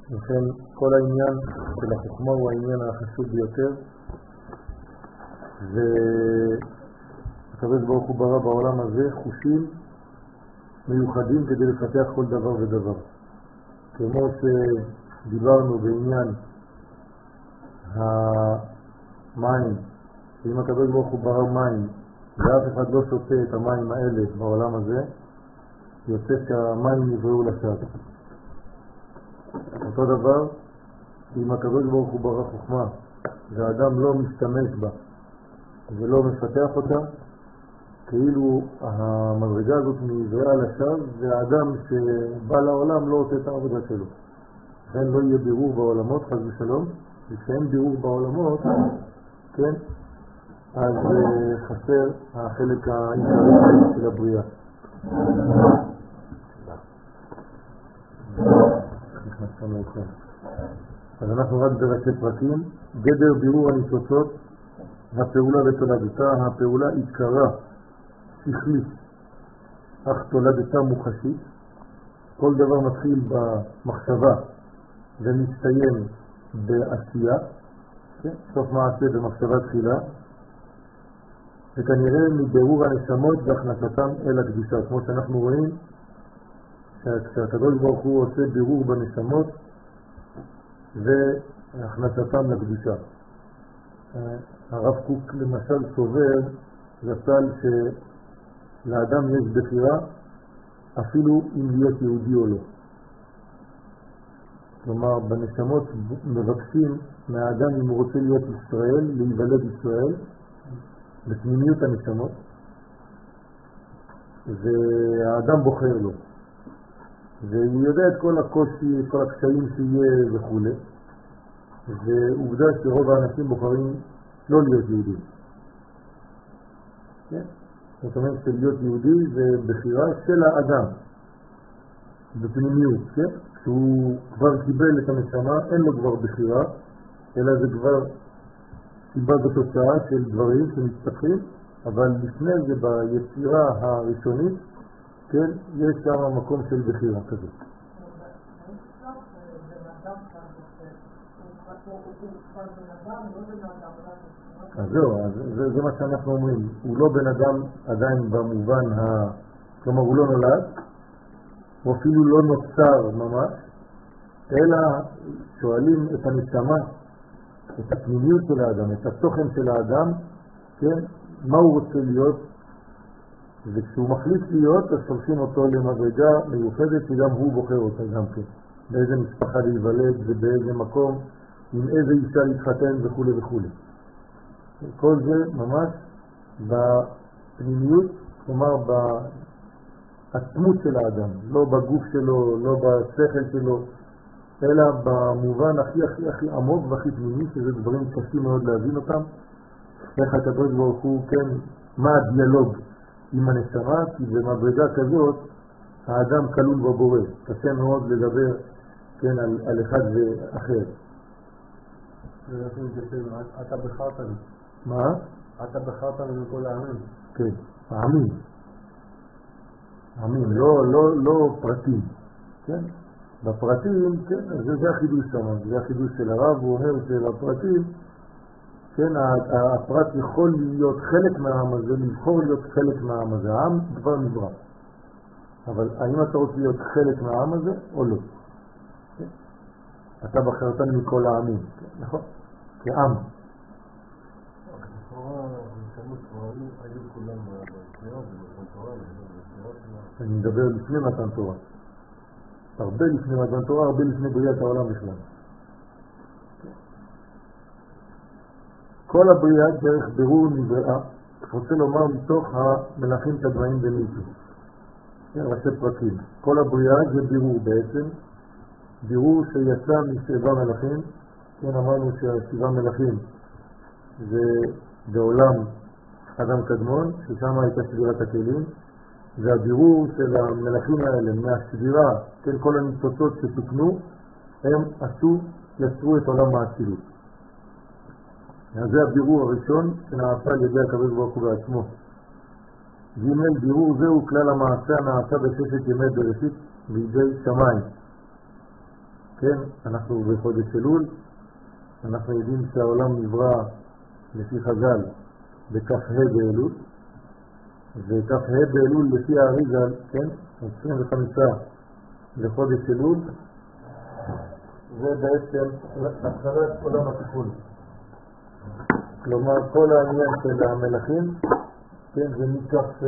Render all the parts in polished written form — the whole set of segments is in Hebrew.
לכן כל העניין של החוכמה הוא העניין החשוב ביותר, והקדוש ברוך הוא ברא בעולם הזה חושים מיוחדים כדי לפתח כל דבר ודבר. כמו שדיברנו בעניין המים, שאם הקדוש ברוך הוא ברא מים ואף אחד לא שותה את המים האלה בעולם הזה, יוצא שהמים נבראו לשווא. אותו דבר, אם הקדוש ברוך הוא ברא חוכמה והאדם לא משתמש בה ולא מפתח אותה, כאילו המדרגה הזאת נבראה לשווא, והאדם שבא לעולם לא עושה את העבודה שלו. לכן לא יהיה בירור בעולמות, חס ושלום, וכשאין בירור בעולמות, כן, אז חסר החלק העיקרי של הבריאה. אז אנחנו רק בראשי פרקים. גדר בירור הניצוצות, הפעולה ותולדתה. הפעולה עיקרה שכלית, אך תולדתה מוחשית. כל דבר מתחיל במחשבה ומסתיים בעשייה, סוף מעשה במחשבה תחילה, וכנראה מבירור הנשמות והכנסתם אל הקדושה. כמו שאנחנו רואים כשהקדוש ברוך הוא עושה בירור בנשמות והכנסתם לקדושה. הרב קוק למשל סובר רצל שלאדם יש בחירה אפילו אם להיות יהודי או לא. כלומר בנשמות מבקשים מהאדם אם הוא רוצה להיות ישראל, להיוולד ישראל בפנימיות הנשמות, והאדם בוחר לו, והוא יודע את כל הקושי, את כל הקשיים שיהיה וכו'. ועובדה שרוב האנשים בוחרים לא להיות יהודים. כן? זאת אומרת שלהיות יהודי זה בחירה של האדם בפנימיות, כן? כשהוא כבר קיבל את הנשמה אין לו כבר בחירה, אלא זה כבר סיבה ותוצאה של דברים שמתפתחים, אבל לפני זה ביצירה הראשונית, כן, יש שם מקום של בחירה כזה. אז זהו, זה מה שאנחנו אומרים. הוא לא בן אדם עדיין במובן כלומר הוא לא נולד, הוא אפילו לא נוצר ממש, אלא שואלים את הנשמה, את הפנימיות של האדם, את התוכן של האדם, כן, מה הוא רוצה להיות, וכשהוא מחליט להיות, אז שולחים אותו למדרגה מיוחדת שגם הוא בוחר אותה גם כן. באיזה משפחה להיוולד ובאיזה מקום, עם איזה אישה להתחתן וכו' וכו'. כל זה ממש בפנימיות, כלומר בעצמות של האדם, לא בגוף שלו, לא בשכל שלו, אלא במובן הכי עמוק והכי פנימי, שזה דברים קשים מאוד להבין אותם. איך הקדוש ברוך הוא, כן, מה הדיאלוג עם הנשמה, כי במדרגה כזאת האדם כלול בבורא. קשה מאוד לדבר, כן, על אחד ואחר. אתה בחרת לי. מה? אתה בחרת לי מכל העמים. כן, העמים. העמים, לא פרטים. כן? בפרטים, כן, זה החידוש שם, זה החידוש של הרב, הוא אומר שלפרטים, כן, הפרט יכול להיות חלק מהעם הזה, לבחור להיות חלק מהעם הזה, העם כבר נברא. אבל האם אתה רוצה להיות חלק מהעם הזה או לא? כן? אתה בחרתן מכל העמים, כן, נכון? כעם. היו כולם בקריאות ובמתן תורה, אני מדבר לפני מתן תורה. הרבה לפני מתן תורה, הרבה לפני בריאת העולם בכלל. כל הבריאה דרך בירור נבראה, רוצה לומר מתוך המלאכים תדמאים בניסו. ראשי פרקים. כל הבריאה זה בירור בעצם, בירור שיצא משבעה מלאכים. כן, אמרנו שהשבעה מלאכים זה בעולם אדם קדמון, ששם הייתה שבירת הכלים, והבירור של המלאכים האלה מהשבירה, כן, כל הניצוצות שתוקנו, הם יצרו את עולם האצילות. זה הבירור הראשון שנעשה על ידי הקדוש ברוך הוא בעצמו. ג' בירור זהו כלל המעשה הנעשה בששת ימי בראשית בידי שמיים. כן, אנחנו בחודש אלול, אנחנו יודעים שהעולם נברא לפי חז"ל בכ"ה באלול, וכ"ה באלול לפי האריז"ל, כן, 25 לחודש אלול, זה בעצם התחלת עולם התיקון. כלומר, כל העניין של המלאכים, כן, זה מכ"ה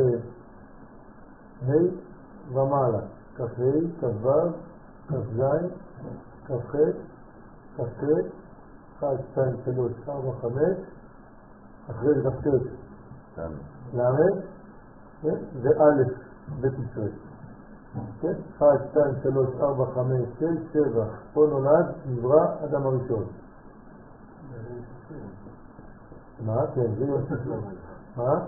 ומעלה, כ"ה, כ"ו, כ"ז, כ"ח, כ"ט, 1, 2, 3, 4, 5, אחרי זה כ"ט, למד, זה א' בתשרי. 1, 2, 3, 4, 5, 6, 7, פה נולד, נברא אדם הראשון. מה? כן, זה יום שני. מה?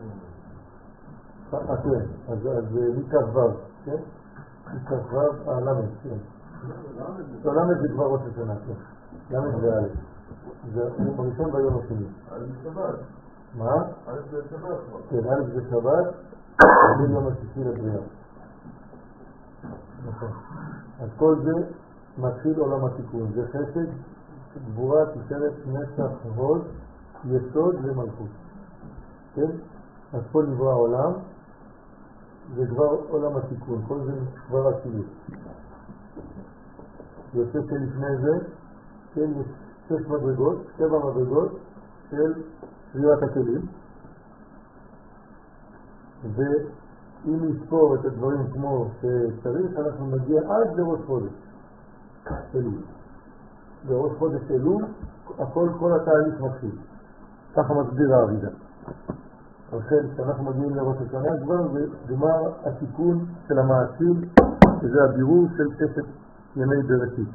כן, אז מכ"ו, כן? מכ"ו, למד, כן. למד זה כבר ראש השנה, כן. למד זה א'. זה היום הראשון והיום השני. א' זה שבת. מה? א' זה שבת. כן, א' זה שבת, זה יום השישי לבריאה. נכון. אז כל זה מתחיל עולם התיקון. זה חסד, גבורה, תפארת, נצח, הוד, יסוד ומלכות. כן? אז פה נברא העולם, זה כבר עולם התיקון. כל זה כבר הצילות. יוצא שלפני זה, כן, יש 6 מדרגות, 7 מדרגות של שבירת הכלים. ואם נספור את הדברים כמו שצריך, אנחנו נגיע עד לראש חודש אלול. בראש חודש אלול, כל התהליך מתחיל. ככה מסביר האריז"ל. לכן, כשאנחנו מגיעים לראש השנה, כבר זה גמר התיקון של המעשים, שזה הבירור של 6 ימי בראשית.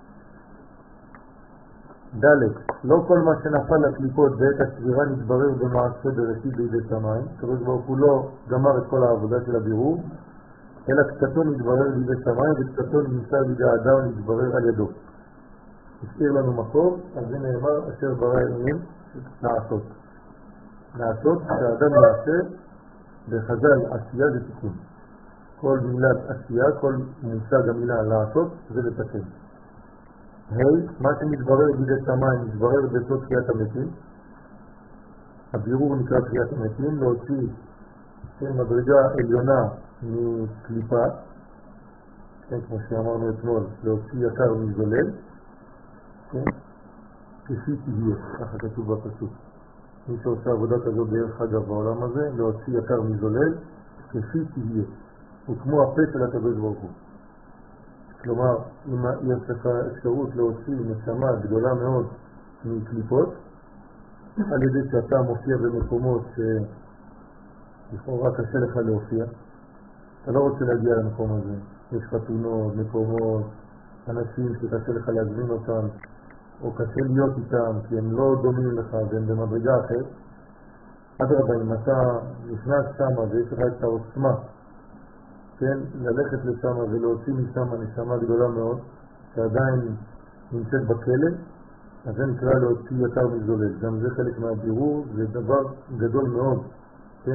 ד' לא כל מה שנפל לקליפות בעת הסבירה נתברר במעשה בראשית בידי שמיים. הקדוש ברוך הוא לא גמר את כל העבודה של הבירור, אלא קצתו נתברר בידי שמיים וקצתו נמצא בידי האדם נתברר על ידו. השאיר לנו מקום, אז זה נאמר אשר ברא אלוהים לעשות. לעשות שהאדם יעשה, בחז"ל עשייה זה תיקון. כל מילת עשייה, כל מושג המילה לעשות זה לתקן. מה שמתברר בידי שמיים מתברר בסוד תחיית המתים. הבירור נקרא תחיית המתים, להוציא מדרגה עליונה מקליפה, כן, כמו שאמרנו אתמול, להוציא יקר מזולל, כן, כפי תהיה, ככה כתוב בפסוק. מי שעושה עבודה כזו דרך אגב בעולם הזה, להוציא יקר מזולל, כפי תהיה, הוא כמו הפה של הקדוש ברוך הוא. כלומר, אם יש לך אפשרות להוציא נשמה גדולה מאוד מקליפות, על ידי שאתה מופיע במקומות שלכאורה קשה לך להופיע, אתה לא רוצה להגיע למקום הזה. יש חתונות, מקומות, אנשים שקשה לך להזמין אותם, או קשה להיות איתם, כי הם לא דומים לך והם במדרגה אחרת. אדרבה, אם אתה נכנס שם ויש לך את העוצמה, כן, ללכת לשם ולהוציא משם נשמה גדולה מאוד, שעדיין נמצאת בכלא, אז זה נקרא להוציא יקר מזולל. גם זה חלק מהבירור, זה דבר גדול מאוד, כן,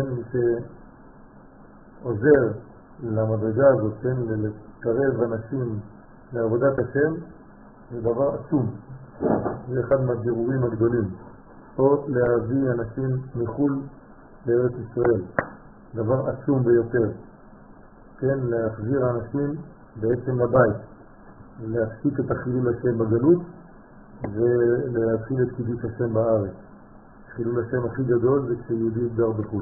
שעוזר למדרגה הזאת, כן, לקרב אנשים לעבודת השם, זה דבר עצום. זה אחד מהבירורים הגדולים. או להביא אנשים מחול לארץ ישראל, דבר עצום ביותר. כן, להחזיר האנשים בעצם לבית, להפסיק את החילול השם בגלות ולהתחיל את קידוש השם בארץ. חילול השם הכי גדול זה כשיהודי גר בחו"ל.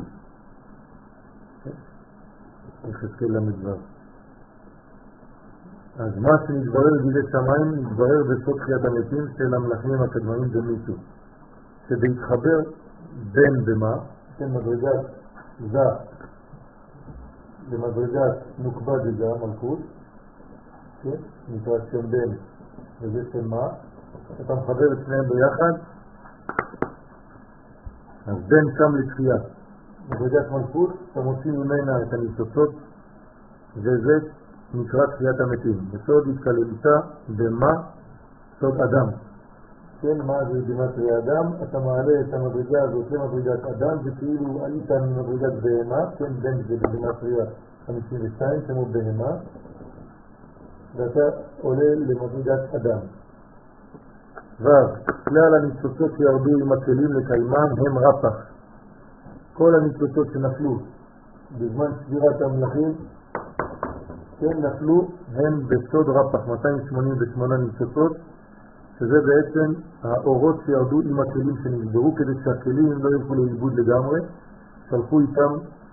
יחזקאל למדבר. אז מה שנתברר בידי שמיים נתברר בסוד תחיית המתים של המלאכים הקדמונים במיתו, שבהתחבר בין במה, כן, מדרגת זה למדרגת מוקבד זה המלכות, כן? נקרא שם בן וזה שם מה, אתה מחבר את שניהם ביחד, אז בן שם לתחייה. מדרגת מלכות, אתה מוציא ממנה את הניצוצות, וזה נקרא תחיית המתים. בסוד התקללותה במה? סוד אדם. כן, מה זה בגימטריה אדם? אתה מעלה את המדרגה הזאת למדרגת אדם, וכאילו עלית ממדרגת בהמה, כן, בן זה בגימטריה 52, כמו בהמה, ואתה עולה למדרגת אדם. כלל הניצוצות שירדו עם הכלים לקיימם הם רפ"ח. כל הניצוצות שנפלו בזמן סבירת המלאכים, כן, נפלו הם בסוד רפ"ח, 288 ניצוצות, שזה בעצם האורות שירדו עם הכלים שנגדרו, כדי שהכלים לא ילכו לאיבוד לגמרי. שלחו איתם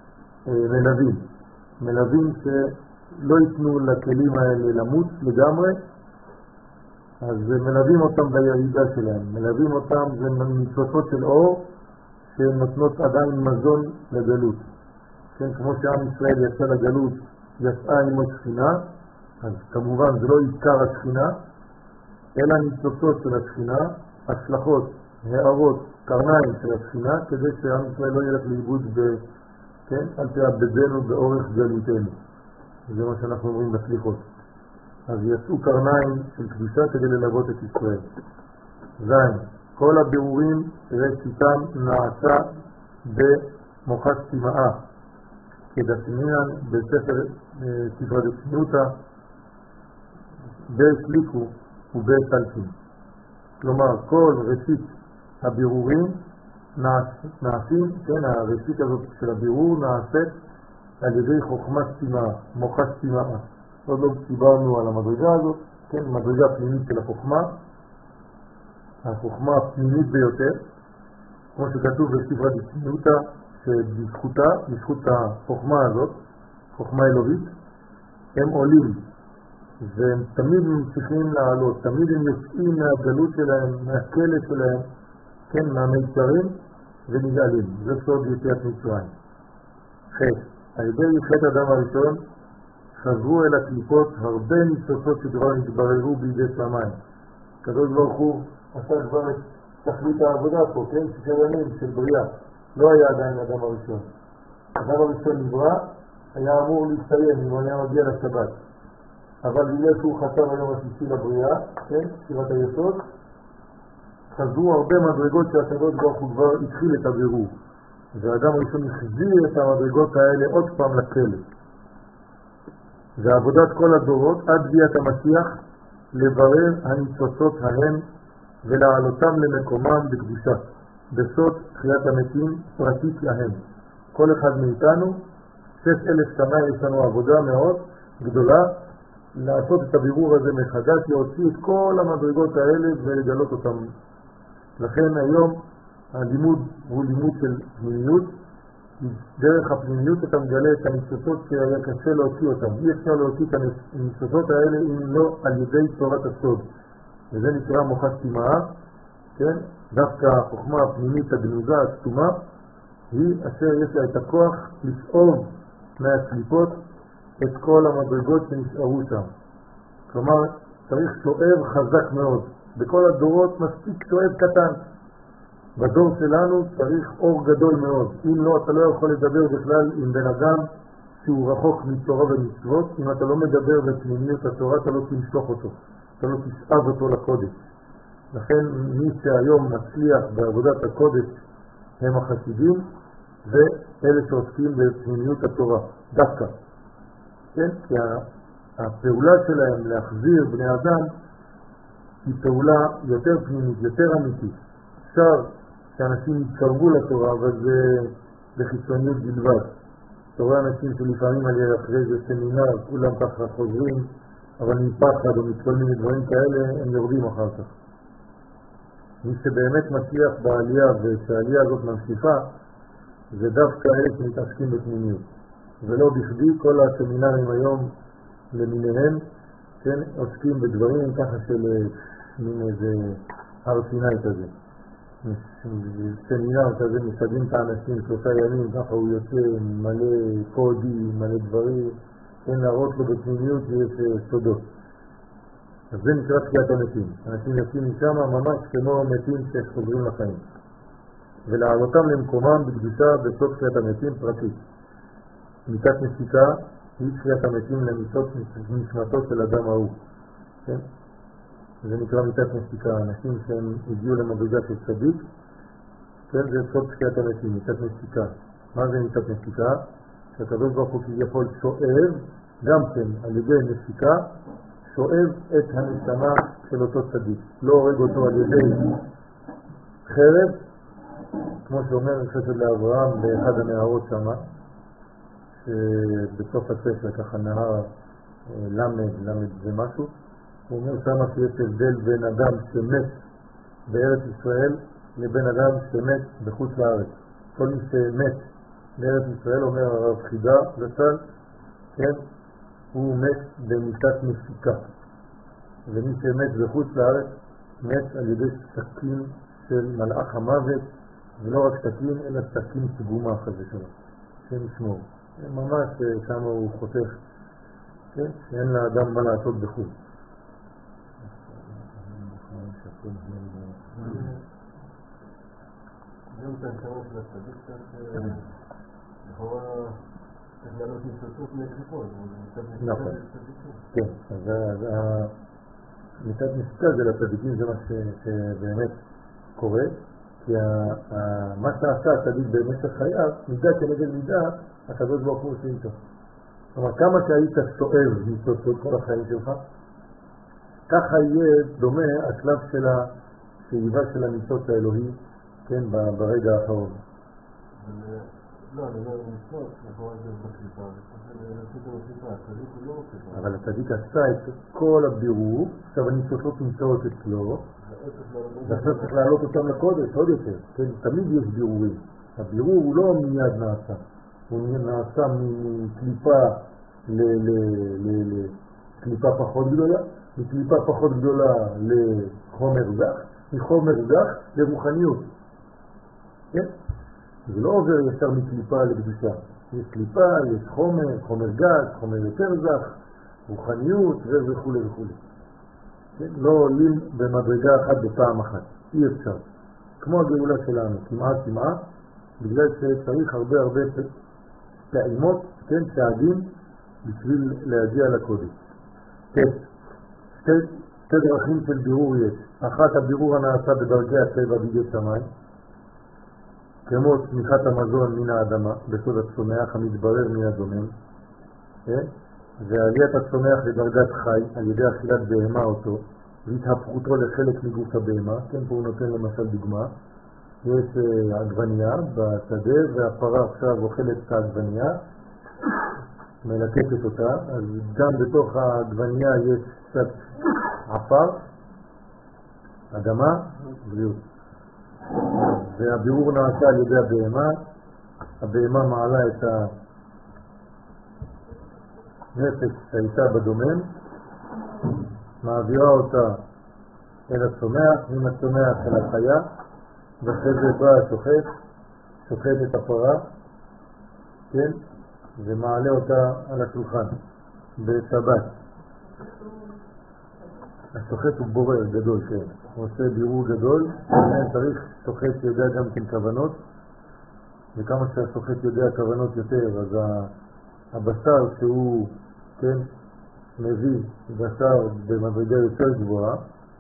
מלווים שלא ייתנו לכלים האלה למות לגמרי, אז מלווים אותם בירידה שלהם. מלווים אותם, זה ניצוצות של אור שנותנות עדיין מזון לגלות. כן, כמו שעם ישראל יצא לגלות, יצאה עם השכינה, אז כמובן זה לא עיקר השכינה, אלא ניצוצות של השכינה, השלכות, הערות, קרניים של השכינה, כדי שעם ישראל לא ילך לאיבוד כן, אל תאבדנו באורך גלותנו. זה מה שאנחנו אומרים בסליחות. אז יצאו קרניים של קדושה כדי ללוות את ישראל. זין, כל הבירורים רציתם נעשה במוחת סמאה, כדתניאן בספר ספרי דצניותא, בסליקו ובסלקים. כלומר, כל ראשית הבירורים נעשים, כן, הראשית הזאת של הבירור נעשית על ידי חוכמת סמאה, מוחת סמאה. עוד לא דיברנו על המדרגה הזאת, כן, מדרגה פנימית של החוכמה הפנימית ביותר, כמו שכתוב בספרי דצניותא, שבזכות החוכמה הזאת, חוכמה אלוהית, הם עולים, והם תמיד ממשיכים לעלות, תמיד הם יוצאים מהגלות שלהם, מהכלא שלהם, כן, מהמיצרים, ונגאלים. זה סוד יציאת מצרים. על ידי יציאת האדם הראשון, חזרו אל הקליפות הרבה ניצוצות שכבר התבררו בידי שמיים. הקדוש ברוך הוא עשה כבר את תכלית העבודה פה, כן? 6 ימים של בריאה. לא היה עדיין האדם הראשון. האדם הראשון נברא, היה אמור להסתיים אם הוא היה מגיע לשבת. אבל בגלל שהוא חתם היום השישי לבריאה, כן? ספירת היסוד, חזרו הרבה מדרגות שהקדוש ברוך הוא כבר התחיל את הבירור. והאדם הראשון החזיר את המדרגות האלה עוד פעם לכלא. ועבודת כל הדורות עד ביאת המשיח לברר הניצוצות ההם ולהעלותם למקומם בקדושה, בסוד תחיית המתים פרטית להם. כל אחד מאיתנו, 6,000 שנה יש לנו עבודה מאוד גדולה לעשות את הבירור הזה מחדש, להוציא את כל המדרגות האלה ולגלות אותם. לכן היום הלימוד הוא לימוד של פנימיות. דרך הפנימיות אתה מגלה את הניצוצות שהיה קשה להוציא אותם. אי אפשר להוציא את הניצוצות האלה אם לא על ידי תורת הסוד. וזה נקרא מוחת סמאה, כן? דווקא החוכמה הפנימית הגנוזה, הסתומה, היא אשר יש לה את הכוח לשאוב מהקליפות את כל המדרגות שנשארו שם. כלומר, צריך שואב חזק מאוד. בכל הדורות מספיק שואב קטן. בדור שלנו צריך אור גדול מאוד. אם לא, אתה לא יכול לדבר בכלל עם בן אדם שהוא רחוק מתורה ומצוות. אם אתה לא מדבר בפנימיות התורה, אתה לא תמשוך אותו. אתה לא תשאב אותו לקודש. לכן מי שהיום מצליח בעבודת הקודש הם החסידים, ואלה שעוסקים בפנימיות התורה. דווקא. כן? כי הפעולה שלהם להחזיר בני אדם היא פעולה יותר פנימית, יותר אמיתית. אפשר שאנשים יתקרבו לתורה, אבל זה בחיצוניות בלבד. אתה רואה אנשים שלפעמים אחרי זה סמינר, כולם ככה חוזרים, אבל מפחד או מכל מיני דברים כאלה, הם יורדים אחר כך. מי שבאמת מצליח בעלייה, ושהעלייה הזאת ממשיכה, זה דווקא אלה שמתעסקים בפנימיות. ולא בכדי כל הסמינרים היום למיניהם, כן, עוסקים בדברים ככה של מין איזה הר סיני כזה. סמינר כזה, מסתגלים את האנשים 3 ימים, ככה הוא יוצא מלא קודי, מלא דברים, כן, להראות לו בפנימיות שיש סודות. אז זה נקרא תחיית המתים. אנשים יוצאים משם ממש כמו מתים שחוזרים לחיים. ולהעלותם למקומם בקדושה בסוף תחיית המתים פרטית. מיטת נשיקה היא תחיית המתים למיטות נשמתו של אדם ההוא. כן? זה נקרא מיטת נשיקה. אנשים שהם הגיעו למדרגה של צדיק, כן, זה סוד תחיית המתים, מיטת נשיקה. מה זה מיטת נשיקה? שהקדוש ברוך הוא כביכול שואב גם כן על ידי נשיקה שואב את הנשמה של אותו צדיק, לא הורג אותו על ידי חרב, כמו שאומר חסד לאברהם באחד הנהרות שמה, שבסוף הספר ככה נהר למד ומשהו, הוא אומר שמה שיש הבדל בין אדם שמת בארץ ישראל לבין אדם שמת בחוץ לארץ. כל מי שמת בארץ ישראל, אומר הרב חידה לצל, כן, הוא מת במיטת מסיקה, ומי שמת בחוץ לארץ מת על ידי סכין של מלאך המוות, ולא רק סכין אלא סכין סגומה כזה שלו, שנשמור. ממש שם הוא חותך, כן? שאין לאדם מה לעשות בחוץ. זה מתנכרות של הצדיק קצת, לכאורה צריך לעלות מסרטות מהקליפות. נכון, כן, אז מיטת מסיקה זה לצדיקים, זה מה שבאמת קורה, כי מה שעשה הצדיק במשך חייו, מידה כנגד מידה, הקדוש ברוך הוא עושה איתו. כלומר, כמה שהיית סועב ניצוצות כל החיים שלך, ככה יהיה דומה השלב של השאיבה של הניצוץ האלוהי, כן, ברגע האחרון. לא, אני אומר ניצוץ, לכאורה זה בקליפה, זה לעשות בקליפה, הצדיק הוא לא בקליפה. אבל הצדיק עשה את כל הבירור, עכשיו הניצוצות נמצאות אצלו, ועכשיו צריך להעלות אותם לקודש, עוד יותר, כן, תמיד יש בירורים. הבירור הוא לא מיד נעשה, הוא נעשה מקליפה לקליפה פחות גדולה, מקליפה פחות גדולה לחומר זך, מחומר זך לרוחניות. כן? זה לא עובר ישר מקליפה לקדושה. יש קליפה, יש חומר גז, חומר יותר זך, רוחניות וכו' וכו'. כן? לא עולים במדרגה אחת בפעם אחת. אי אפשר. כמו הגאולה שלנו, כמעט, בגלל שצריך הרבה פעימות, כן, צעדים, בשביל להגיע לקודש. כן. שתי דרכים של בירור יש. אחת, הבירור הנעשה בדרכי הטבע בידי שמיים, כמו צמיחת המזון מן האדמה, בסוד הצומח המתברר מהדומם, ועליית הצומח לדרגת חי על ידי אכילת בהמה אותו, והתהפכותו לחלק מגוף הבהמה, כן, פה הוא נותן למשל דוגמה, יש עגבניה בשדה, והפרה עכשיו אוכלת את העגבניה, מלקטת אותה, אז גם בתוך העגבניה יש קצת עפר, אדמה, בריאות. והבירור נעשה על ידי הבהמה, הבהמה מעלה את הנפש שהייתה בדומם, מעבירה אותה אל הצומח, מן הצומח אל החיה, ואחרי זה בא שוחט את הפרה, כן? ומעלה אותה על השולחן בשבת. השוחט הוא בורר גדול, כן. הוא עושה בירור גדול, צריך שוחט שיודע גם כן כוונות, וכמה שהשוחט יודע כוונות יותר, אז הבשר שהוא, כן, מביא בשר במדרגה יותר גבוהה,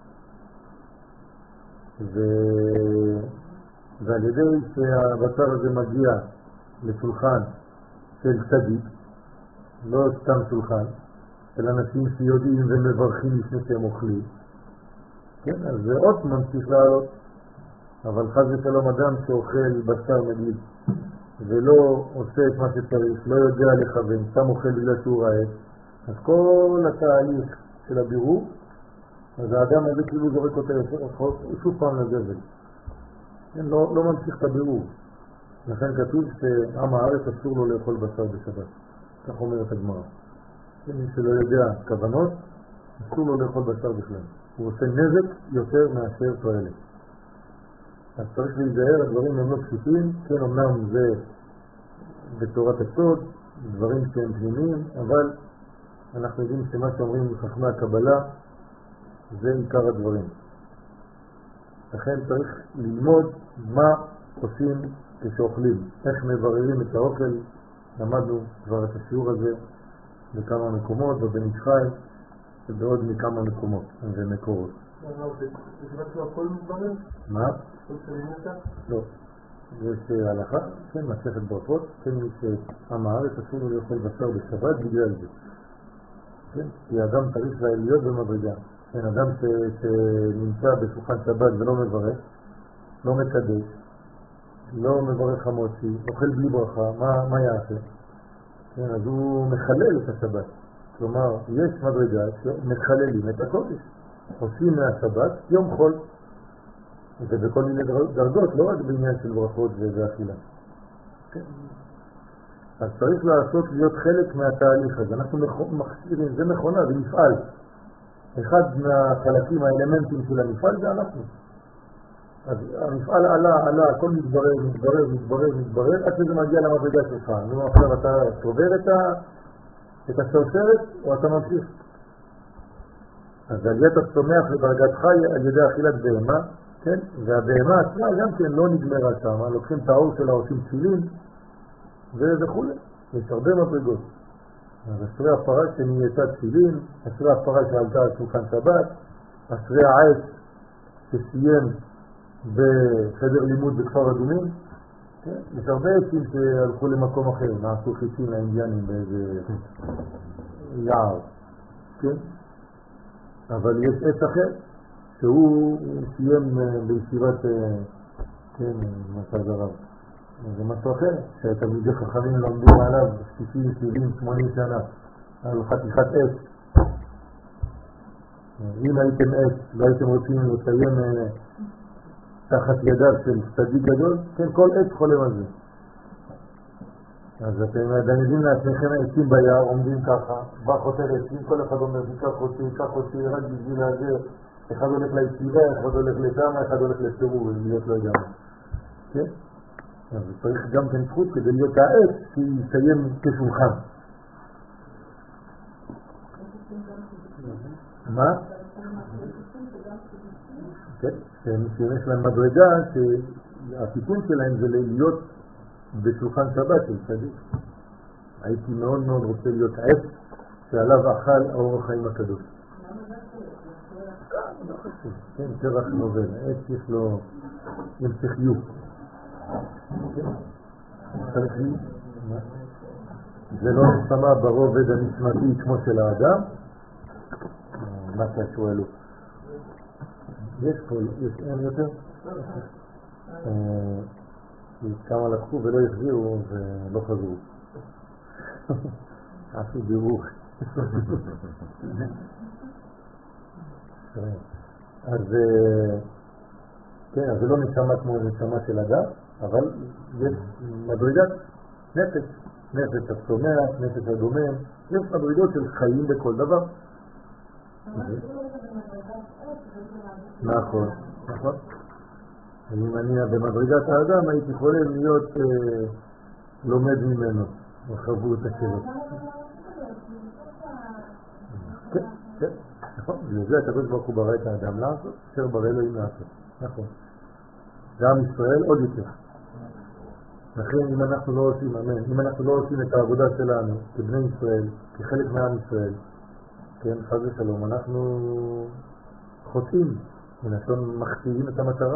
ועל ידי שהבשר הזה מגיע לשולחן של צדיק, לא סתם שולחן, של אנשים שיודעים ומברכים לפני שהם אוכלים, כן, אז זה עוד ממשיך לעלות. אבל חס ושלום אדם שאוכל בשר מגליד ולא עושה את מה שצריך, לא יודע לכוון, סתם אוכל בגלל שהוא רעב, אז כל התהליך של הבירור, אז האדם הזה כאילו זורק אותה שוב פעם לזבל, כן, לא ממשיך את הבירור. לכן כתוב שעם הארץ אסור לו לאכול בשר בשבת, כך אומרת הגמרא. מי שלא יודע כוונות, אסור לו לאכול בשר בכלל. הוא עושה נזק יותר מאשר תועלת. אז צריך להיזהר, הדברים הם לא פשוטים, כן, אמנם זה בתורת הסוד, דברים שהם פנימיים, אבל אנחנו יודעים שמה שאומרים חכמי הקבלה זה עיקר הדברים. לכן צריך ללמוד מה עושים כשאוכלים, איך מבררים את האוכל. למדנו כבר את השיעור הזה בכמה מקומות, בבן איש חי, ובעוד מכמה מקומות ומקורות. זה בעצם הכל מתברר? מה? כל שנים אותה? לא. יש הלכה, כן, מסכת ברכות, כן, מי שעם הארץ אסור לו לאכול בשר בשבת בגלל זה. כן? כי אדם צריך להיות במדרגה. כן, אדם שנמצא בשולחן שבת ולא מברך, לא מקדש, לא מברך המוציא, אוכל בלי ברכה, מה יעשה? כן, אז הוא מחלל את השבת. כלומר, יש מדרגה שמחללים את הקודש. עושים מהשבת יום חול. זה בכל מיני דרגות, לא רק בעניין של ברכות ואכילה. כן. אז צריך לעשות להיות חלק מהתהליך הזה. אנחנו מכשירים, זה מכונה, זה מפעל. אחד מהחלקים, האלמנטים של המפעל זה אנחנו. אז המפעל עלה, הכל מתברר, עד שזה מגיע למדרגה שלך. נו, עכשיו אתה שובר את השרשרת, או אתה ממשיך. אז עליית הצומח לדרגת חי על ידי אכילת בהמה, כן? והבהמה עצמה גם כן לא נגמרה שם, לוקחים את האור שלה, עושים תפילין וכו'. יש הרבה מדרגות. אז אשרי הפרה שנהייתה תפילין, אשרי הפרה שעלתה על שולחן שבת, אשרי העץ שסיים בחדר לימוד בכפר אדומים. כן? יש הרבה עצים שהלכו למקום אחר, נעשו חיסים לאינדיאנים באיזה יער. כן? אבל יש עץ אחר שהוא סיים בישיבת, כן, מרכז הרב. זה משהו אחר, שהתלמידי חכמים למדו עליו 60, 70, 80 שנה על חתיכת עץ. אם הייתם עץ, לא הייתם רוצים לסיים תחת ידיו של צדיק גדול, כן, כל עץ חולם על זה. אז אתם יודעים לעצמכם עצים ביער, עומדים ככה, בא חותר עצים, כל אחד אומר, כך אותי, רק בשביל להגר, אחד הולך ליצירה, אחד הולך לשם, אחד הולך לסירוב, ולהיות לא יודע מה. כן? אז צריך גם כן זכות כדי להיות העץ שיסיים כשולחן. מה? כן, שיש להם מדרגה שהתיקון שלהם זה להיות בשולחן שבת של צדיק. הייתי מאוד מאוד רוצה להיות עץ שעליו אכל האור החיים הקדוש. כן, פרח נובל, עץ יש לו המשכיות. זה לא נשמע ברובד הנשמתי כמו של האדם. מה ששואלו? יש פה, אין יותר? כמה לקחו ולא יחזירו ולא חזרו. עשו בירוך. אז כן, אז זה לא נשמע כמו נשמה של אדם, אבל יש מדרגת נפש, נפש הצומח, נפש הדומם, יש מדרגות של חיים בכל דבר. נכון, נכון. אם אני במדרגת האדם הייתי חולם להיות לומד ממנו, וחוו את השאלות. כן, כן, נכון. לזה הקדוש ברוך הוא ברא את האדם לעשות, אשר ברא אלוהים לעשות. נכון. גם ישראל עוד יותר. לכן אם אנחנו לא עושים, אמן, אם אנחנו לא עושים את העבודה שלנו כבני ישראל, כחלק מעם ישראל, כן, חס ושלום, אנחנו חוטאים, מלשון מחטיאים את המטרה.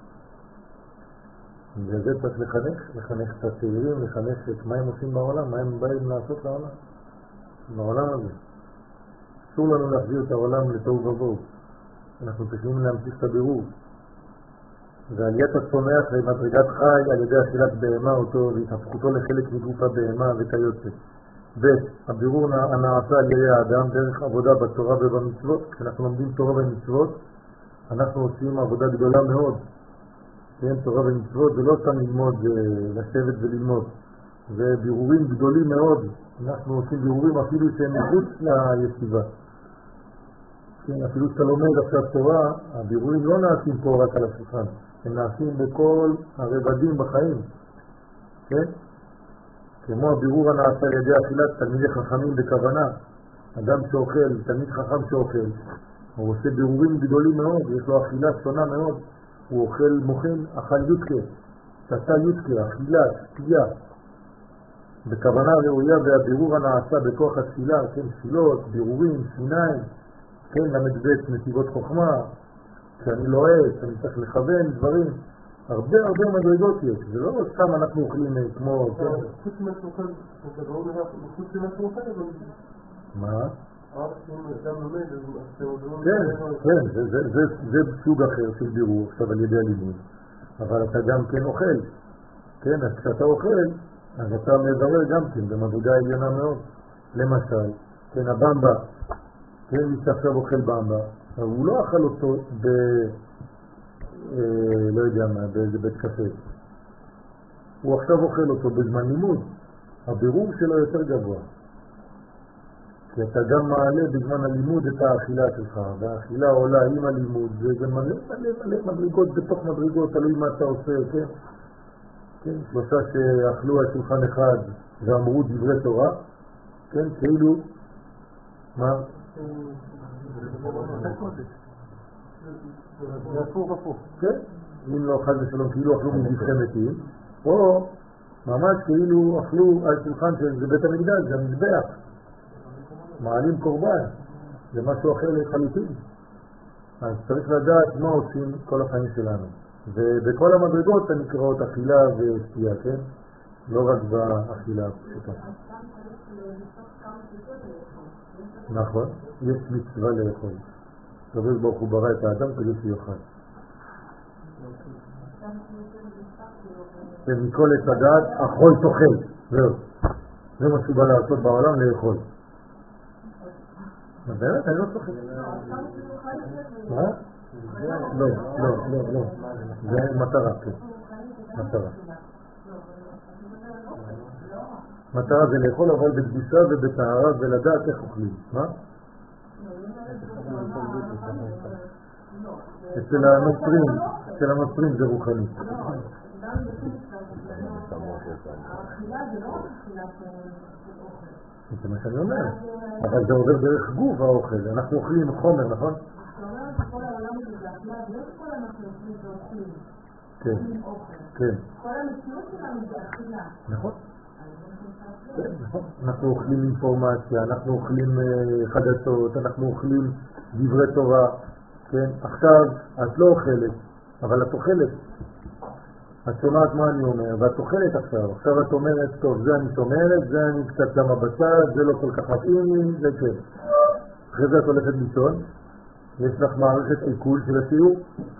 וזה צריך לחנך את הצעירים, לחנך את מה הם עושים בעולם, מה הם באים לעשות לעולם, בעולם הזה. אסור לנו להחזיר את העולם לתוהו ובוהו. אנחנו צריכים להמשיך את הבירור. ועליית הצומח למדרגת חי על ידי אכילת בהמה אותו והתהפכותו לחלק מגוף הבהמה וכיוצא. הבירור הנעשה על ידי האדם דרך עבודה בתורה ובמצוות. כשאנחנו לומדים תורה ומצוות, אנחנו עושים עבודה גדולה מאוד. כן, תורה ומצוות זה לא סתם ללמוד, לשבת וללמוד. זה בירורים גדולים מאוד. אנחנו עושים בירורים אפילו שהם מחוץ לישיבה. כן, אפילו שאתה לומד עכשיו תורה, הבירורים לא נעשים פה רק על השולחן. הם נעשים בכל הרבדים בחיים. כן? כמו הבירור הנעשה על ידי אכילת תלמידי חכמים בכוונה. אדם שאוכל, תלמיד חכם שאוכל, הוא עושה בירורים גדולים מאוד, יש לו אכילה שונה מאוד. הוא אוכל מוכן, אכל יודקה, שתה יודקה, אכילה, שתייה. בכוונה ראויה והבירור הנעשה בכוח התפילה, כן, תפילות, בירורים, שיניים, כן, למדבט נתיבות חוכמה, כשאני לא עץ, אני צריך לכוון דברים, הרבה מדרגות יש, זה לא סתם אנחנו אוכלים כמו... חוץ ממה שאוכל, אתה לא אומר, חוץ ממה שאוכל, אבל... מה? כן, זה סוג אחר של בירור עכשיו על ידי הלימוד, אבל אתה גם כן אוכל, כן, אז כשאתה אוכל אז אתה מברר גם כן במדרגה עליונה מאוד. למשל, כן, הבמבה, כן, מי שעכשיו אוכל במבה, הוא לא אכל אותו לא יודע מה, באיזה בית קפה, הוא עכשיו אוכל אותו בזמן לימוד, הבירור שלו יותר גבוה, כי אתה גם מעלה בזמן הלימוד את האכילה שלך, והאכילה עולה עם הלימוד, וזה מלא מדרגות בתוך מדרגות, תלוי מה אתה עושה, כן? כן, שלושה שאכלו על שולחן אחד ואמרו דברי תורה, כן, כאילו, מה? זה הפוך. כן, אם לא חד ושלום, כאילו אכלו מזבחי מתים, או ממש כאילו אכלו על שולחן שזה בית המקדש, זה המזבח, מעלים קורבן, זה משהו אחר לחלוטין. אז צריך לדעת מה עושים כל החיים שלנו. ובכל המדרגות הנקראות אכילה ושתייה, כן? לא רק באכילה הפשוטה. נכון, יש מצווה לאכול. הקדוש ברוך הוא ברא את האדם כדי שיאכל. ומכל עץ הדעת אכול תאכל, זהו. זה מה שהוא בא לעשות בעולם, לאכול. באמת, אני לא צוחק. מה? לא. זה מטרה, כן. מטרה זה לאכול, אבל בקדושה ובטהרה ולדעת איך אוכלים. מה? אצל הנוצרים זה רוחני. זה מה שאני אומר, אבל זה עובר דרך גוף האוכל, אנחנו אוכלים חומר, נכון? כן, כן. נכון. אנחנו אוכלים אינפורמציה, אנחנו אוכלים חדשות, אנחנו אוכלים דברי תורה, כן? עכשיו את לא אוכלת, אבל את אוכלת. את שומעת מה אני אומר, ואת אוכלת עכשיו את אומרת, טוב, זה אני שומרת, זה אני קצת שמה בצד, זה לא כל כך מתאים לי, זה כן. אחרי זה את הולכת לישון, יש לך מערכת עיכול של השיעור?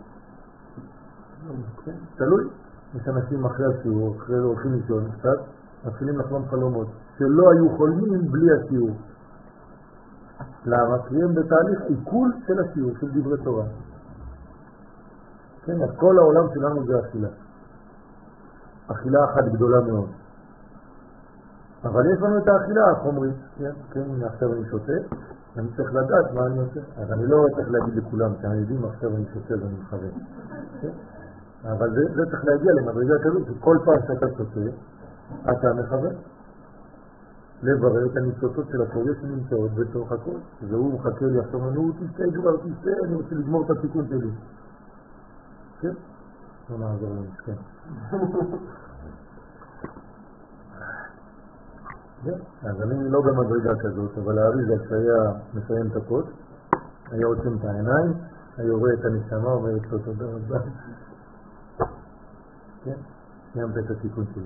תלוי. יש אנשים אחרי השיעור, אחרי זה הולכים לישון קצת, מתחילים לחלום חלומות, שלא היו חולמים בלי השיעור. למה? כי הם בתהליך עיכול של השיעור, של דברי תורה. כן, אז כל העולם שלנו זה אכילה. אכילה אחת גדולה מאוד. אבל יש לנו את האכילה החומרית, כן, עכשיו אני שותה, אני צריך לדעת מה אני עושה. אז אני לא צריך להגיד לכולם שאני יודעים עכשיו אני שותה ואני מכוון. אבל זה צריך להגיע למדרגה כזאת, שכל פעם שאתה שותה, אתה מכוון. לברר את הניצוצות של הקודש שנמצאות בתוך הכל. והוא מחכה לי עכשיו, תסתה, אני רוצה לגמור את התיקון שלי. כן? לא נעזור לנו, כן. אז אני לא במדרגה כזאת, אבל האריזל שהיה מסיים את הקוד, היה עוצם את העיניים, היה רואה את הנשמה ואומרת לו תודה רבה. כן? סיימת את התיקון שלי.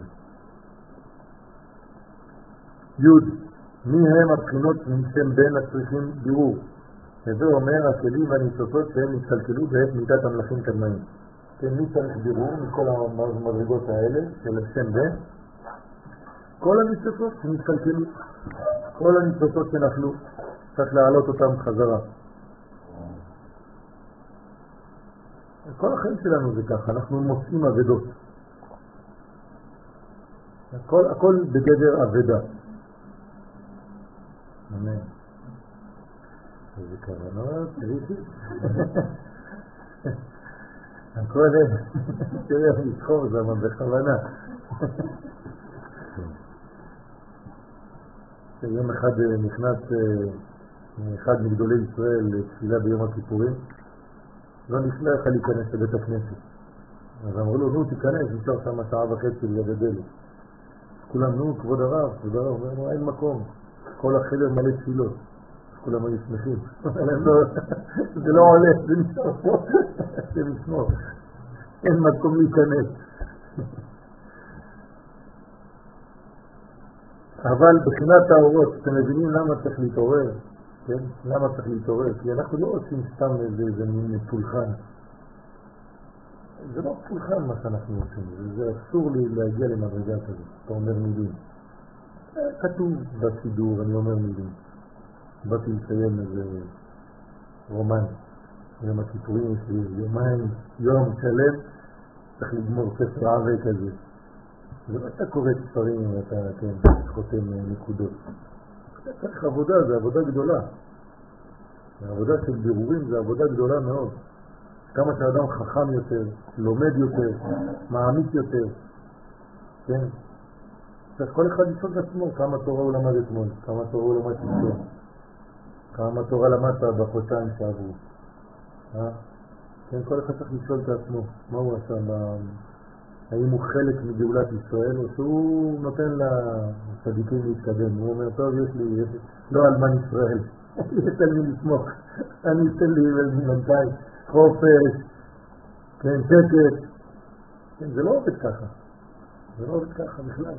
י' מי הם הבחינות משם בין הצריכים בירור? וזה אומר הכלים והניצוצות שהם התקלקלו בעת מידת המלאכים קדמאים. כן, מי צריך בירור מכל המדרגות האלה של שם בין? כל הניצוצות שנתקלקלו, כל הניצוצות שנפלו, צריך להעלות אותם חזרה. כל החיים שלנו זה ככה, אנחנו מוצאים עבדות. הכל בגדר עבדה. אמן. איזה כוונות, תראי. הכל תראה לסחור זמן בכוונה. יום אחד נכנס אחד מגדולי ישראל לתפילה ביום הכיפורים, לא נשלח להיכנס לבית הכנסת. אז אמרו לו, נו תיכנס, נשאר שם שעה וחצי ליד הדלת. כולם, נו כבוד הרב, אומר, אין מקום, כל החדר מלא תפילות. כולם היו שמחים. זה לא עולה, זה נשאר פה, זה משמור. אין מקום להיכנס. אבל בחינת האורות, אתם מבינים למה צריך להתעורר? כן? למה צריך להתעורר? כי אנחנו לא עושים סתם איזה מין פולחן. זה לא פולחן מה שאנחנו עושים, זה אסור לי להגיע למדרגה כזאת. אתה אומר מילים. כתוב בסידור, אני אומר מילים. באתי לסיים איזה רומן. יום הכיפורים יש לי יומיים, יום שלם, צריך לגמור ספר עווה כזה. זה לא שאתה קורא ספרים ואתה חותם נקודות. צריך עבודה, זה עבודה גדולה. העבודה של בירורים זה עבודה גדולה מאוד. כמה שהאדם חכם יותר, לומד יותר, מעמיק יותר. כן? צריך כל אחד לשאול את עצמו כמה תורה הוא למד אתמול, כמה תורה הוא למד אתמול, כמה תורה למדת בחודשיים שעברו. כן, כל אחד צריך לשאול את עצמו מה הוא עשה, האם הוא חלק מגאולת ישראל או שהוא נותן לצדיקים להתקדם. הוא אומר, טוב, יש לי לא אלמן ישראל, יש על מי לסמוך, אני אתן לי מנתיים חופש, כן, שקט. כן, זה לא עובד ככה, זה לא עובד ככה בכלל.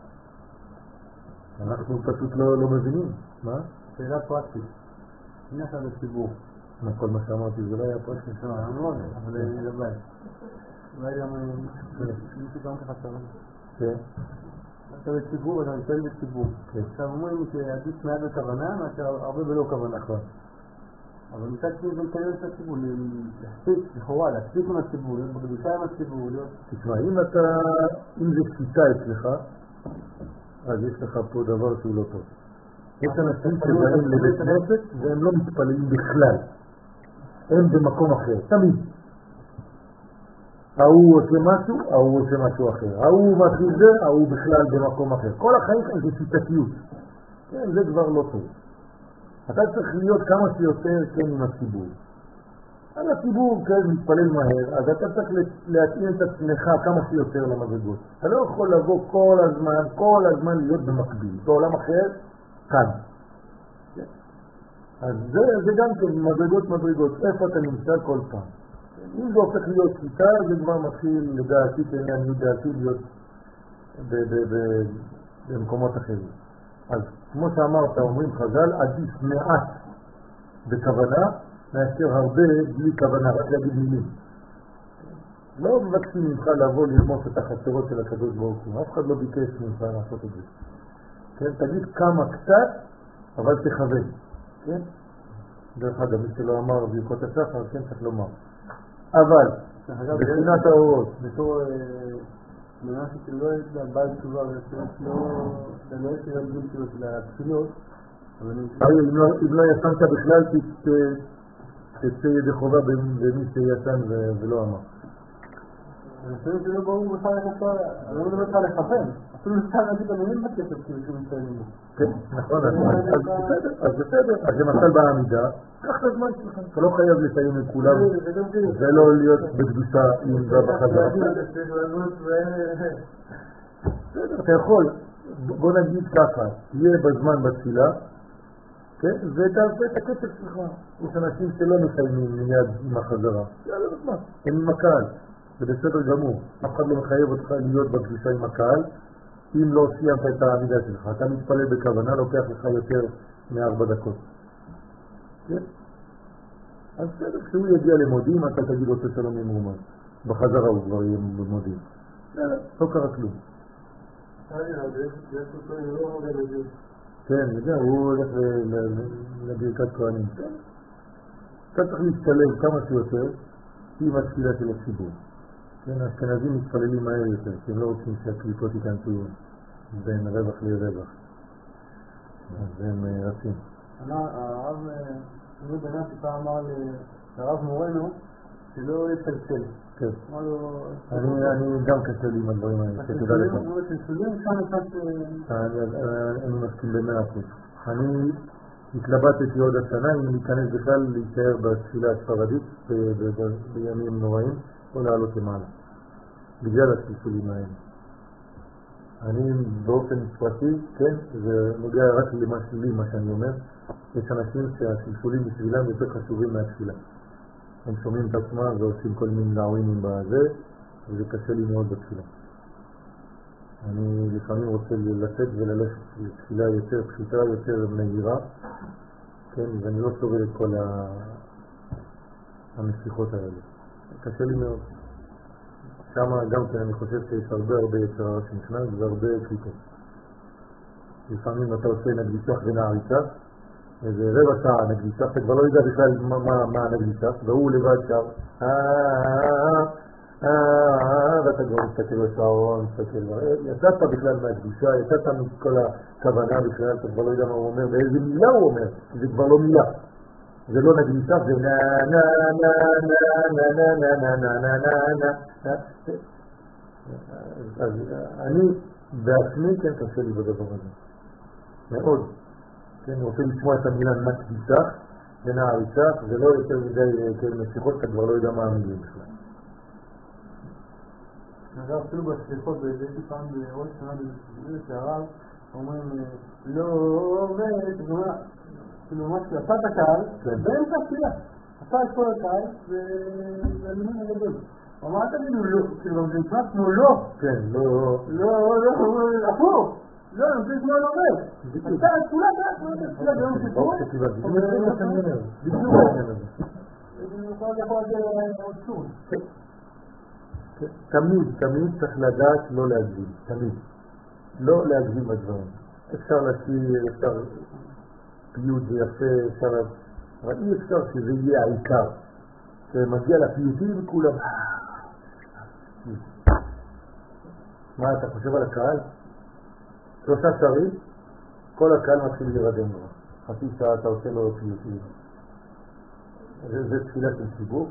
אנחנו פשוט לא מבינים. מה? שאלה פרקטית. הנה עכשיו לציבור. כל מה שאמרתי זה לא היה פרקטית. לא, אבל אני לבית. אולי גם מישהו גם ככה צרה. כן. אתה בציבור, אתה מתפעל בציבור. עכשיו אומרים שעדיף מעט בכוונה מאשר הרבה בלא כוונה. אבל מצד שני זה מתקדם את הציבור, להספיק, לכאורה, להספיק עם הציבור, להיות בקדושה עם הציבור, להיות... תשמע, אם זה שיטה אצלך, אז יש לך פה דבר שהוא לא טוב. יש אנשים שבאים לבית כנסת והם לא מתפללים בכלל. הם במקום אחר, תמיד. ההוא עושה משהו, ההוא עושה משהו אחר. ההוא מתחיל זה, ההוא בכלל במקום אחר. כל החיים כאן זה שיטתיות. כן, זה כבר לא טוב. אתה צריך להיות כמה שיותר כן עם הציבור. על הציבור כן מתפלל מהר, אז אתה צריך להתאים את עצמך כמה שיותר למדרגות. אתה לא יכול לבוא כל הזמן להיות במקביל. בעולם אחר, כאן. אז זה גם כן מדרגות. איפה אתה נמצא כל פעם? אם זה הופך להיות שיטה, זה כבר מתחיל לדעתי, כעניין דעתי להיות במקומות אחרים. אז כמו שאמרת, אומרים חז"ל, עדיף מעט בכוונה, מאשר הרבה בלי כוונה, רק להגיד מילים. לא מבקשים ממך לבוא ללמוד את החסרות של הקדוש ברוך הוא, אף אחד לא ביקש ממך לעשות את זה. כן? תגיד כמה קצת, אבל תכוון. כן? דרך אגב, מי שלא אמר ברכות השחר, כן צריך לומר. אבל, בחינת האורות, בתור מנסה שלא יש לה בעל תשובה, ולא יש לה גיל של התפילות, אם לא ישנת בכלל, תצא ידי חובה במי שישן ולא אמר. אני חושב שלא ברור בכלל איך אפשר, אני לא מדבר לך לכוון, אפילו אפשר להגיד את המילים בכסף שהוא מסתיינים בו. כן, נכון, אז בסדר, אז למשל בעמידה, קח את הזמן שלך, אתה לא חייב לסיים את כולם, ולא להיות בקדושה עם זה בחזרה. בסדר, אתה יכול, בוא נגיד ככה, תהיה בזמן בתפילה, ותעשה את הכסף שלך. יש אנשים שלא מסיימים מיד עם החזרה, יאללה בזמן, הם עם הקהל. זה בסדר גמור, אף אחד לא מחייב אותך להיות בפגישה עם הקהל. אם לא סיימת את העמידה שלך, אתה מתפלל בכוונה, לוקח לך יותר מ4 דקות. כן? אז בסדר, כשהוא יגיע למודים, אתה תגיד אותו שלום עם רומן. בחזרה הוא כבר יהיה במודים. לא קרה כלום. כן, יודע, הוא הולך לברכת כהנים. אתה צריך להשתלב כמה שיותר עם התפילה של הציבור. כן, האשכנזים מתפללים מהר יותר, כי הם לא רוצים שהקליפות ייכנסו בין רווח לרווח. אז הם רצים. הרב בנאס פעם אמר לרב מורנו שלא יצלצל. כן. אני גם קשה לי עם הדברים האלה, שתדע לך. אני מסכים ב100%. אני התלבטתי עוד השנה אם להיכנס בכלל להישאר בתפילה הספרדית בימים נוראים, או לעלות למעלה, בגלל הסלסולים האלה. אני באופן פרטי, כן, זה נוגע רק לי מה שאני אומר, יש אנשים שהסלסולים בשבילם יותר חשובים מהתפילה. הם שומעים את עצמם ועושים כל מיני נעווינים בזה, וזה קשה לי מאוד בתפילה. אני לפעמים רוצה לצאת וללכת לתפילה יותר פשוטה, יותר מהירה, כן, ואני לא סובל את כל המשיכות האלה. קשה לי מאוד. שם גם כן אני חושב שיש הרבה יצרה שנכנס והרבה קליטות. לפעמים אתה עושה נגליצח ונעריצה, איזה רבע שעה נגליצח, אתה כבר לא יודע בכלל מה הנגליצח, והוא לבד שם, ואתה כבר מסתכל בשעון, יצאת בכלל מהקדושה, יצאת מכל הכוונה בכלל, אתה כבר לא יודע מה הוא אומר, ואיזה מילה הוא אומר, זה כבר לא מילה. זה לא נגליצח, זה נה נה נה נה נה נה נה נה נה נה. אז אני בעצמי כן קשה לי בדבר הזה. מאוד. כן, אני רוצה לשמוע את המילה נקדיצח ונעריצח, זה לא יותר מדי משיכות, אתה כבר לא יודע מה המילים בכלל. אגב, אפילו בסליחות, באיזושהי פעם בראש שנה בגלל שהרב אומרים לא עובד, כאילו ממש עשה את הקהל, באמצע התפילה, עשה את כל הקהל והלימון הגדול. אמרת תגידו לא, כאילו זה נשמע כמו לא. כן, לא. הפוך. לא, אני רוצה לשמוע לא עובד. עשה את כולה ביום סיפור. תמיד צריך לדעת לא להגזים, תמיד. לא להגזים בדברים. אפשר לשיר, אפשר פיוט זה יפה, אפשר... אבל אי אפשר שזה יהיה העיקר. שמגיע לפיוטים וכולם... מה אתה חושב על הקהל? 3 שרים, כל הקהל מתחיל להירדם לו. חצי שעה אתה עושה לו פיוטים. זה תפילה של ציבור.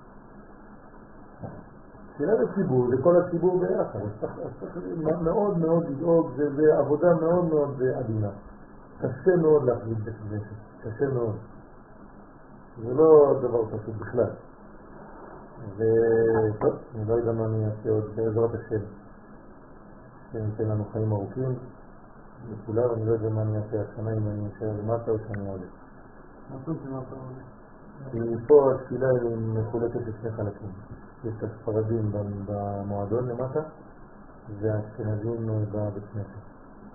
תפילה לציבור, זה כל הציבור ביחד. צריך מאוד מאוד לדאוג, זה עבודה מאוד מאוד עדינה. קשה מאוד להחליט בכנסת, קשה מאוד. זה לא דבר פשוט בכלל. וטוב, אני לא יודע מה אני אעשה עוד בעזרת השם. שניתן לנו חיים ארוכים לכולם, אני לא יודע מה אני אעשה השנה, אם אני אשאר למטה או שאני עולה. כי פה התפילה היא מחולקת לשני חלקים. יש את הספרדים במועדון למטה, והאשכנזים בבית כנסת.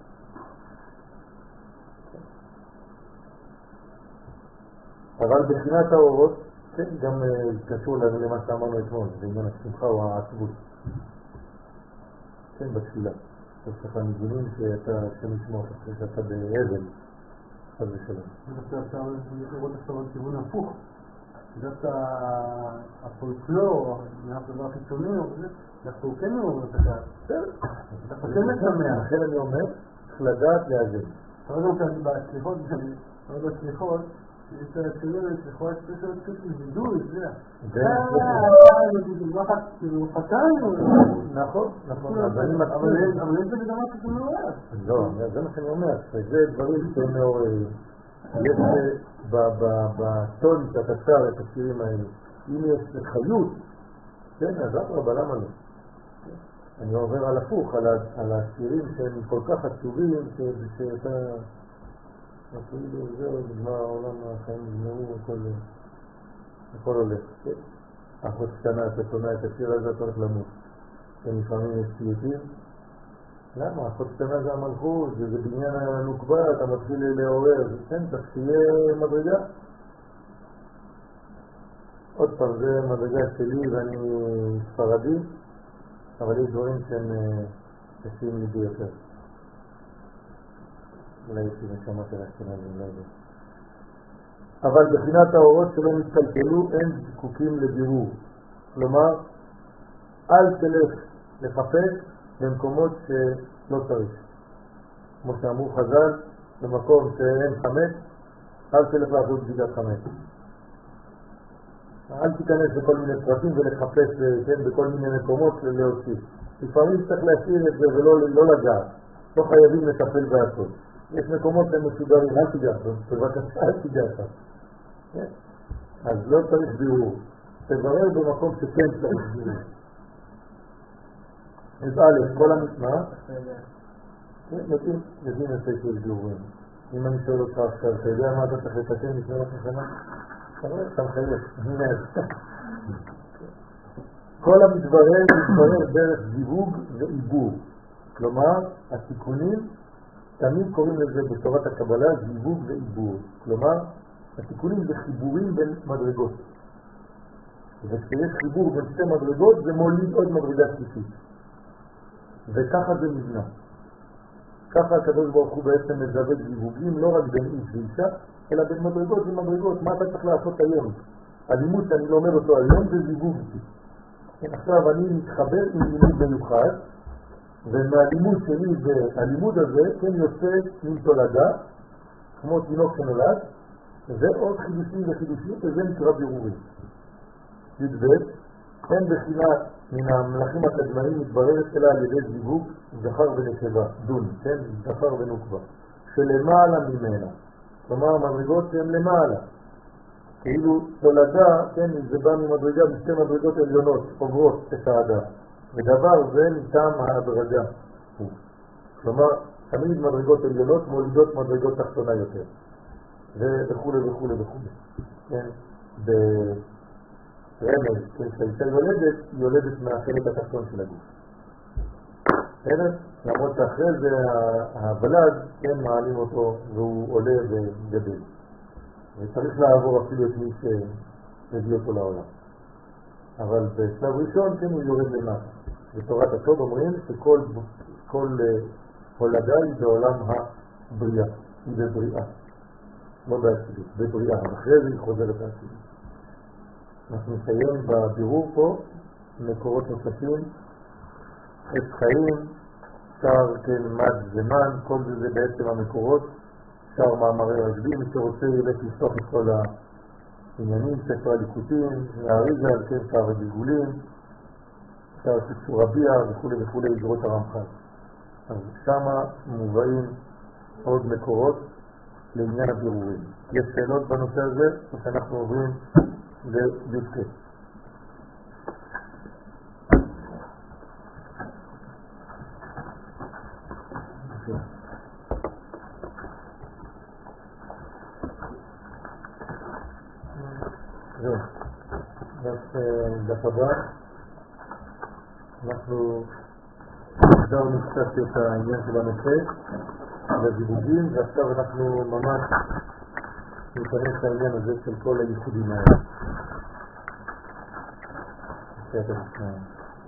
אבל בחינת האורות, כן, גם קשור למה שאמרנו אתמול, בעניין השמחה או העצבות. כן, בתפילה. יש לך מבינים שאתה משמור, שאתה באבל, חד ושלום. דווקא אפשר לראות עכשיו על כיוון הפוך. דווקא הפולקלור, מהדבר החיצוני, דווקא הוא כן מעורר את הקהל. דווקא כן משמח. לכן אני אומר, צריך לדעת לאזן. אתה רואה גם כאן בסליחות, יש את השאלה לסליחות, יש את השאלה לזידוי, זה. כאילו חתן. נכון. אבל יש בגדמה שזה מעורר. לא, זה מה שאני אומר, שזה דברים שהם מעוררים. יש בטון שאתה שר את השירים האלה, אם יש חיות, כן, אז רבה, למה לא? אני עובר על הפוך, על השירים שהם כל כך עצובים, שאתה... אפילו זהו, נגמר העולם, החיים נגמרו, הכל הולך. אחות קטנה, אתה שומע את השיר הזה, אתה הולך למות. לפעמים יש פיוטים. למה? אחות קטנה זה המלכות, זה בניין הנוקבה, אתה מתחיל לעורר. כן, צריך שיהיה מדרגה. עוד פעם, זה מדרגה שלי ואני ספרדי, אבל יש דברים שהם קשים לי ביותר. אולי יש לי נשמה של אשכנזים, לא יודע. אבל בחינת האורות שלא מתקלקלו, הם זקוקים לבירור. כלומר, אל תלך לחפש במקומות שלא צריך. כמו שאמרו חז"ל, במקום שאין חמץ, אל תלך לעשות בדיקת חמץ. אל תיכנס בכל מיני פרטים ולחפש בכל מיני מקומות להוציא. לפעמים צריך להשאיר את זה ולא לגעת. לא חייבים לטפל בעצות. יש מקומות שהם מסודרים, אל תיגע, בבקשה אל תיגע. אז לא צריך בירור. תברר במקום שכן צריך בירור. אז א', כל המשמע, יודעים את זה של בירורים. אם אני שואל אותך עכשיו, אתה יודע מה אתה צריך לתקן לפני לך שנה? אתה מחייב. כל המתברר מתברר דרך זיווג ועיבור. כלומר, התיקונים תמיד קוראים לזה בתורת הקבלה זיווג ועיבור. כלומר, התיקונים זה חיבורים בין מדרגות. וכשיש חיבור בין שתי מדרגות זה מוליד עוד מדרגה שלישית. וככה זה נבנה. ככה הקדוש ברוך הוא בעצם מזווג זיווגים לא רק בין איש ואישה, אלא בין מדרגות ומדרגות. מה אתה צריך לעשות היום? הלימוד שאני לומד אותו היום זה זיווג. עכשיו אני מתחבר עם לימוד מיוחד, ומהלימוד שלי והלימוד הזה כן יוצא עם תולדה, כמו תינוק שנולד, ועוד חידושים וחידושים, וזה נקרא בירורים. י"ב, אין בחינה מן המלאכים הקדמאים מתבררת אלא על ידי זיווג זכר ונקבה, דון, כן? זכר ונוקבה, שלמעלה ממנה. כלומר, מדרגות שהן למעלה. כאילו תולדה, כן, זה בא ממדרגה, משתי מדרגות עליונות, עוברות את האדם. ודבר זה מטעם ההדרגה. כלומר, תמיד מדרגות עליונות מולידות מדרגות תחתונה יותר. וכו' וכו' וכו'. כן? ברמז, כשהאישה יולדת, היא יולדת מהחלק התחתון של הגוף. בסדר? למרות שאחרי זה הוולד, כן, מעלים אותו והוא עולה וגדל. וצריך לעבור אפילו את מי שהביא אותו לעולם. אבל בשלב ראשון, כן, הוא יורד למטה. בתורת הטוב אומרים שכל הולדה היא בעולם הבריאה, היא בבריאה. לא באצילות, בבריאה. אחרי זה היא חוזרת לאצילות. אנחנו נסיים בבירור פה מקורות נוספים, חפץ חיים, שער כן מד זמן, כל זה בעצם המקורות, שער מאמרי רשב"י, מי שרוצה ילך לפתוח את כל העניינים, ספר הליקוטים, האריז"ל, כן, שער הגלגולים, שער קיצור רביע וכו' וכו', אגרות הרמח"ל. אז שמה מובאים עוד מקורות לעניין הבירורים. יש שאלות בנושא הזה, או שאנחנו עוברים לי"ט. זהו, דף הבא, אנחנו הגדרנו קצת את העניין של הנושא והזיווגים, ועכשיו אנחנו ממש ניכנס לעניין הזה של כל הייחודים האלה. בסדר, שניים.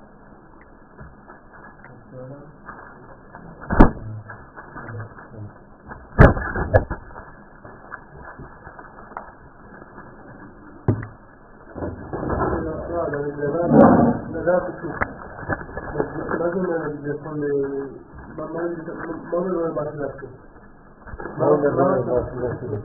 לדעת פשוט. מה זה אומר לביטחון? מה מדבר באחילת? מה הוא מדבר באחילת?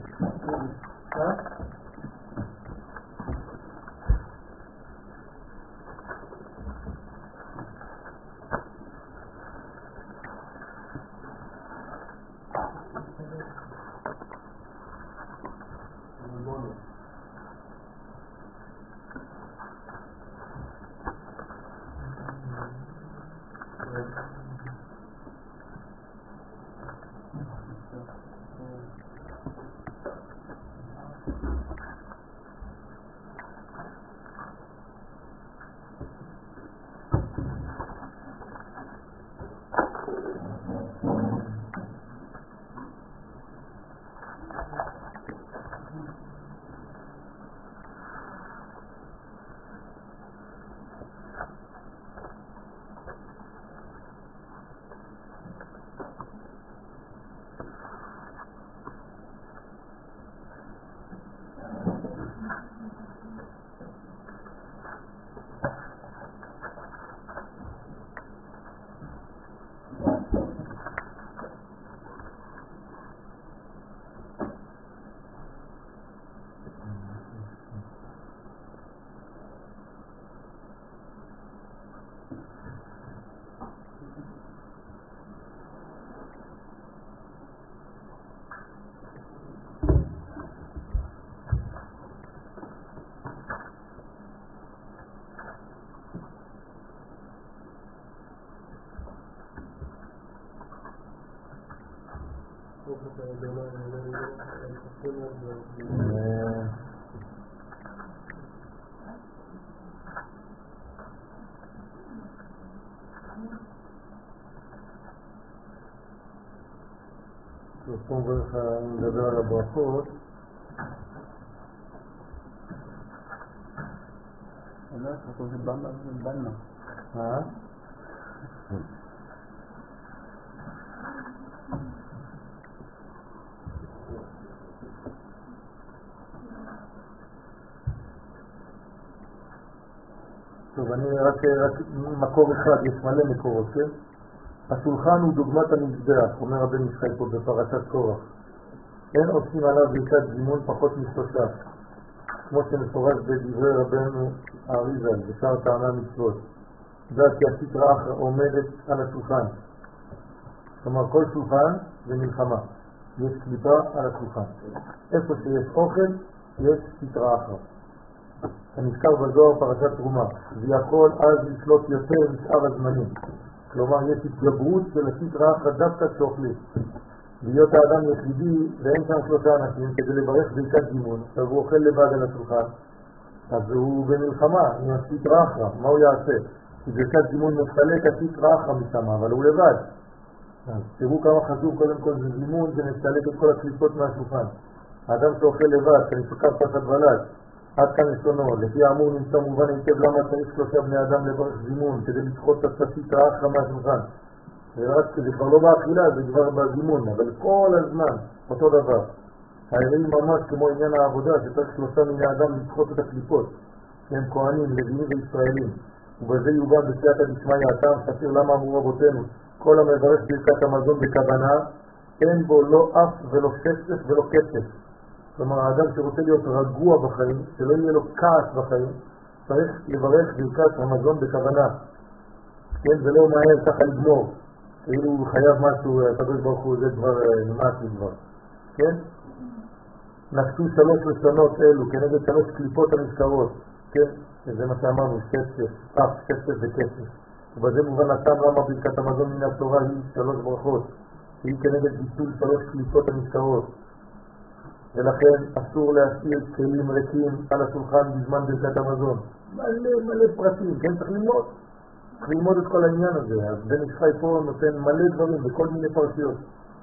פה בערך נדבר על הברכות, לא חושב שבאנו. טוב, אני רק מקור אחד, יש מלא מקורות, כן? השולחן הוא דוגמת המזבח, אומר הבן ישראל פה בפרשת קורח. אין עושים עליו ברכת זימון פחות משלושה, כמו שמפורש בדברי רבנו האריז"ל בשאר טעמי המצוות. דעת כי הסטרא אחרא עומדת על השולחן. כלומר, כל שולחן זה מלחמה. יש קליפה על השולחן. איפה שיש אוכל, יש סטרא אחרא. הנזכר בזוהר פרשת תרומה, ויכול אז לשלוט יותר משאר הזמנים. כלומר, יש התגברות של הסטרא אחרא דווקא כשאוכלים. להיות האדם יחידי ואין שם שלושה אנשים כדי לברך ברכת זימון, אז הוא אוכל לבד על השולחן, אז הוא במלחמה עם הסטרא אחרא. מה הוא יעשה? כי ברכת זימון מחלק הסטרא אחרא משם, אבל הוא לבד. אז תראו כמה חשוב קודם כל זה זימון, זה מסלק את כל הקליפות מהשולחן. האדם שאוכל לבד, כנפקר פחד ולד, עד כאן לשונו, לפי האמור נמצא מובן היטב למה צריך שלושה בני אדם לברך זימון, כדי לדחות את הסטרא אחרא מהשולחן. ורק שזה כבר לא באכילה, זה כבר בזימון, אבל כל הזמן אותו דבר. האירועים ממש כמו עניין העבודה, שצריך שלושה בני אדם לדחות את הקליפות, שהם כהנים, לוויים וישראלים. ובזה יובן בסייעתא דשמיא הטעם ספיר למה אמרו רבותינו, כל המברך ברכת המזון בכוונה, אין בו לא אף ולא כסף ולא כסף. כלומר, האדם שרוצה להיות רגוע בחיים, שלא יהיה לו כעס בחיים, צריך לברך ברכת המזון בכוונה. כן, זה לא מהר ככה לגמור. כאילו הוא חייב משהו, הקדוש ברוך הוא, זה כבר נמאס לדבר. כן? נקטו שלוש לשונות אלו, כנגד שלוש קליפות המזכרות. כן? זה מה שאמרנו, כסף, אף, כסף וכסף. ובזה מובן הטעם למה ברכת המזון מן התורה היא שלוש ברכות, שהיא כנגד ביטול שלוש קליפות המזכרות. ולכן אסור להשאיר כלים ריקים על השולחן בזמן ברכת המזון. מלא פרטים, כן? צריך ללמוד. צריך ללמוד את כל העניין הזה. אז בן איש חי פה נותן מלא דברים בכל מיני פרשיות.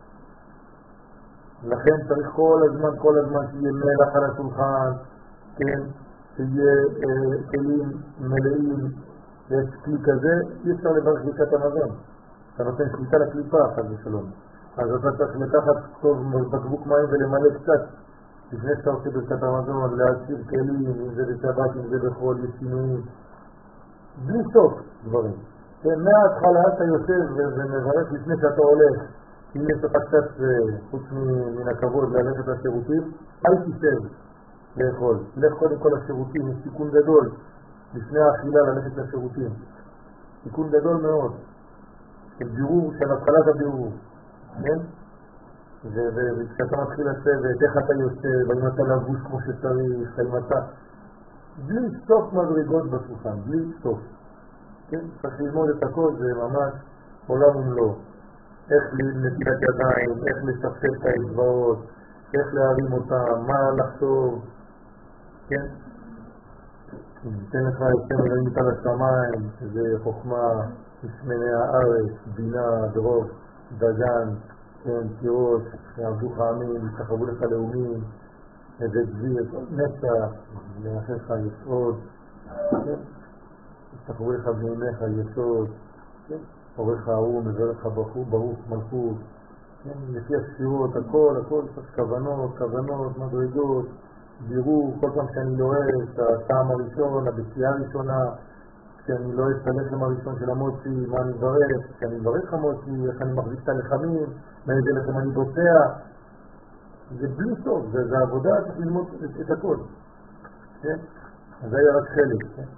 לכן צריך כל הזמן שיהיה מלח על השולחן, כן? שיהיה כלים מלאים, יש כלי כזה, אי אפשר לברך ברכת המזון. אתה נותן שליטה לקליפה, חס ושלום. אז אתה צריך לקחת טוב בקבוק מים ולמלא קצת. לפני שאתה עושה ברכת המזון, להשאיר כלים, אם זה בשבת, אם זה בחול, יש שינויים. בלי סוף דברים. כן, מההתחלה אתה יושב ומברך לפני שאתה הולך. אם יש לך קצת חוץ מן הכבוד ללכת לשירותים, אל תשב לאכול. לך קודם כל לשירותים, יש סיכון גדול לפני האכילה ללכת לשירותים. סיכון גדול מאוד. של בירור, של התחלת הבירור. כן? וכשאתה מתחיל לשבת, איך אתה יושב, האם אתה לבוש כמו שצריך, האם אתה... בלי סוף מדרגות בשולחן, בלי סוף. כן? צריך ללמוד את הכל, זה ממש עולם ומלואו. איך לנטילת ידיים, איך לשפשף את האצבעות, איך להרים אותם, מה לחשוב, כן? ניתן לך יותר מלאים על השמיים, שזה חוכמה, משמני הארץ, בינה, דרוב, דגן, כן, תירוש, יעבדוך עמים, ישתחוו לך לאומים, איזה דביר, נצח, לאחר לך יסוד, כן? ישתחוו לך בנימך יסוד, כן? עורך האום, מברך ברוך מלכות, כן? לפי הספירות, הכל, צריך כוונות, מדרגות, בירור, כל פעם שאני לא רואה את הטעם הראשון, הבציעה הראשונה, כשאני לא אוהב את הלחם הראשון של המוציא, מה אני מברך, כשאני מברך המוציא, איך אני מחזיק את הלחמים, מאיזה לחם אני בוצע, זה בלי סוף, זה עבודה, צריך ללמוד את הכל, כן? אז זה היה רק חלק, כן?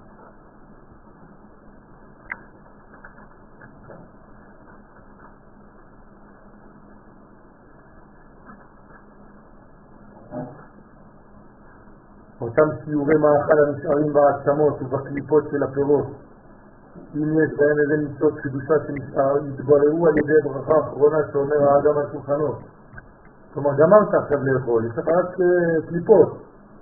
אותם סיורי מאכל הנשארים בעצמות ובקליפות של הפירות. אם יש בהם איזה ניצות קדושה שנשאר, יתבררו על ידי ברכה האחרונה שאומר האדם על שולחנו. כלומר, גמרת עכשיו לאכול, יש לך רק קליפות.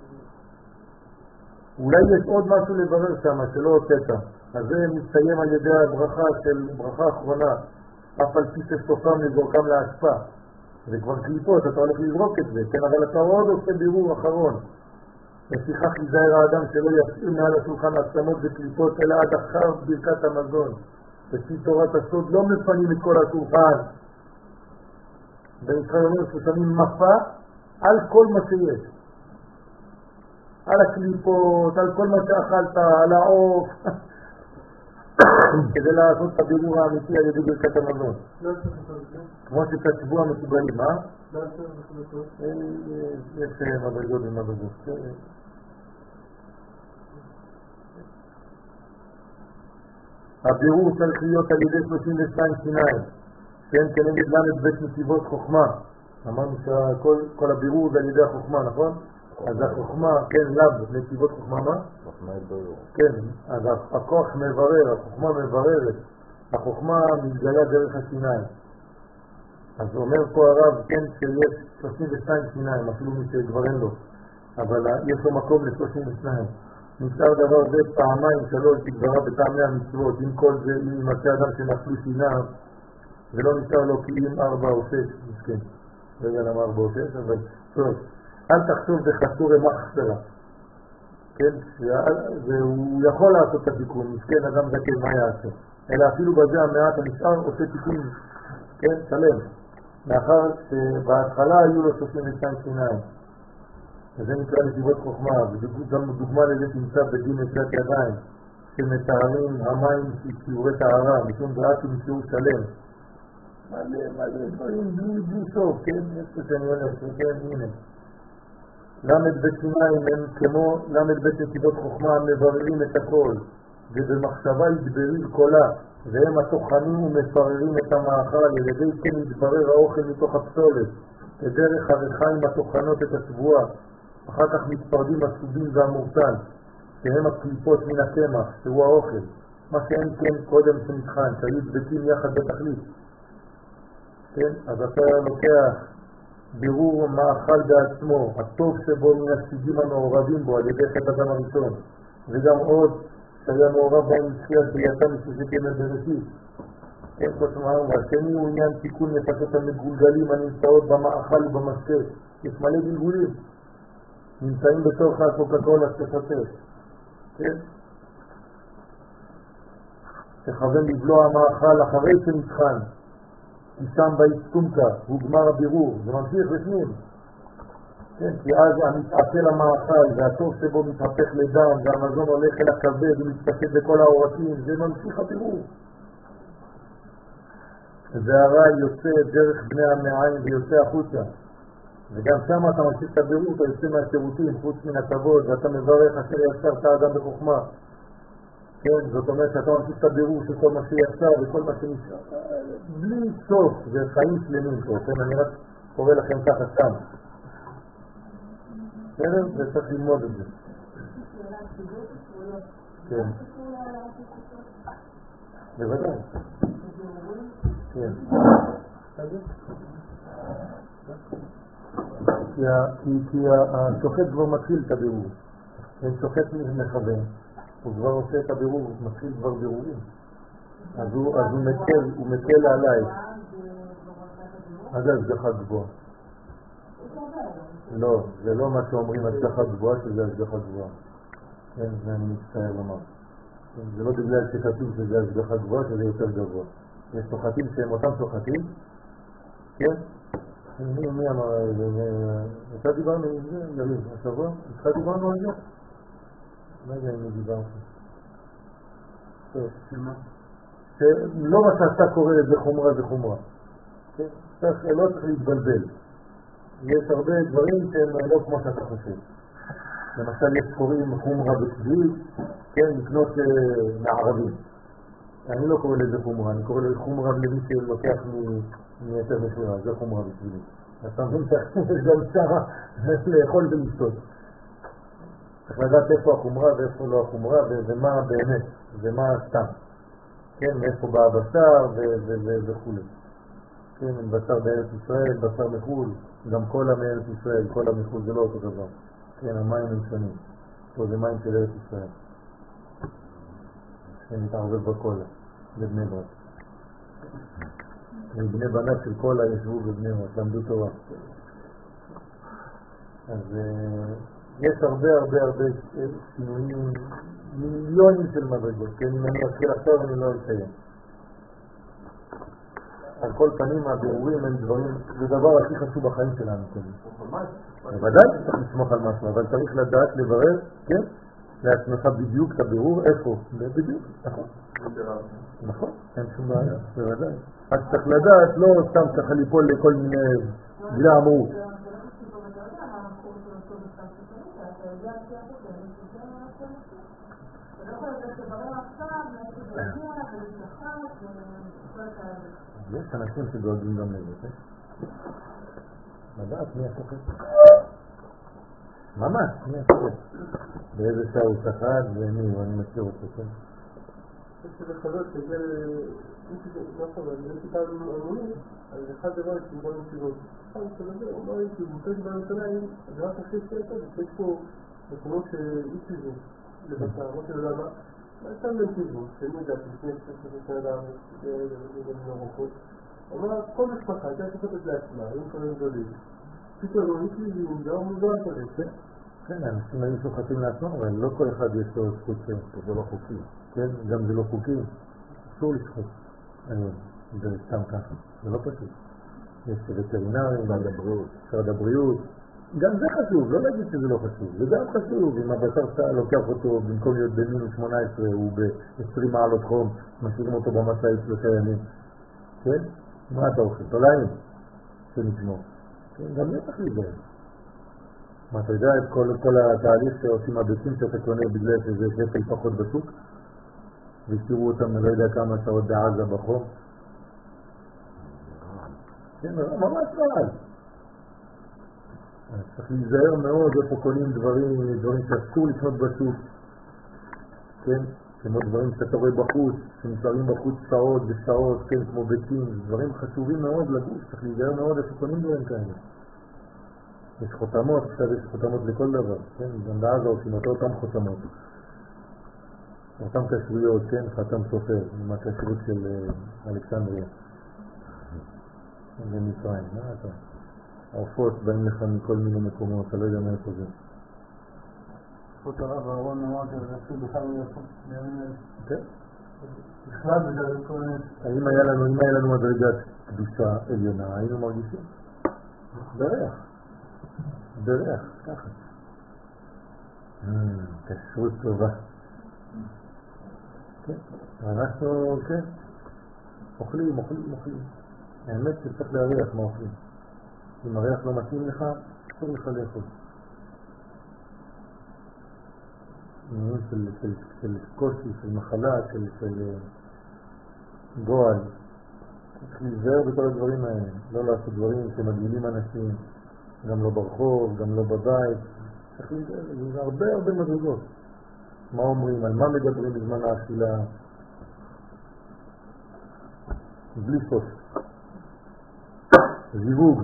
אולי יש עוד משהו לברר שם שלא הוצאת. אז זה מסתיים על ידי הברכה של ברכה האחרונה, אף על פי שסופם לזרוקם להשפעה. זה כבר קליפות, אתה הולך לזרוק את זה, כן, אבל אתה עוד עושה בירור אחרון. לפיכך ייזהר האדם שלא יפעיל מעל השולחן עצמות וקליפות אלא עד אחר ברכת המזון. לפי תורת הסוד לא מפנים את כל השולחן. בישראל אומרים ששמים מפה על כל מה שיש. על הקליפות, על כל מה שאכלת, על העוף. כדי לעשות את הבירור האמיתי על ידי ברכת המזון. כמו שכתבו המקובלים, מה? יש מדרגות ומדרגות. הבירור צריך להיות על ידי 32 שיניים, שהם כנגד למד בית נתיבות חוכמה. אמרנו שכל הבירור זה על ידי החוכמה, נכון? אז החוכמה, כן, לב, נתיבות חוכמה מה? חוכמה התברר. כן, אז הכוח מברר, החוכמה מבררת. החוכמה מתגלה דרך השיניים. אז אומר פה הרב, כן, שיש 32 שיניים, אפילו מי שכבר אין לו, אבל יש לו מקום ל-32. נשאר דבר זה פעמיים, שלוש, תגברה בטעמי המצוות. עם כל זה, אם ימצא אדם שנפלו שיניו, ולא נשאר לו כי אם 4 או 6, מסכן. לא יודע למה 4 או 6, אבל טוב. אל תחשוב בחסור מה חסרה. כן? והוא יכול לעשות את התיקון, מסכן אדם זקן מה יעשה. אלא אפילו בזה המעט הנשאר עושה תיקון, כן? שלם. מאחר שבהתחלה היו לו 32 שיניים. וזה נקרא נתיבות חוכמה, וגם דוגמה לזה תמצא בדין נטילת ידיים, שמטהרים המים שיעורי טהרה, משום דעת ומשום שלם. מלא דברים בלי סוף, כן? יש פה שאני הולך, כן, הנה. למד בית שיניים הם כמו למד בית נתיבות חוכמה, מבררים את הכל, ובמחשבה ידבריר קולה, והם התוכנים ומפררים את המאכל, על ידי כן יתברר האוכל מתוך הפסולת, בדרך הרחיים התוכנות את השבועה. אחר כך מתפרדים הסובים והמורטל, שהם הקליפות מן הקמח, שהוא האוכל, מה שאין כן קודם שנתחן, שהיו דבקים יחד בתכלית. כן? אז אתה לוקח בירור מאכל בעצמו, הטוב שבו מן הסיגים המעורבים בו על ידי חטא אדם הראשון, וגם עוד שהיה מעורב בהם מתחילת בריאתם מסוזקי בראשית. כן, כמו שאמרנו, והשני הוא עניין תיקון נפשות המגולגלים הנמצאות במאכל ובמשקה. יש מלא גלגולים. נמצאים בתוך הקוקה-קולה שתפתח. כן? תכוון לבלוע המאכל אחרי שנתחן, כי שם בהסתומקה הוא גמר הבירור, זה ממשיך בפנים. כן, כי אז המתעכל המאכל והטוב שבו מתהפך לדם והמזון הולך אל הכבד ומתפשט בכל העורקים, זה ממשיך הבירור. והרע יוצא דרך בני המעיים ויוצא החוצה. וגם שם אתה ממשיך את הבירור, אתה יוצא מהשירותים, חוץ מן הכבוד, ואתה מברך אשר יצר את האדם בחוכמה. כן, זאת אומרת שאתה ממשיך את הבירור של כל מה שיצר וכל מה שנשאר. בלי סוף, זה חיים שלמים פה, כן? אני רק קורא לכם ככה סתם. בסדר? זה צריך ללמוד את זה. כן. בוודאי. כן. כי השופט כבר מתחיל את הבירור. אין שופט מכוון, הוא כבר עושה את הבירור, הוא מתחיל כבר בירורים. אז הוא מקל עליי. אז זה השגחה גבוהה. לא, זה לא מה שאומרים השגחה גבוהה, שזה השגחה גבוהה. כן, זה אני מצטער לומר. זה לא בגלל שכתוב שזה השגחה גבוהה, שזה יותר גבוה. יש שוחטים שהם אותם שוחטים, כן? מי אמר, אתה דיברנו על זה, יריב, השבוע? אתה דיברנו על זה? לא יודע אם דיברתי. טוב, לא מה שאתה קורא לזה חומרה זה חומרה. לא צריך להתבלבל. יש הרבה דברים שהם לא כמו שאתה חושב. למשל יש קוראים חומרה בשביל, כן, לקנות מערבים. אני לא קורא לזה חומרה, אני קורא לזה חומרה למי שלוקח מיותר מחירה, זה חומרה בשבילי. אתה מבין שגם שמה לאכול ולשתות. צריך לדעת איפה החומרה ואיפה לא החומרה ומה באמת, ומה סתם. כן, מאיפה בא הבשר וכו'. כן, בשר בארץ ישראל, בשר מחול, גם קולה מארץ ישראל, קולה מחול זה לא אותו דבר. כן, המים הם שונים. פה זה מים של ארץ ישראל. שמתערבב בקולה, בבני ברק. בני בנת של קולה ישבו בבני ברק, למדו תורה. אז יש הרבה שינויים, מיליונים של מדרגות, כן? אם אני אתחיל עכשיו אני לא אציין. על כל פנים הבירורים הם דברים, זה דבר הכי חשוב בחיים שלנו. בוודאי צריך לסמוך על משהו, אבל צריך לדעת לברר, כן? לעצמך בדיוק את הבירור, איפה? בדיוק, נכון. נכון, אין שום בעיה, בוודאי. אז צריך לדעת, לא סתם ככה ליפול לכל מיני גלעמות. יש אנשים שדואגים גם לזה, לדעת מי השוחט. ממש, מי השוחט. באיזה שעה הוא שחט ומי, ואני מכיר אותו, כן? יש שזה חזות שזה, לא חזות, זה כיתה אמוני, אז אחד דבר יש בו נציגות. אחד זה, הוא לא יש, הוא מוצא בירושלים, זה רק הכי שאתה, יש פה מקומות שאיציבו לבצע, מה שזה למה, ואתה נציגות, שאני יודעת, לפני שנה גם מרוקות, אבל כל משפחה הייתה שופטת לעצמה, היו כמה גדולים. פתאום לא איציבו, זה לא מוזר כזה. כן, אנשים היו שוחטים לעצמם, אבל לא כל אחד יש לו זכות זה לא חוקי. כן, גם זה לא חוקי, אסור לשחוט. זה סתם ככה, זה לא פשוט. יש וטרינרים, משרד הבריאות, גם זה חשוב, לא להגיד שזה לא חשוב, זה גם חשוב. אם הבשר שאתה לוקח אותו במקום להיות במינוס 18, הוא ב-20 מעלות חום, משאירים אותו במשאית 3 ימים. כן? מה אתה אוכל? תולעים שנשמור. כן, גם זה צריך להיזהר. מה אתה יודע את כל התהליך שעושים הביצים שאתה קונה בגלל שזה שקל פחות בשוק והשאירו אותם לא יודע כמה שעות בעזה בחום. כן, ממש רעל. צריך להיזהר מאוד איפה קונים דברים שאסור לקנות בשוק. כן, כמו דברים שאתה רואה בחוץ, שנשארים בחוץ שעות ושעות, כן, כמו ביצים, דברים חשובים מאוד לגוף, צריך להיזהר מאוד איפה קונים דברים כאלה. יש חותמות, עכשיו יש חותמות לכל דבר, כן? גם בעזה עושים אותם חותמות. אותם כשרויות, כן? חתם סופר, עם הכשרות של אלכסנדריה. במצרים, מה אתה? העופות באים לך מכל מיני מקומות, אתה לא יודע מאיפה זה. עופות הרב אהרון אמר שזה אפילו בכלל לא יפות. כן? בכלל בגלל כל מיני... אם היה לנו מדרגת קדושה עליונה, היינו מרגישים? בריח, ככה. כשרות טובה. כן, אנחנו, כן, אוכלים. האמת שצריך להריח מה אוכלים. אם הריח לא מתאים לך, אסור לך לאכול. עניינים של קושי, של מחלה, של גועל. צריך להיזהר בכל הדברים האלה. לא לעשות דברים שמגבילים אנשים. גם לא ברחוב, גם לא בבית. צריך להיזהר, זה הרבה מדרגות. מה אומרים, על מה מדברים בזמן האכילה. בלי סוף. זיווג.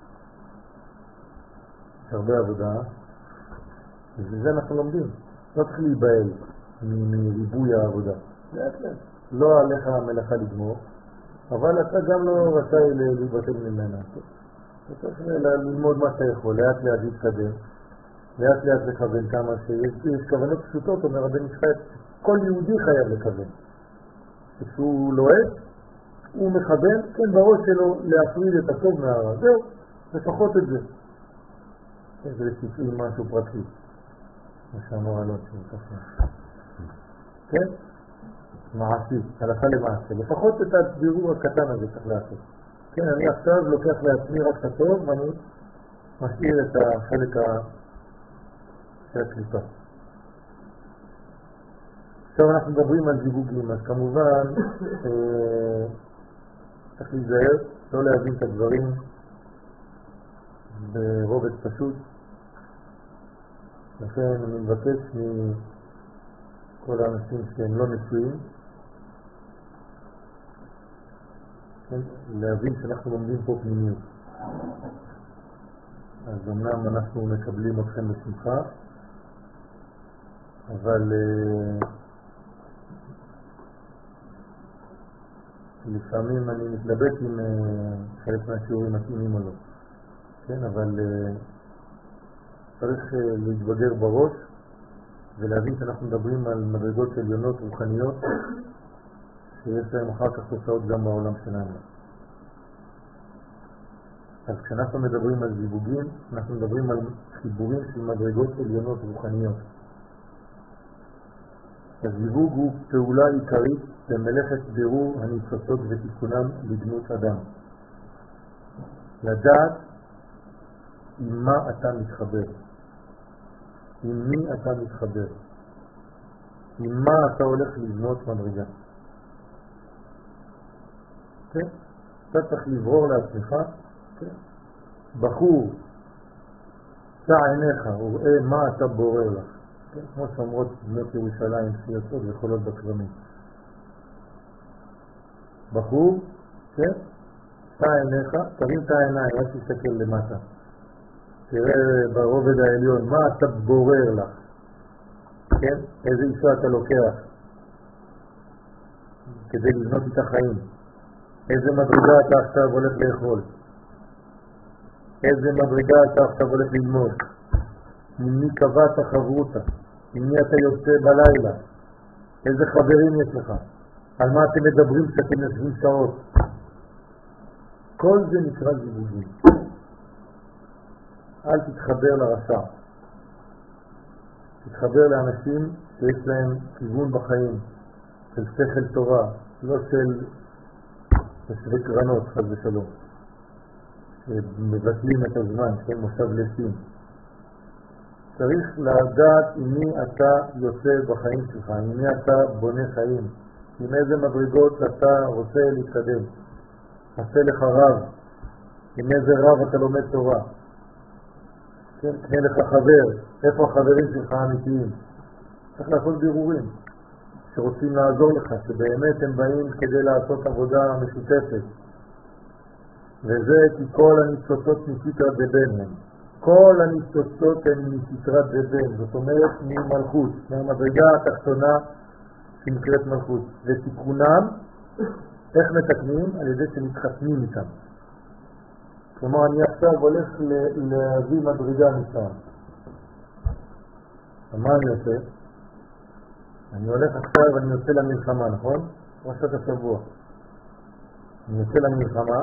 יש הרבה עבודה, וזה אנחנו לומדים. לא צריך להיבהל מריבוי העבודה. לאט. לא עליך המלאכה לגמור, אבל אתה גם לא רשאי להיבטל ממנה. אתה צריך ללמוד מה אתה יכול, לאט להתקדם, לאט לכוון כמה שיש כוונות פשוטות, אומר רבן יצחק, כל יהודי חייב לכוון. כשהוא לועד, הוא מכוון, כן, בראש שלו להפריד את הטוב מהרע. זהו, לפחות את זה. זה לסיפור משהו פרטי. מה שאמר אלון ככה. כן? מעשי, הלכה למעשה. לפחות את הבירור הקטן הזה צריך לעשות. כן, אני עכשיו לוקח לעצמי רק את הטוב ואני משאיר את החלק של הקליפה. עכשיו אנחנו מדברים על זיווגים, אז כמובן צריך להיזהר, לא להבין את הדברים ברובד פשוט. לכן אני מבקש מכל האנשים שהם לא נשואים, כן, להבין שאנחנו לומדים פה פנימיות. אז אמנם אנחנו מקבלים אתכם בשמחה, אבל לפעמים אני מתלבט עם חלק מהשיעורים מתאימים או לא. כן, אבל צריך להתבגר בראש ולהבין שאנחנו מדברים על מדרגות עליונות רוחניות שיש להם אחר כך תוצאות גם בעולם שלנו. אז כשאנחנו מדברים על זיווגים, אנחנו מדברים על חיבורים של מדרגות עליונות רוחניות. הזיווג הוא פעולה עיקרית במלאכת בירור הניצוצות ותיקונם בדמות אדם. לדעת עם מה אתה מתחבר, עם מי אתה מתחבר, עם מה אתה הולך לבנות מדרגה. כן? אתה צריך לברור לעצמך, כן? בחור, שע עיניך וראה מה אתה בורר לך. כן? כמו שאומרות בנות ירושלים שיוצאות וחולות בקרמים. בחור, כן? שע עיניך, תרים את העיניים, רק תסתכל למטה. תראה ברובד העליון, מה אתה בורר לך? כן? איזה אישה אתה לוקח כדי לבנות את החיים? איזה מדרגה אתה עכשיו הולך לאכול? איזה מדרגה אתה עכשיו הולך ללמוד? ממי קבעת חברותה? ממי אתה יוצא בלילה? איזה חברים יש לך? על מה אתם מדברים כשאתם יושבים שעות? כל זה נקרא זיווגים. אל תתחבר לרשע. תתחבר לאנשים שיש להם כיוון בחיים, של שכל תורה, לא של שווה קרנות, חס ושלום, שמבטלים את הזמן, של מושב לסים. צריך לדעת עם מי אתה יוצא בחיים שלך, עם מי אתה בונה חיים, עם איזה מדרגות אתה רוצה להתקדם. עשה לך רב, עם איזה רב אתה לומד תורה. כן, תהיה לך חבר, איפה החברים שלך האמיתיים? צריך לעשות בירורים שרוצים לעזור לך, שבאמת הם באים כדי לעשות עבודה משותפת. וזה כי כל הניצוצות מסיתרת בבן הם. כל הניצוצות הן מסיתרת בבן, זאת אומרת ממלכות, מהמדרגה התחתונה שנקראת מלכות. ותיקונם, איך מתקנים? על ידי שמתחתנים איתם. כלומר, אני עכשיו הולך להביא מדרגה משם. מה אני עושה? אני הולך עכשיו, אני יוצא למלחמה, נכון? פרשת השבוע. אני יוצא למלחמה,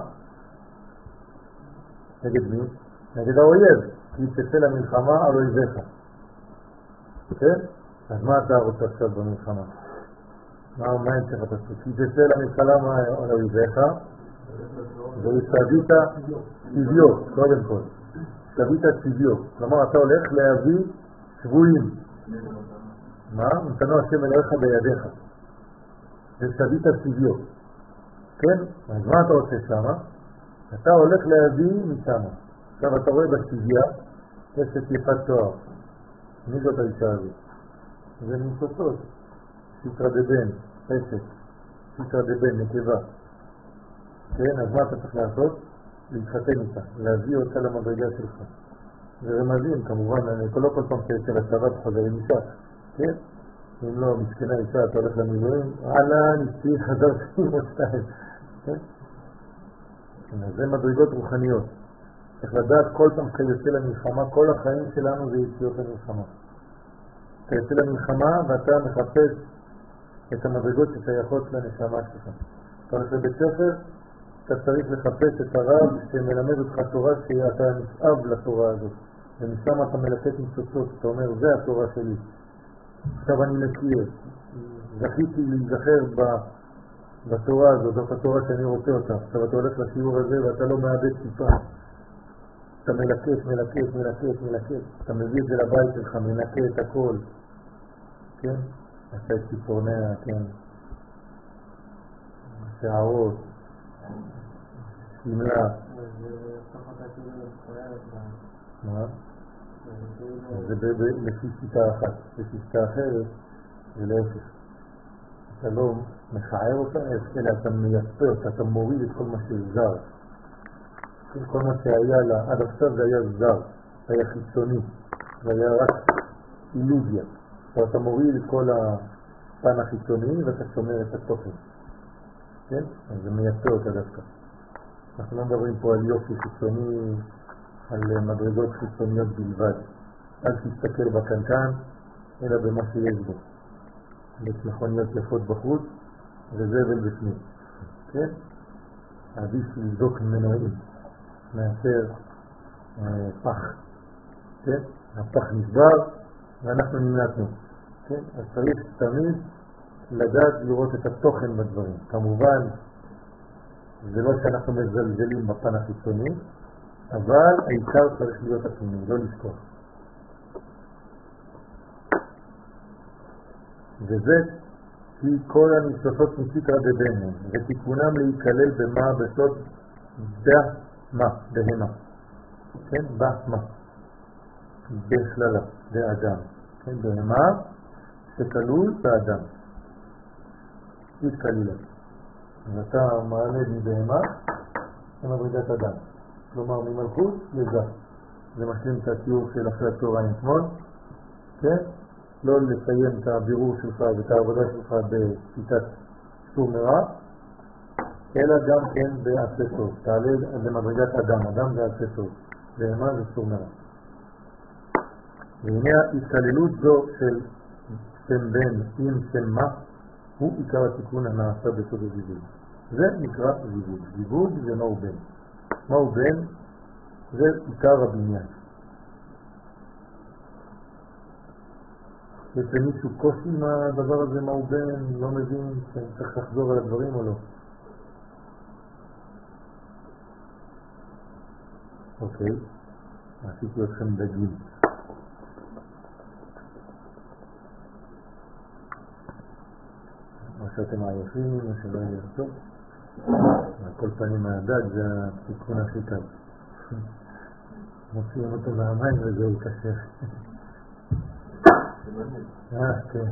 נגד מי? נגד האויב. כי תצא למלחמה על אויביך. כן? אז מה אתה רוצה עכשיו במלחמה? מה אין צריך לעשות? כי תצא למלחמה על אויביך, ושתבית ציוויות, קודם כל. שתבית ציוויות. כלומר, אתה הולך להביא שבויים. מה? נתנו השם אלוהיך בידיך. ושתבית ציוויות. כן? אז מה אתה עושה שם? אתה הולך להביא משם. עכשיו אתה רואה בציוויה, יש את יפת תואר. מי זאת האישה הזאת? זה ניצוצות. סיטרא דבן, אשת. סיטרא דבן, נקבה. כן, אז מה אתה צריך לעשות? להתחתן איתה, להביא אותה למדרגה שלך. זה רמזים, כמובן, לא כל פעם של הצבא חוזר עם אישה, כן? אם לא, מסכנה אישה, אתה הולך למילואים, אשתי חזרתי עם שתיים, כן? זה מדרגות רוחניות. צריך לדעת כל פעם שיוצא למלחמה, כל החיים שלנו זה יציאות למלחמה. אתה יוצא למלחמה ואתה מחפש את המדרגות ששייכות לנשמה שלך. אתה הולך לבית ספר, אתה צריך לחפש את הרב שמלמד אותך תורה שאתה נשאב לתורה הזאת. ומשם אתה מלקט ניצוצות, אתה אומר, זה התורה שלי. עכשיו אני מכיר. זכיתי להיזכר בתורה הזאת, זאת התורה שאני רוצה אותה. עכשיו אתה הולך לשיעור הזה ואתה לא מאבד טיפה. אתה מלקט. אתה מביא את זה לבית שלך, מנקה את הכל. כן? עשה את ציפורניה, כן. שערות. סמלה. מה? זה לפי שיטה אחת. בשיטה אחרת זה להפך. אתה לא מחער אותה, אלא אתה מייצר אותה, אתה מוריד את כל מה שזר. כל מה שהיה לה, עד עכשיו זה היה זר, זה היה חיצוני, זה היה רק אילוזיה. אתה מוריד את כל הפן החיצוני ואתה שומר את התוכן. כן? אז זה מייצר אותה דווקא. אנחנו לא מדברים פה על יופי חיצוני, על מדרגות חיצוניות בלבד. אל תסתכל בקנקן, אלא במה שיש בו. יש מכוניות יפות בחוץ, וזבל בפנים. כן? עדיף לבדוק מנועים, מאשר פח. כן? הפח נשבר, ואנחנו נמלטנו. כן? אז צריך תמיד לדעת לראות את התוכן בדברים. כמובן, זה לא שאנחנו מזלזלים בפן החיצוני, אבל העיקר צריך להיות הפנימי, לא לשכוח. וזה כי כל הניסוסות מסיתרא דבהמה, ותיקונם להיכלל במה בסוד בהמה. כן? בהמה. בכללה, באדם. כן? בהמה שכלול באדם. התכלילה. אז אתה מעלה מבהמה למדרגת אדם. כלומר, ממלכות לזה. זה משלים את התיאור של אחרי הצהריים אתמול. כן? לא לסיים את הבירור שלך ואת העבודה שלך בשיטת סור מרע, אלא גם כן בעשה טוב. תעלה למדרגת אדם. אדם זה עשה טוב. בהמה זה סור מרע. והנה ההתכללות זו של שם בן עם שם מה, הוא עיקר התיקון הנעשה בסוד הזיווג. זה נקרא זיווג. זיווג זה מהו בן. מהו בן? זה עיקר הבניין. יש למישהו קושי מה הדבר הזה, מהו בן? לא מבין שאני צריך לחזור על הדברים או לא? אוקיי, עשיתי אתכם דגים. או שאתם עייפים, או שלא יהיה טוב. על כל פנים מהדג זה התיקון הכי קל. מוציאים אותו מהמים וזהו קשר. כן.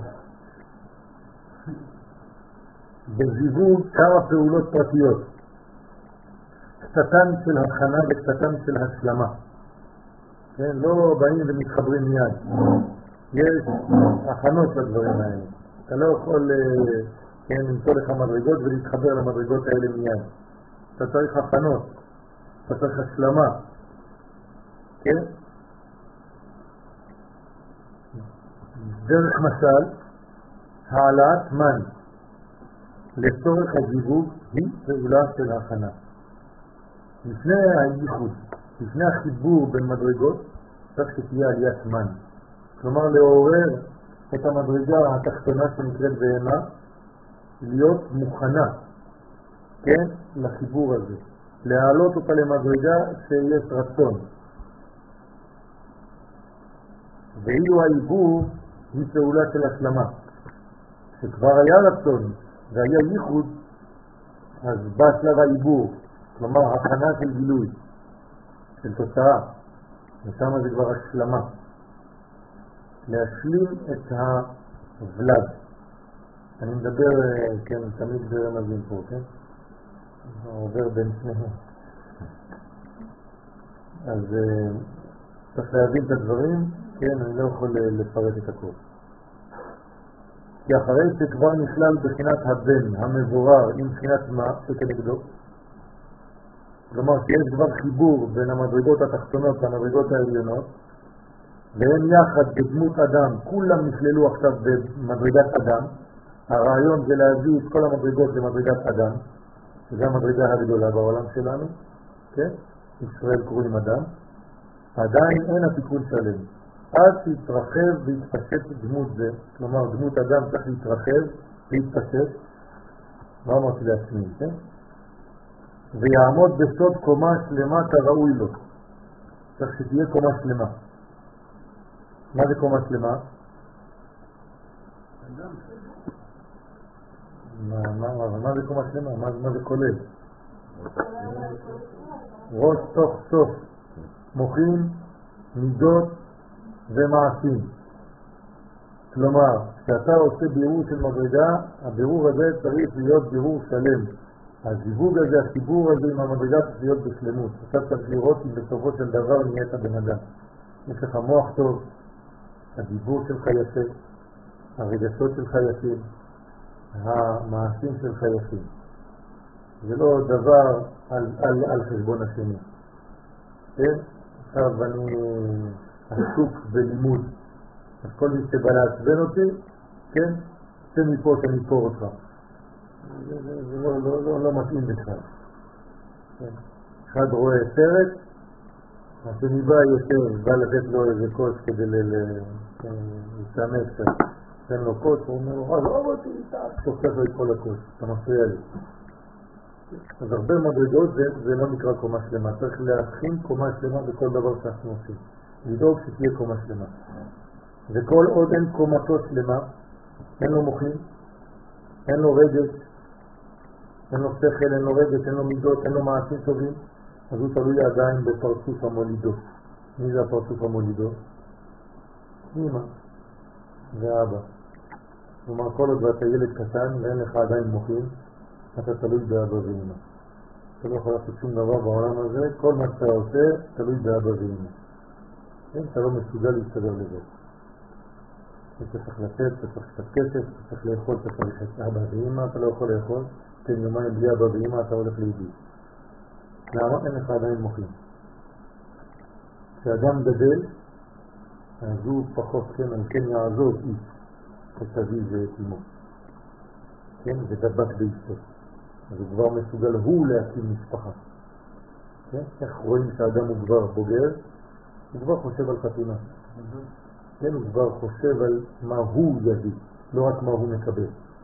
בזיווג כמה פעולות פרטיות. קצתן של הבחנה וקצתן של השלמה. כן, לא באים ומתחברים מיד. יש הכנות לדברים האלה. אתה לא יכול למצוא לך מדרגות ולהתחבר למדרגות האלה מיד. אתה צריך הכנות, אתה צריך השלמה. כן? דרך משל, העלאת מן לצורך הזיווג היא פעולה של ההכנה. לפני הייחוד, לפני החיבור בין מדרגות, צריך שתהיה עליית מן. כלומר, לעורר את המדרגה התחתונה שנקראת בהמה, להיות מוכנה, כן, לחיבור הזה. להעלות אותה למדרגה שיש רצון. ואילו העיבור היא פעולה של השלמה. שכבר היה רצון והיה ייחוד, אז בא שלב העיבור, כלומר הכנה של גילוי, של תוצאה, ושם זה כבר השלמה. להשלים את הוולד. אני מדבר, כן, תמיד ברמזים פה, כן? עובר בין שניהם. אז צריך להבין את הדברים, כן, אני לא יכול לפרט את הכל. כי אחרי שכבר נכלל בחינת הבן המבורר עם בחינת מה שכנגדו, כלומר שיש כבר חיבור בין המדרגות התחתונות למדרגות העליונות, והם יחד בדמות אדם, כולם נכללו עכשיו במדרגת אדם. הרעיון זה להביא את כל המדרגות למדרגת אדם, שזו המדרגה הגדולה בעולם שלנו, כן? ישראל קוראים אדם. עדיין אין התיקון שלם. עד שיתרחב והתפשט דמות זה, כלומר דמות אדם צריך להתרחב והתפשט, מה אמרתי לעצמי, כן? ויעמוד בסוד קומה שלמה כראוי לו. צריך שתהיה קומה שלמה. מה זה קומה שלמה? מה זה קומה שלמה? מה זה כולל? ראש תוך סוף, מוחין, מידות ומעשים. כלומר, כשאתה עושה בירור של מדרגה, הבירור הזה צריך להיות בירור שלם. הזיווג הזה, החיבור הזה עם המדרגה צריך להיות בשלמות. אתה צריך לראות אם בסופו של דבר נהיית בן אדם. יש לך מוח טוב, הדיבור שלך יפה, הרגשות שלך יפים, המעשים שלך יפים. זה לא דבר על חשבון השני. כן? עכשיו אני עסוק בלימוד. אז כל מי שבא לעצבן אותי, כן, תן מפה שאני פור אותך. זה לא מתאים בכלל. אחד רואה סרט, השני בא יושב, בא לתת לו איזה קוץ כדי להשתמש קצת. תן לו קוץ, הוא אומר לו, עזוב אותי, תופך לו את כל הקוץ, אתה מפריע לי. אז הרבה מדרגות זה לא נקרא קומה שלמה, צריך להכין קומה שלמה בכל דבר שאנחנו עושים. לדאוג שתהיה קומה שלמה. וכל עוד אין קומתו שלמה, אין לו מוחים, אין לו רגש, אין לו שכל, אין לו רגש, אין לו מידות, אין לו מעשים טובים, אז הוא תלוי עדיין בפרצוף המולידו. מי זה הפרצוף המולידו? אמא ואבא. כלומר, כל עוד ואתה ילד קטן ואין לך עדיין מוחים, אתה תלוי באבא ואמא. אתה לא יכול לעשות שום דבר בעולם הזה, כל מה שאתה עושה תלוי באבא ואמא. אתה לא מסוגל להסתדר לזה. אתה צריך לתת, אתה צריך קצת כסף, אתה צריך לאכול, אתה צריך את אבא ואמא, אתה לא יכול לאכול, כן, יומיים בלי אבא ואמא אתה הולך לידי. למה? אין לך עדיין מוחים. כשאדם גדל, אז הוא פחות, כן, על כן יעזוב איש, את אביו ואת אמו. כן, זה דבק באשתו. אז הוא כבר מסוגל הוא להקים משפחה. כן, איך רואים שהאדם הוא כבר בוגר? הוא כבר חושב על חתונה. כן, הוא כבר חושב על מה הוא יביא, לא רק מה הוא מקבל.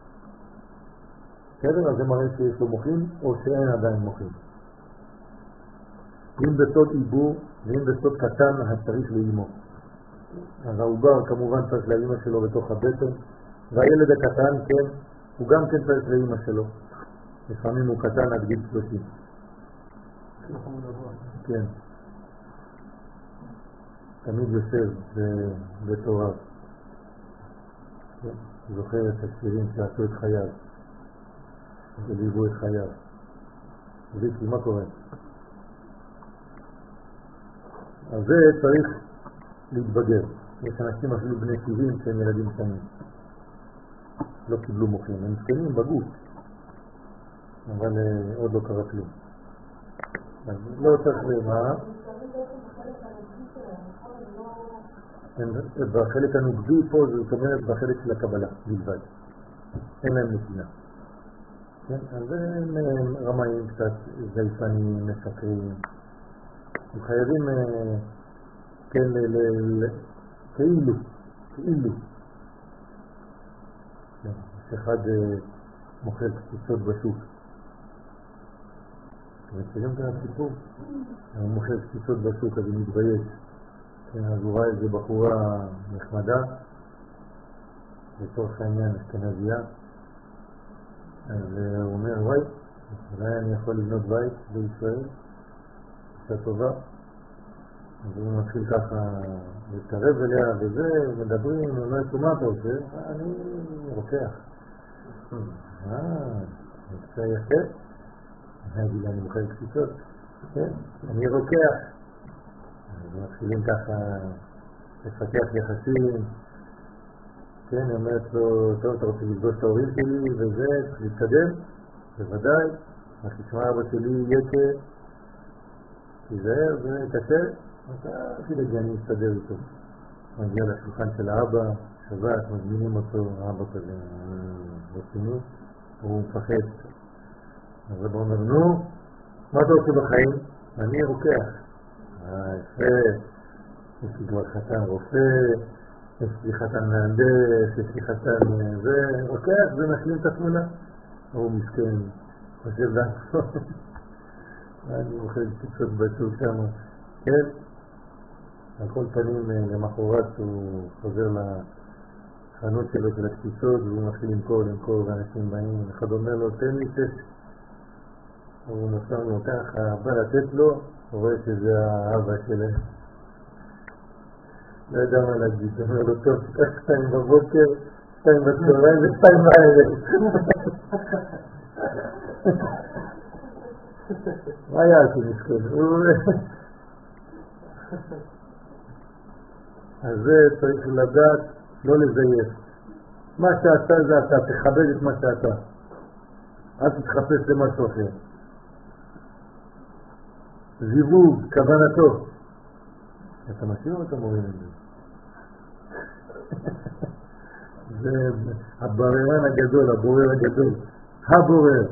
בסדר? אז זה מראה שיש לו מוחים או שאין עדיין מוחים. אם בסוד עיבור ואם בסוד קטן צריך לאימו. אז העובר כמובן צריך לאמא שלו בתוך הבטן, והילד הקטן, כן, הוא גם כן צריך לאמא שלו. לפעמים הוא קטן עד גיל 30. כן. תמיד יושב בתורה. זוכר את השירים שעשו את חייו, שליוו את חייו. ויקי, מה קורה? אז זה צריך להתבגר. יש אנשים אפילו בני 70 שהם ילדים קטנים. לא קיבלו מוחים, הם קטנים בגוף. אבל עוד לא קרה כלום. אז לא צריך למה? בחלק הנוגדי פה, זאת אומרת בחלק של הקבלה בלבד. אין להם נתינה. אז הם רמאים קצת, זייפנים, מסקרים. הם חייבים, כן, כאילו. יש אחד מוכר קציצות בשוק. אתם מכירים את הסיפור? הוא מוכר קציצות בשוק, אז הוא מתבייש. אז הוא ראה איזו בחורה נחמדה, לצורך העניין אשכנזייה, אז הוא אומר, וואי, אולי אני יכול לבנות בית בישראל, קצת טובה. אז הוא מתחיל ככה להתקרב אליה וזה, מדברים, הוא אומר, מה אתה עושה? אני רוקח. מקצוע יפה? אני אגיד, אני מוכר קציצות. אני רוקח. אז מתחילים ככה לפתח יחסים, כן, היא אומרת לו, טוב, אתה רוצה לפגוש את ההורים שלי וזה, צריך להתקדם, בוודאי, רק תשמע אבא שלי יקה, תיזהר, זה קשה, אתה תדאג, אני אסתדר איתו. מגיע לשולחן של האבא, שבת, מזמינים אותו, האבא כזה, רציני, הוא מפחד. אז אבא אומר, נו, מה אתה עושה בחיים? אני רוקח. יפה, יש לי כבר חתן רופא, יש לי חתן מהנדס, יש לי חתן זה, רוקח, זה משלים את התמונה. הוא מסכן, חושב לעצמו. אני אוכל קצת בשוק שם, כן? על כל פנים למחרת הוא חוזר לחנות שלו של הקציצות והוא מתחיל למכור ואנשים באים, אחד אומר לו, תן לי שש. הוא נוסע לו ככה, בא לתת לו, הוא רואה שזה האבא שלהם. לא יודע מה להגיד, הוא אומר לו, טוב, 2 בבוקר, 2 בצהריים ו2 בערב. מה היה עשי מסכן? אז זה צריך לדעת, לא לזייף. מה שאתה זה אתה, תכבד את מה שאתה. אל תתחפש למשהו אחר. זיווג, כוונתו. אתה משאיר או אתה מוריד את זה? זה הבוררן הגדול, הבורר הגדול, הבורר.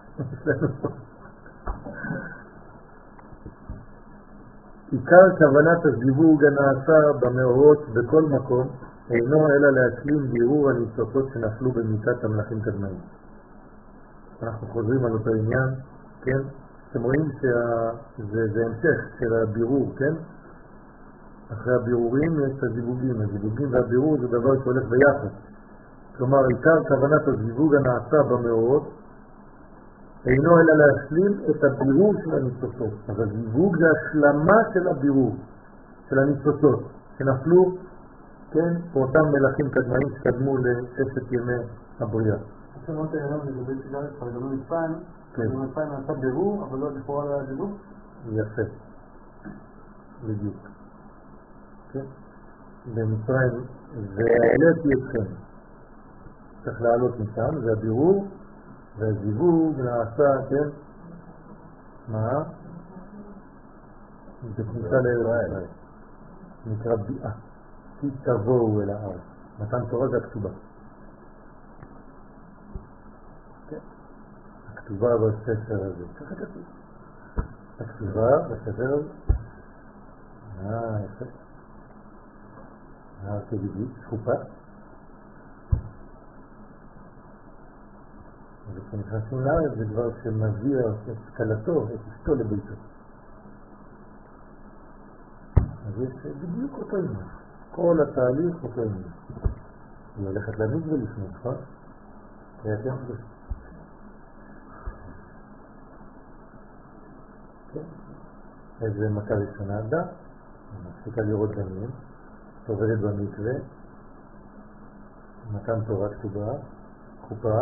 עיקר כוונת הזיווג הנעשה במאורות בכל מקום אינו אלא להשלים בירור הניצוצות שנפלו במיטת המלאכים קדמאים. אנחנו חוזרים על אותו עניין, כן? אתם רואים שזה המשך של הבירור, כן? אחרי הבירורים יש את הזיווגים. הזיווגים והבירור זה דבר שהולך ביחד. כלומר, עיקר כוונת הזיווג הנעשה במאורות אינו אלא להשלים את הבירור של הניצוצות. אז הזיווג זה השלמה של הבירור, של הניצוצות, שנפלו, כן, אותם מלאכים קדמאים שקדמו לששת ימי הבריאה. עכשיו אמרת היום לגבי סיגרת פרגנו מצפן, מצפן נעשה בירור, אבל לא לכאורה לא היה בירור? יפה. בדיוק. כן? במצרים, והעליתי אתכם. צריך לעלות משם, זה הבירור, והזיווג נעשה, כן? מה? זה כניסה לארץ. נקרא ביאה. כי תבואו אל הארץ. מתן תורה זה הכתובה. כן? הכתובה בספר הזה. ככה כתוב. הכתובה בספר הזה. יפה. כבדיוק, חופה. וכשנכנסים לארץ זה כבר שמביא את השכלתו, את אשתו לביתו. אז יש בדיוק אותו עניין. כל התהליך אותו עניין. היא הולכת להמיד ולפני, נכון? קריאתם קדוש. כן. איזה מכה ראשונה עדה, מפסיקה לראות דמים, עובדת במקווה, מתן תורה כתובה, חופה,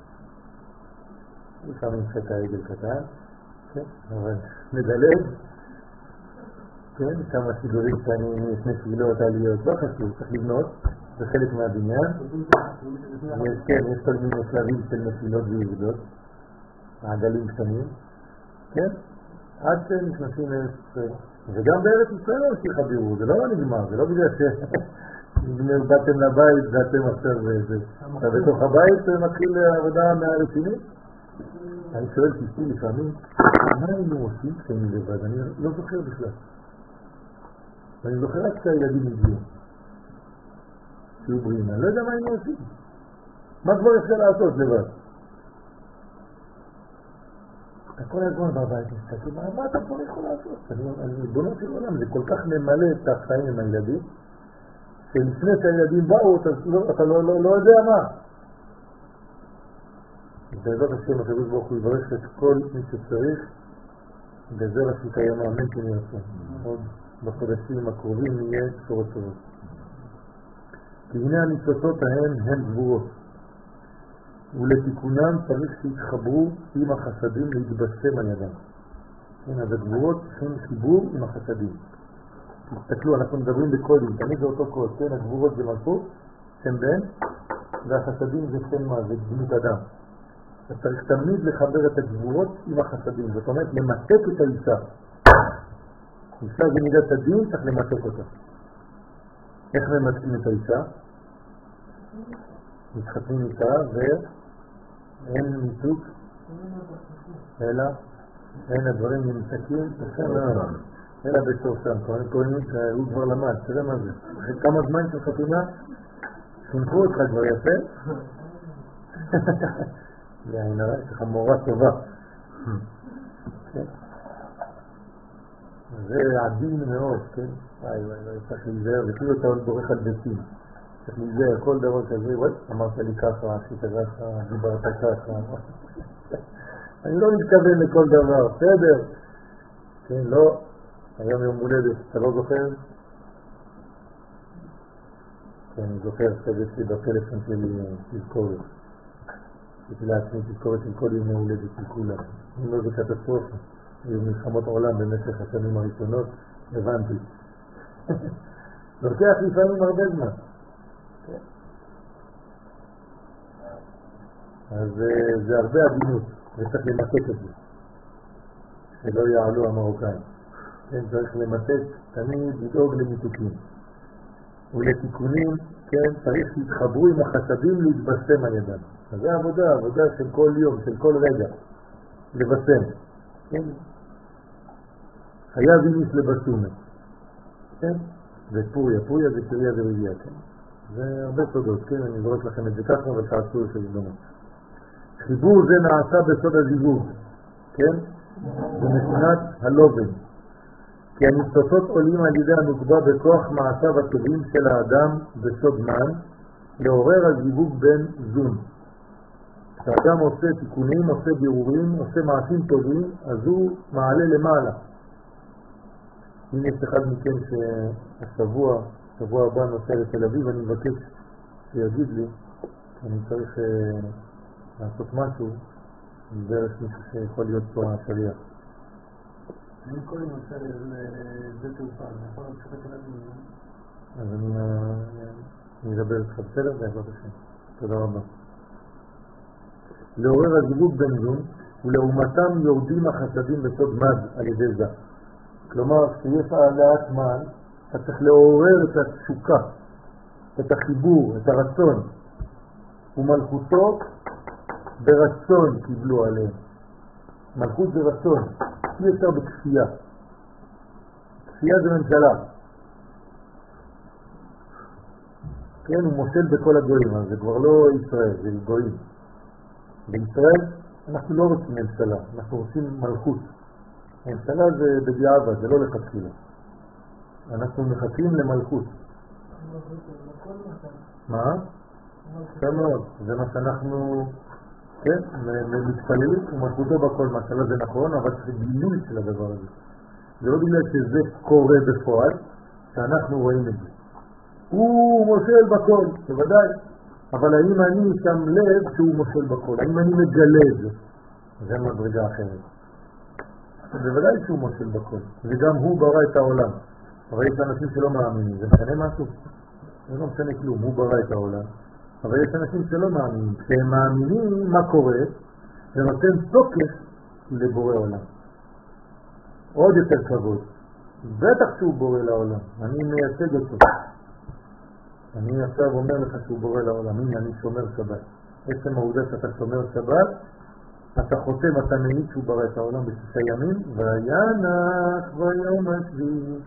לפעמים חטא העגל קטן, כן, אבל נדלג, כן, כמה סידורים קטנים, שני תפילות, עליות, לא חשוב, צריך לבנות, זה חלק מהבניין, כן, יש כל מיני שלבים של נפילות וירידות, מעגלים קטנים, כן, עד שנכנסים לארץ ישראל, וגם בארץ ישראל לא ממשיך הבירור, זה לא נגמר, זה לא בגלל באתם לבית ואתם עכשיו אתה בתוך הבית מתחיל עבודה מהרצינית. אני שואל תשתי לפעמים, מה היינו עושים כשאני לבד? אני לא זוכר בכלל. ואני זוכר רק שהילדים הגיעו, שיהיו בריאים, אני לא יודע מה היינו עושים. מה כבר אפשר לעשות לבד? אתה כל הזמן בבית מסתכל, מה אתה כבר יכול לעשות? אני בונות של עולם, זה כל כך ממלא את החיים עם הילדים, שלפני שהילדים באו, אתה לא יודע מה. בעזרת השם, הקדוש ברוך הוא יברך את כל מי שצריך, בזה רשות היום האמן כנראה. עוד בחודשים הקרובים יהיה בשורות טובות. כי הנה הניצוצות הן גבורות. ולתיקונם צריך שיתחברו עם החסדים להתבשם על ידם. כן, אז הגבורות צריכים חיבור עם החסדים. תסתכלו, אנחנו מדברים בקודים, תמיד זה אותו קוד, כן? הגבורות זה מלכות, שם בן, והחסדים זה שם מה, זה דמות אדם. אז צריך תמיד לחבר את הגבורות עם החסדים, זאת אומרת למתק את האישה. אישה זה מידת הדין, צריך למתק אותה. איך ממתקים את האישה? מתחתנים איתה ואין ניתוק, אלא אין הדברים נמתקים, אלא בסוף שם, הוא כבר למד, תראה מה זה. אחרי כמה זמן של חתונה, חינכו אותך כבר יפה. יש לך מורה טובה. זה עדין מאוד, כן? צריך להיזהר, וכאילו אתה עוד בורך על ביתים. צריך להיזהר, כל דבר כזה, אמרת לי ככה, עשית ככה, דיברת ככה. אני לא מתכוון לכל דבר, בסדר? כן, לא. היום יום הולדת, אתה לא זוכר? כן, אני זוכר, חשבתי בפלאפון שלי תזכורת. רציתי לעצמי תזכורת של כל יום הולדת של כולם. אם לא זה קטסטרופה. היו מלחמות עולם במשך השנים הראשונות, הבנתי. לוקח לפעמים הרבה זמן. אז זה הרבה עדינות, וצריך למתק את זה. שלא יעלו המרוקאים. כן, צריך למתק, תמיד לדאוג למיתוקים. ולתיקונים, כן, צריך להתחברו עם החסדים להתבשם על ידם. אז זה עבודה של כל יום, של כל רגע, לבשם. כן? חייב איניס לבשומת. כן? זה פוריה זה קריה ורבייה, כן? זה הרבה תודות, כן? אני זורק לכם את זה ככה, אבל תעשו את הזדמנות. חיבור זה נעשה בסוד הזיווג, כן? במתונת הלובן. כי הניצוצות עולים על ידי הנוקבה בכוח מעשיו הטובים של האדם בסוד מן, לעורר הזיווג בין זון. כשאדם עושה תיקונים, עושה בירורים, עושה מעשים טובים, אז הוא מעלה למעלה. אם יש אחד מכם שהשבוע הבא נוסע לתל אביב, אני מבקש שיגיד לי, אני צריך לעשות משהו, דרך מישהו שיכול להיות פה השליח. אני כל יום נוסע לבית תעופה, אני יכול להמשיך לתל אביב. אז אני אדבר איתך בסדר, בעזרת השם. תודה רבה. לעורר הזיווג בין זון, ולעומתם יורדים החסדים בסוד מד על ידי זה. כלומר, כשיש העלאת מן, אתה צריך לעורר את התשוקה, את החיבור, את הרצון. ומלכותו ברצון קיבלו עליהם. מלכות זה רצון, אי אפשר בכפייה. כפייה זה ממשלה. כן, הוא מושל בכל הגויים, אז זה כבר לא ישראל, זה גויים. בישראל אנחנו לא רוצים ממשלה, אנחנו רוצים מלכות. ממשלה זה בדיעבד, זה לא לכתחילה. אנחנו מחכים למלכות. מה? מאוד, זה מה שאנחנו, כן, מתפללים ומלכותו בכל משלה, זה נכון, אבל זה גילוי של הדבר הזה. זה לא בגלל שזה קורה בפועל, שאנחנו רואים את זה. הוא מושל בכל, בוודאי. אבל האם אני שם לב שהוא מושל בכל? האם אני מגלה את זה? זה מדרגה אחרת. בוודאי שהוא מושל בכל. וגם הוא ברא את העולם. אבל יש אנשים שלא מאמינים. זה משנה משהו? זה לא משנה כלום. הוא ברא את העולם. אבל יש אנשים שלא מאמינים. כשהם מאמינים מה קורה, זה נותן תוקף לבורא עולם. עוד יותר כבוד. בטח שהוא בורא לעולם. אני מייצג אותו. אני עכשיו אומר לך שהוא בורא לעולם. הנה, אני שומר שבת. עצם העובדה שאתה שומר שבת, אתה חותם, אתה מעיד שהוא ברא את העולם בשישה ימים, וינח ביום השביעי.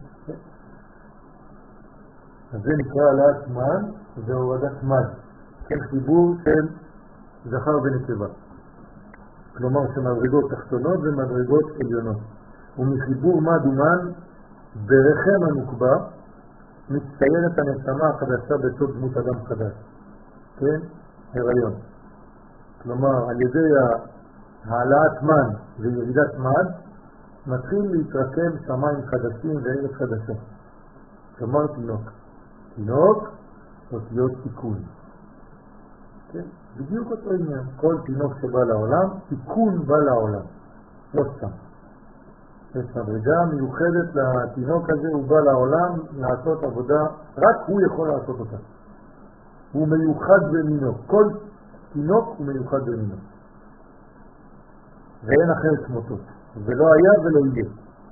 אז זה נקרא העלאת מן והורדת מד. כן, חיבור של זכר ונקבה. כלומר שמדרגות תחתונות ומדרגות עליונות. ומחיבור מד ומן ברחם הנוקבה מצטיירת הנשמה החדשה בסוד דמות אדם חדש. כן? הריון. כלומר, על ידי העלאת מן וירידת מד, מתחיל להתרקם שמיים חדשים וארץ חדשה. כלומר, תינוק. תינוק, אותיות תיקון. כן? בדיוק אותו עניין. כל תינוק שבא לעולם, תיקון בא לעולם. לא סתם. יש מדרגה מיוחדת לתינוק הזה, הוא בא לעולם לעשות עבודה, רק הוא יכול לעשות אותה. הוא מיוחד במינו. כל תינוק הוא מיוחד במינו. ואין אחר כמותו. ולא היה ולא יהיה.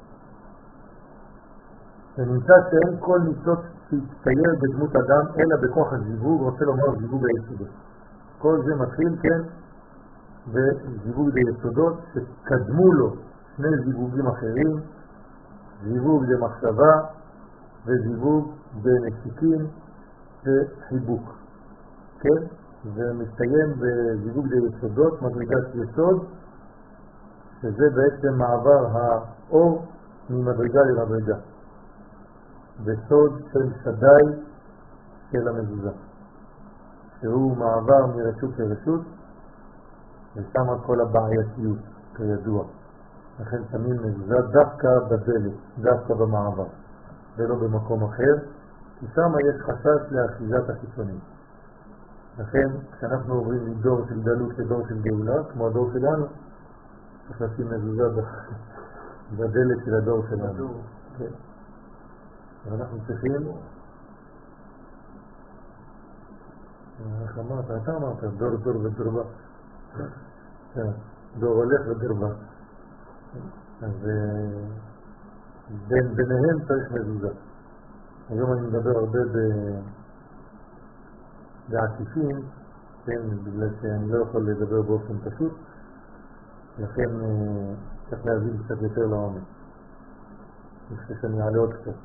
ונמצא שאין כל ניצוץ שהצטייר בדמות אדם, אלא בכוח הזיווג, רוצה לומר זיווג היסודות. כל זה מתחיל, כן, בזיווג היסודות שקדמו לו שני זיווגים אחרים, זיווג במחשבה וזיווג בנסיקים וחיבוק. כן? זה מסתיים בזיווג היסודות, מדרגת יסוד, שזה בעצם מעבר האור ממדרגה למדרגה. בסוד של שדי של המזוזה. שהוא מעבר מרשות לרשות, ושם כל הבעייתיות, כידוע. לכן שמים מזוזה דווקא בדלת, דווקא במעבר, ולא במקום אחר, כי שם יש חשש לאחיזת החיצונים. לכן, כשאנחנו עוברים מדור של גלות לדור של גאולה, כמו הדור שלנו, צריך לשים מזוזה בדלת של הדור שלנו. כן. ואנחנו צריכים, איך אמרת? אתה אמרת, דור ודור בא. דור הולך ודור בא. אז ביניהם צריך מזוזה. היום אני מדבר הרבה בעקיפין, כן, בגלל שאני לא יכול לדבר באופן פשוט, לכן צריך להבין קצת יותר לעומק. אני חושב שאני אעלה עוד קצת.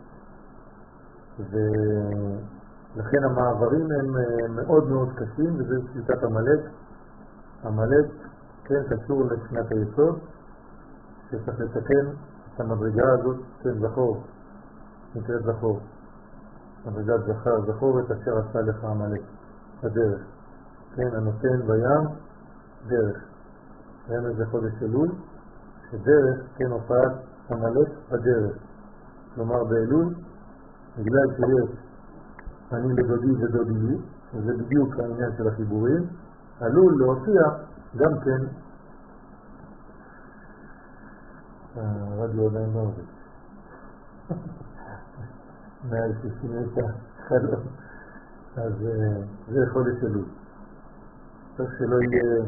ולכן המעברים הם מאוד מאוד קשים, וזה שיטת המלך. המלך כן קשור לשנת היסוד, שצריך לתקן את המדרגה הזאת, כן, זכור, נקראת זכור. מדרגת זכר, זכור את אשר עשה לך המלך, בדרך. כן, הנותן בים, דרך. ראינו איזה חודש אלול, שדרך, כן, הופעת המלך בדרך. כלומר באלול, בגלל שיש אני לדודי ודודי לי, וזה בדיוק העניין של החיבורים, עלול להופיע גם כן, הרדיו עדיין לא עובד. 169 חלום. אז זה חודש אלול. צריך שלא יהיה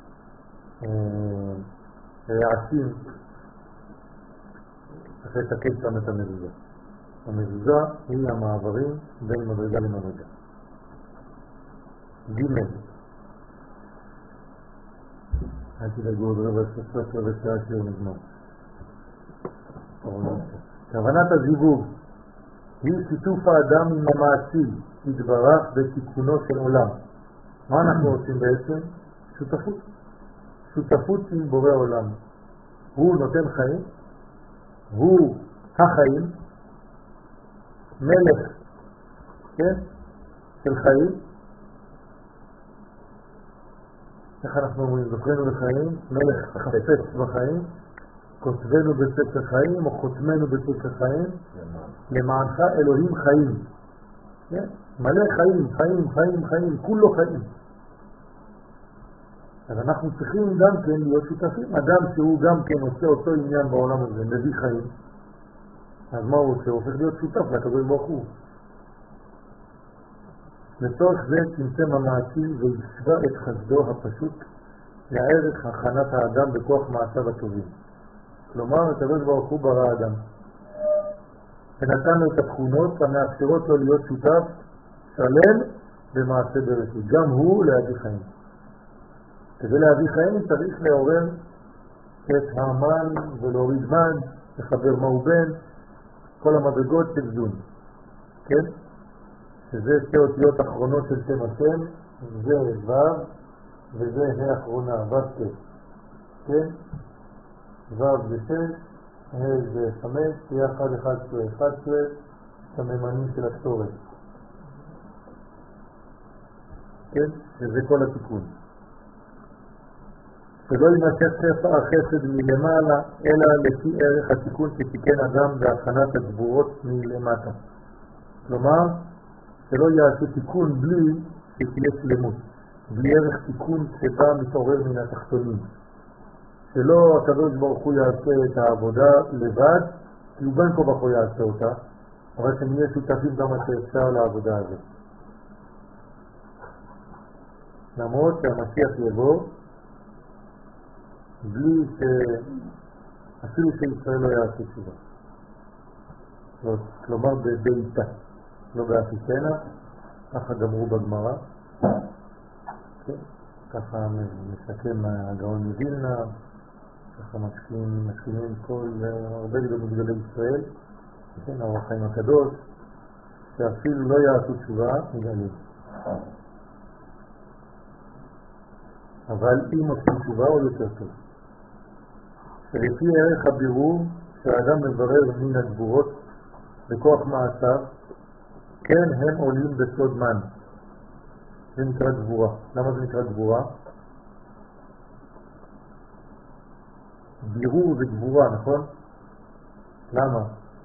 רעשים, צריך לתקן שם את המזוזה. המזוזה היא המעברים בין מדרגה למדרגה. ג' אל תדאגו עוד רבע שעה שהוא נגמר. כוונת הזיווג היא שיתוף האדם עם המעשי, התברך בתיקונו של עולם. מה אנחנו עושים בעצם? שותפות. שותפות עם בורא עולם. הוא נותן חיים, הוא החיים, מלך, כן? של חיים. איך אנחנו אומרים? זוכרנו לחיים, מלך חפץ בחיים, כותבנו בספר חיים או חותמנו בספר חיים, למענך אלוהים חיים. כן? מלא חיים, חיים, חיים, חיים, כולו חיים. אז אנחנו צריכים גם כן להיות שותפים. אדם שהוא גם כן עושה אותו עניין בעולם הזה, מביא חיים. אז מה הוא עושה? הוא הופך להיות שותף לקדוש ברוך הוא. לצורך זה צמצם המעשי וישווה את חסדו הפשוט לערך הכנת האדם בכוח מעשיו הטובים. כלומר, הקדוש ברוך הוא ברא האדם. ונתן לו את התכונות המאפשרות לו להיות שותף שלם במעשה בראשית. גם הוא להביא חיים. כדי להביא חיים צריך לעורר את העמל ולהוריד מן, לחבר מהו בן, כל המדרגות של זון. כן? שזה שתי אותיות אחרונות של שם השם, זה ו' וזה האחרונה, ו' שתי. כן? ו' זה 6, ה' זה 5, יחד 11, סממנים של הקטורת. כן? וזה כל התיקון. שלא יימשך שפע החסד מלמעלה, אלא לפי ערך התיקון שתיקן אדם בהכנת הגבורות מלמטה. כלומר, שלא יעשה תיקון בלי שתהיה שלמות, בלי ערך תיקון שבא מתעורר מן התחתונים. שלא הקדוש ברוך הוא יעשה את העבודה לבד, כי הוא בין כה וכה הוא יעשה אותה, אבל שנהיה שותפים כמה שאפשר לעבודה הזאת. למרות שהמשיח יבוא, בלי אפילו שישראל לא יעשה תשובה. כלומר בביתה, לא באפיסנה, ככה גמרו בגמרא, ככה מסכם הגאון מווילנה, ככה מסכימים כל הרבה גדולי ישראל, האור החיים הקדוש, שאפילו לא יעשו תשובה, מגלים. אבל אם עושים תשובה הוא יותר טוב. שלפי ערך הבירור שהאדם מברר מן הגבורות בכוח מעשיו, כן הם עולים בסוד מן. זה נקרא גבורה. למה זה נקרא גבורה? בירור זה גבורה, נכון? למה?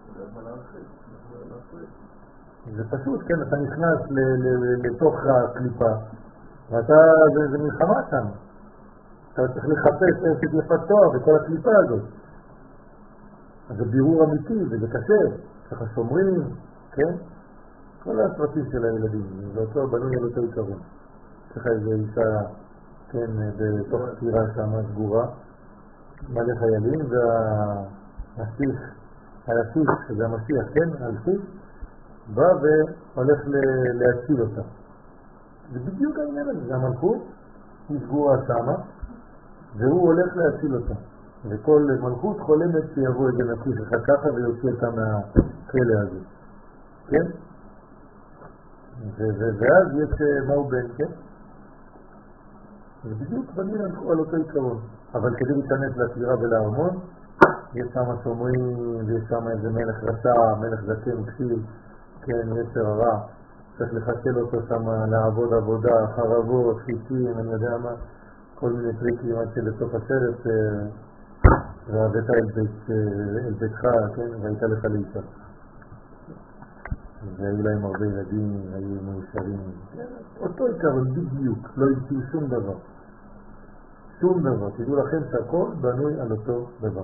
זה פשוט, כן, אתה נכנס לתוך הקליפה, ואתה, זה מלחמה שם. אתה צריך לחפש איפה יפתוח בכל הקליפה הזאת. אז זה בירור אמיתי, וזה קשה. ככה שומרים, כן? כל הסרטים של הילדים, זה אותו בנוי על אותו עיקרון. ככה איזו אישה, כן, בתוך ספירה שם סגורה, מלא חיילים, והנסיך היחיד, שזה המשיח, כן, היחיד, בא והולך להציל אותה. זה בדיוק העניין הזה, זה המלכות, היא סגורה שמה, והוא הולך להציל אותה. וכל מלכות חולמת שיבוא איזה נציג אחד ככה ויוציא אותה מהכלא הזה. כן? ואז יש מהו בן, כן? זה בדיוק בנין על אותו עיקרון. אבל כדי להיכנס לסבירה ולארמון, יש שם שומרים, ויש שם איזה מלך רשע, מלך זקן, כסיל, כן, יצר הרע. צריך לחשל אותו שם לעבוד עבודה, חרבות, חיטים, אני יודע מה, כל מיני טריקים עד שבסוף הסרט והבאת אל ביתך, כן, והייתה לך לאישה. והיו להם הרבה ילדים, היו מאושרים. אותו עיקרון בדיוק, לא ימצאו שום דבר. שום דבר, תדעו לכם שהכל בנוי על אותו דבר.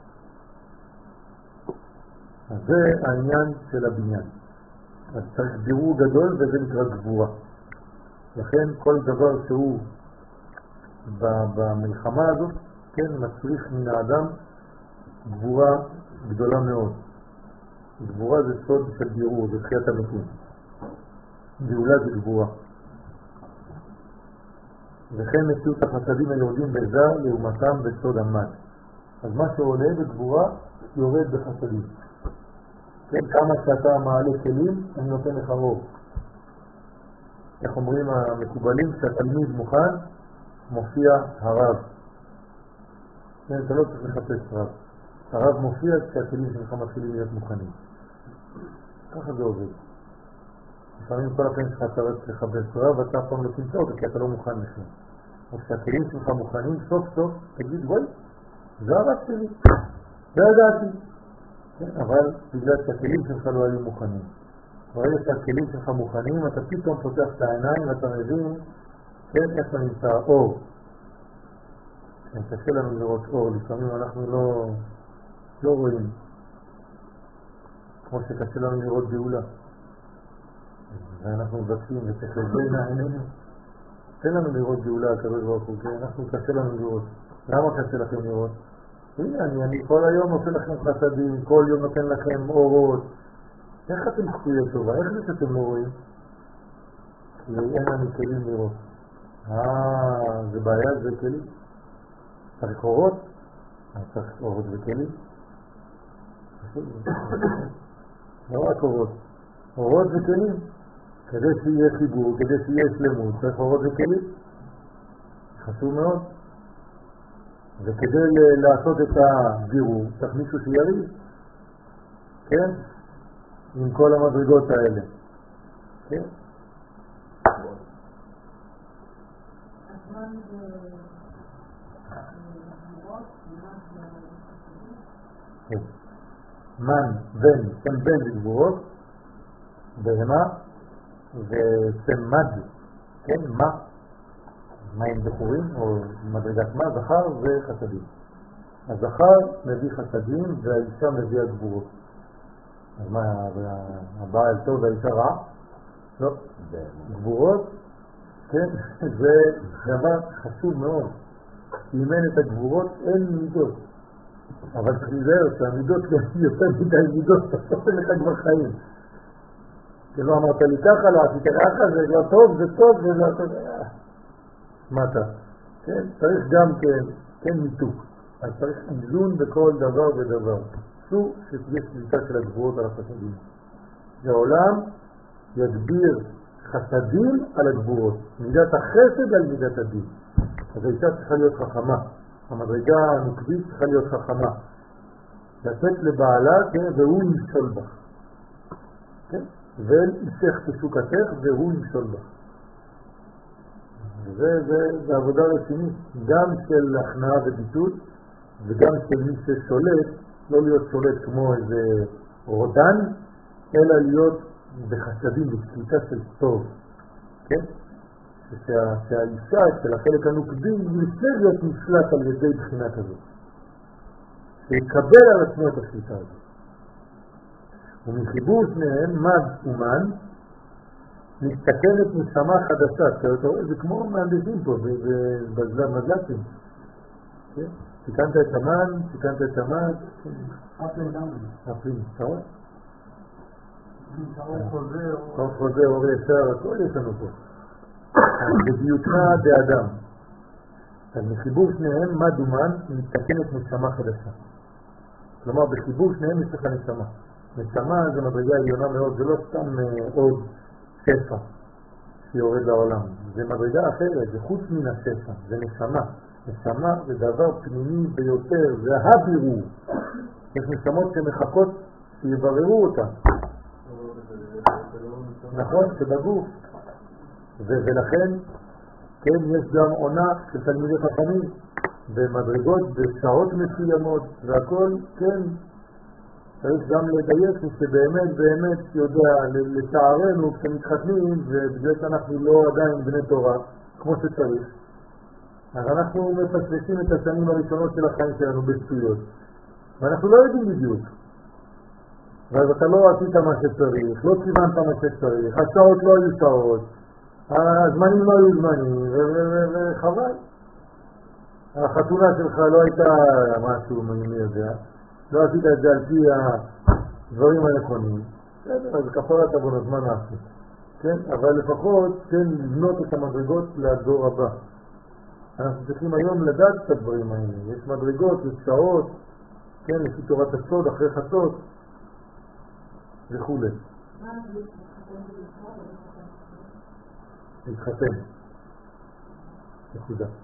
אז זה העניין של הבניין. אז צריך בירור גדול וזה נקרא גבורה. לכן כל דבר שהוא במלחמה הזאת, כן, מצריך מן האדם גבורה גדולה מאוד. גבורה זה סוד של בירור, זה תחיית המתים. גאולה זה גבורה. וכן מציאות החסדים היורדים בזה לעומתם בסוד המד. אז מה שעולה בגבורה יורד בחסדים. כן, כמה שאתה מעלה כלים, אני נותן לך אור. איך אומרים המקובלים, כשהתלמיד מוכן, מופיע הרב. כן, אתה לא צריך לחפש רב. הרב מופיע כשהכלים שלך מתחילים להיות מוכנים. ככה זה עובד. לפעמים כל הפעמים שלך אתה רק לחפש רב, אתה אף פעם לא תמצא אותו, כי אתה לא מוכן לכם. אז כשהכלים שלך מוכנים, סוף סוף, תגיד, בואי, זה הרב שלי. זה ידעתי. אבל בגלל שהכלים שלך לא היו מוכנים. ברגע שהכלים שלך מוכנים, אתה פתאום פותח את העיניים ואתה מבין, כן, איפה נמצא אור. קשה לנו לראות אור, לפעמים אנחנו לא רואים. כמו שקשה לנו לראות גאולה. ואנחנו מבקשים וצריך לבין העיניים. תן לנו לראות גאולה, הקדוש ברוך הוא, כן? אנחנו קשה לנו לראות. למה קשה לכם לראות? הנה, אני כל היום נותן לכם חסדים, כל יום נותן לכם אורות. איך אתם חפויי טובה? איך זה שאתם לא רואים? כי אין לנו כלים לראות. זה בעיה, זה כלים. צריך אורות? צריך אורות וכלים. לא רק אורות. אורות וכלים. כדי שיהיה חיבור, כדי שיהיה שלמות, צריך אורות וכלים. חשוב מאוד. וכדי לעשות את הבירור, צריך מישהו שיריב, כן? עם כל המדרגות האלה, כן? מן, בן, שם בן לגבורות, בהמה, ושם כן, מה? מים בחורים, או מדרגת מה, זכר וחסדים. הזכר מביא חסדים והאישה מביאה גבורות. אז מה, הבעל טוב והאישה רע? לא. גבורות, כן, זה דבר חשוב מאוד. אם אין את הגבורות, אין מידות. אבל צריך להיזהר שהמידות לא יותר מדי מידות, תעשה לך כבר חיים. כי לא אמרת לי ככה, לא עשית ככה, זה לא טוב, זה טוב, זה לא טוב. מטה, כן? צריך גם כן מיתוק. אז צריך איזון בכל דבר ודבר. אסור שתהיה שליטה של הגבורות על החסדים. העולם יגביר חסדים על הגבורות. מידת החסד על מידת הדין. אז האישה צריכה להיות חכמה. המדרגה הנוקבית צריכה להיות חכמה. לתת לבעלה, כן? והוא ימשול בך. כן? ואישך כשוקתך והוא ימשול בך. זה עבודה רצינית, גם של הכנעה וביטול, וגם של מי ששולט, לא להיות שולט כמו איזה רודן, אלא להיות בחסדים, בשליטה של טוב, כן? שהאישה של החלק הנוקבי לפני להיות נשלט על ידי בחינה כזאת, שיקבל על עצמו את השליטה הזאת. ומחיבור שניהם, מד ומן, מתקנת נשמה חדשה. זה כמו מהנדסים פה, בזלב מדלקים. תיקנת את המן, תיקנת את המן, אפלים, אתה רואה? טוב חוזר, אורי ישר, הכל יש לנו פה. בדיוקה באדם. אז מחיבור שניהם, מה דומן, מתקנת נשמה חדשה. כלומר, בחיבור שניהם יש לך נשמה. נשמה זה מדרגה עליונה מאוד, זה לא סתם עוד שפע שיורד לעולם. זה מדרגה אחרת, זה חוץ מן השפע, זה נשמה. נשמה זה דבר פנימי ביותר, זה הבירור. יש נשמות שמחכות שיבררו אותה. נכון, שבגוף. ולכן, כן, יש גם עונה של תלמידי חכמים במדרגות, בשעות מסוימות, והכל, כן, צריך גם לדייק שבאמת, באמת יודע, לצערנו, כשמתחתנים, ובגלל שאנחנו לא עדיין בני תורה, כמו שצריך. אז אנחנו מפספסים את השנים הראשונות של החיים שלנו בשטויות. ואנחנו לא יודעים בדיוק. ואז אתה לא עשית מה שצריך, לא כיוונת מה שצריך, השעות לא היו שעות, הזמנים לא היו זמנים, וחבל. החתונה שלך לא הייתה משהו מי יודע, לא עשית את זה על פי הדברים הנכונים. אז כפרת עוונות, מה נעשה? כן? אבל לפחות כן לבנות את המדרגות לדור הבא. אנחנו צריכים היום לדעת את הדברים האלה. יש מדרגות, יש שעות, כן, לפי תורת הסוד, אחרי חצות וכו'. להתחתן. נקודה.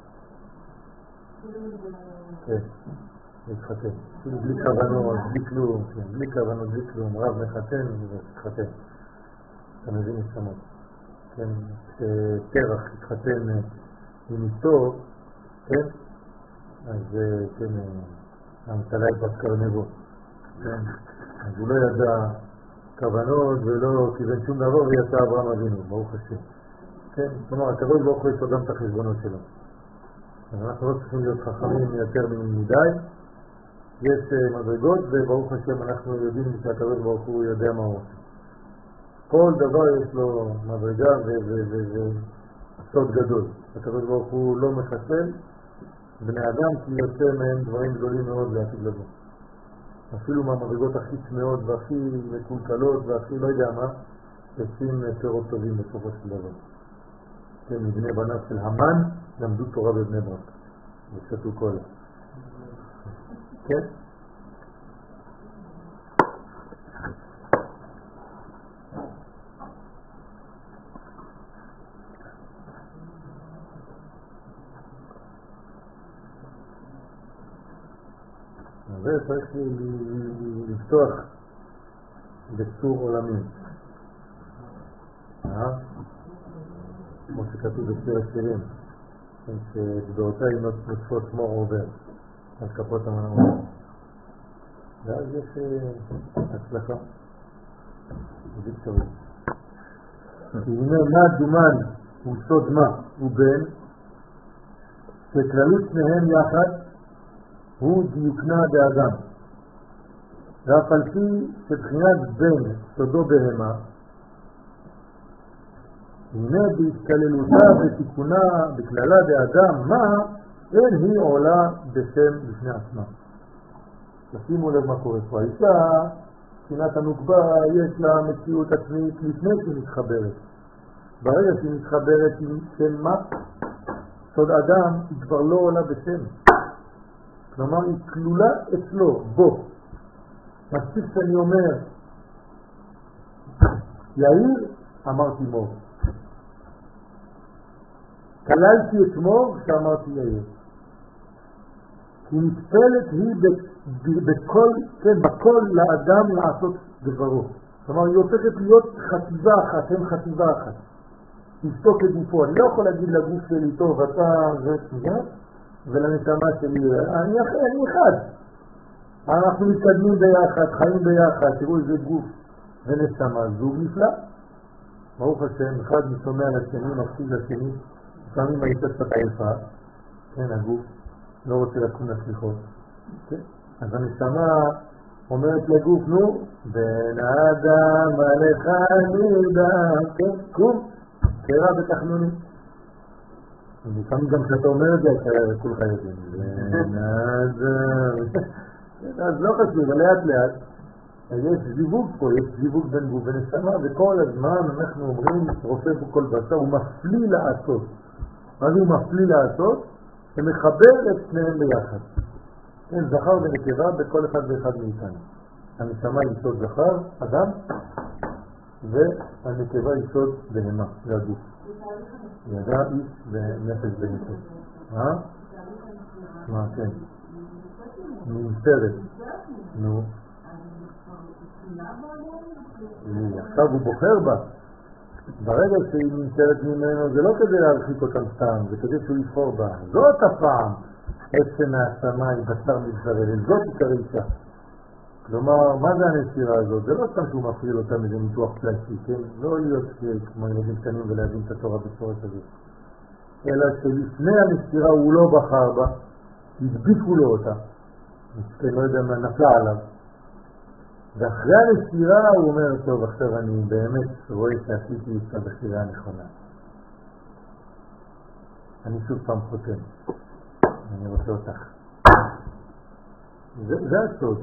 כן, להתחתן. בלי כוונות, בלי כלום, בלי כוונות, בלי כלום. רב מחתן ולהתחתן. אתה מבין נשמות. כן, כשתרח התחתן עם אשתו, כן? אז כן, המתלה בת קרנבו. כן? אז הוא לא ידע כוונות ולא כיוון שום דבר ויצא אברהם אבינו, ברוך השם. כן? כלומר, הקדוש ברוך הוא יש לו גם את החשבונות שלו. אז אנחנו לא צריכים להיות חכמים יותר מדי. יש מדרגות וברוך השם אנחנו יודעים שהקדוש ברוך הוא יודע מה הוא עושה. כל דבר יש לו מדרגה וסוד גדול. הקדוש ברוך הוא לא מחסל בני אדם כי יוצא מהם דברים גדולים מאוד לעתיד לבוא. אפילו מהמדרגות הכי צמאות והכי מקולקלות והכי לא יודע מה, יוצאים פירות טובים בסופו של דבר. כן, מבני בניו של המן למדו תורה בבני ברק ושתו קולה. כן? זה צריך לפתוח בצור עולמים. כמו שכתוב בשיר השירים, שגדורותיי נוצפות מור עובר על כפות המנהרות. ואז יש הצלחה. ויקטורי. הנה מה דומן וסוד מה הוא בן, שכללות שניהם יחד הוא דיוקנה באדם. ואף על פי שבחינת בן סודו בהמה, הנה בהתכללותה ותיקונה בכללה באדם מה, אין היא עולה בשם לפני עצמה. תשימו לב מה קורה פה. האישה, בחינת הנוקבה, יש לה מציאות עצמית לפני שהיא מתחברת. ברגע שהיא מתחברת עם שם מה, סוד אדם היא כבר לא עולה בשם. כלומר, היא כלולה אצלו, בו. מספיק שאני אומר, יאיר, אמרתי מור. כללתי את מור שאמרתי יאיר. כי נטפלת היא בכל, כן, בכל לאדם לעשות דברו. כלומר, היא הופכת להיות חטיבה אחת, הם חטיבה אחת. אשתו כגופו. אני לא יכול להגיד לגוף שלי, טוב, אתה זה, ולנשמה שלי, אני אחד. אנחנו מתקדמים ביחד, חיים ביחד, תראו איזה גוף ונשמה, זוג נפלא. ברוך השם, אחד משומע לשני, מקשיב לשני, לפעמים האישה קצת עייפה, כן, הגוף לא רוצה לקום לסליחות. אז הנשמה אומרת לגוף, נו, בן האדם עליך נידה, כן, קום, קרא בתחנונים. לפעמים גם כשאתה אומר את זה, כולך יודעים. אז לא חשוב, אבל לאט לאט. יש זיווג פה, יש זיווג בין גוף ונשמה, וכל הזמן אנחנו אומרים, רופא בכל בשר, הוא מפליא לעשות. מה זה הוא מפליא לעשות? שמחבר את שניהם ביחד. כן, זכר ונקבה בכל אחד ואחד מאיתנו. הנשמה יסוד זכר, אדם, והנקבה יסוד בהמה, זה הגוף. ידע איש ונפש בנפש. מה? כן. נמסרת. נו. עכשיו הוא בוחר בה. ברגע שהיא נמסרת ממנו, זה לא כדי להרחיק אותם סתם, זה כדי שהוא יפור בה. זאת הפעם, עצם מהשמיים, בשר מבשרל, זאת עיקר אישה. כלומר, מה זה הנסירה הזאת? זה לא סתם שהוא מפריל אותם איזה ניתוח פלסטי, כן? לא להיות כמו ילדים קטנים ולהבין את התורה בצורה הזאת. אלא שלפני הנסירה הוא לא בחר בה, הדביקו לו אותה. כן, לא יודע מה נפלה עליו. ואחרי הנסירה הוא אומר, טוב, עכשיו אני באמת רואה שעשיתי את הבחירה הנכונה. אני שוב פעם חותם. אני רוצה אותך. זה הסוד.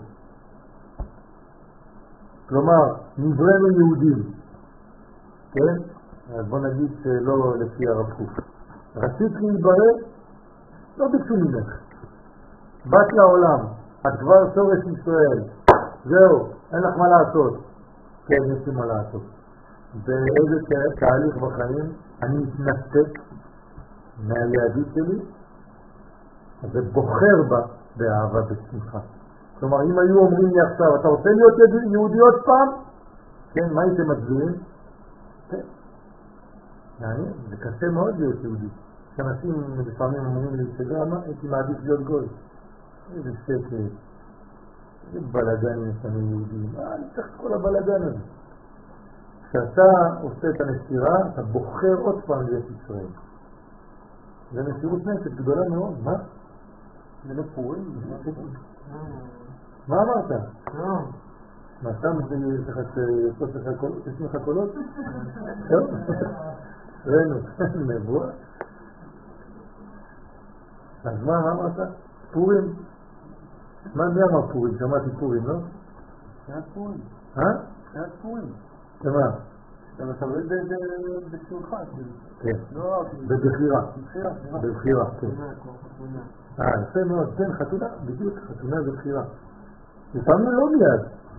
כלומר, נבראנו יהודים. כן? אז בוא נגיד שלא לפי הרב קוק. רצית להתברא? לא ביקשו ממך. בת לעולם. את כבר שורש ישראל. זהו, אין לך מה לעשות. כן, יש לי מה לעשות. באיזה תהליך בחיים אני מתנתק מהיהדות שלי ובוחר בה באהבה בשמחה. כלומר, אם היו אומרים לי עכשיו, אתה רוצה להיות יהודי עוד פעם? כן, מה הייתם מצביעים? כן. זה קשה מאוד להיות יהודי. כשאנשים לפעמים אומרים לי, שגם הייתי מעדיף להיות גוי. איזה שקט. איזה בלגן יש לנו יהודים. אני צריך את כל הבלגן הזה. כשאתה עושה את הנסירה, אתה בוחר עוד פעם להיות ישראל. זה מסירות נפש גדולה מאוד. מה? זה לא פורים? מה אמרת? לא. מה, שם יש לך קולות? טוב? ראינו, נבואה. אז מה אמרת? פורים? מי אמר פורים? שמעתי פורים, לא? זה פורים. זה פורים. שמה? אתה מקבל בשמחה. כן. בבחירה. בבחירה, כן. יפה מאוד, כן, חתונה, בדיוק, חתונה זה בחירה. לפעמים לא מיד.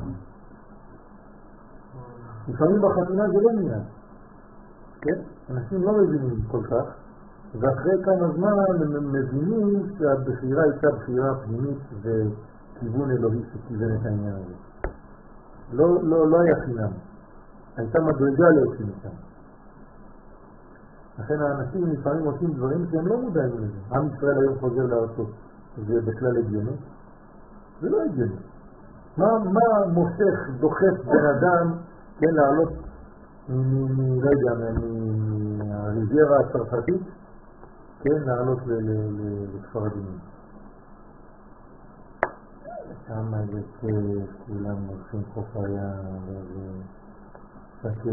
לפעמים בחתונה זה לא מיד. כן? אנשים לא מבינים כל כך, ואחרי כמה זמן הם מבינים שהבחירה הייתה בחירה פנימית וכיוון אלוהי שכיוון את העניין הזה. לא היה חינם. הייתה מדרגה להוציא משם. לכן האנשים לפעמים עושים דברים שהם לא מודעים לזה. עם ישראל היום חוזר לארצות. זה בכלל הגיוני? זה לא הגיוני. מה מושך, דוחף בן אדם, כן, לעלות מהריביירה הצרפתית, כן, לעלות לכפר אדומים. שם איזה כיף, כולם הולכים חוף הים, שקט,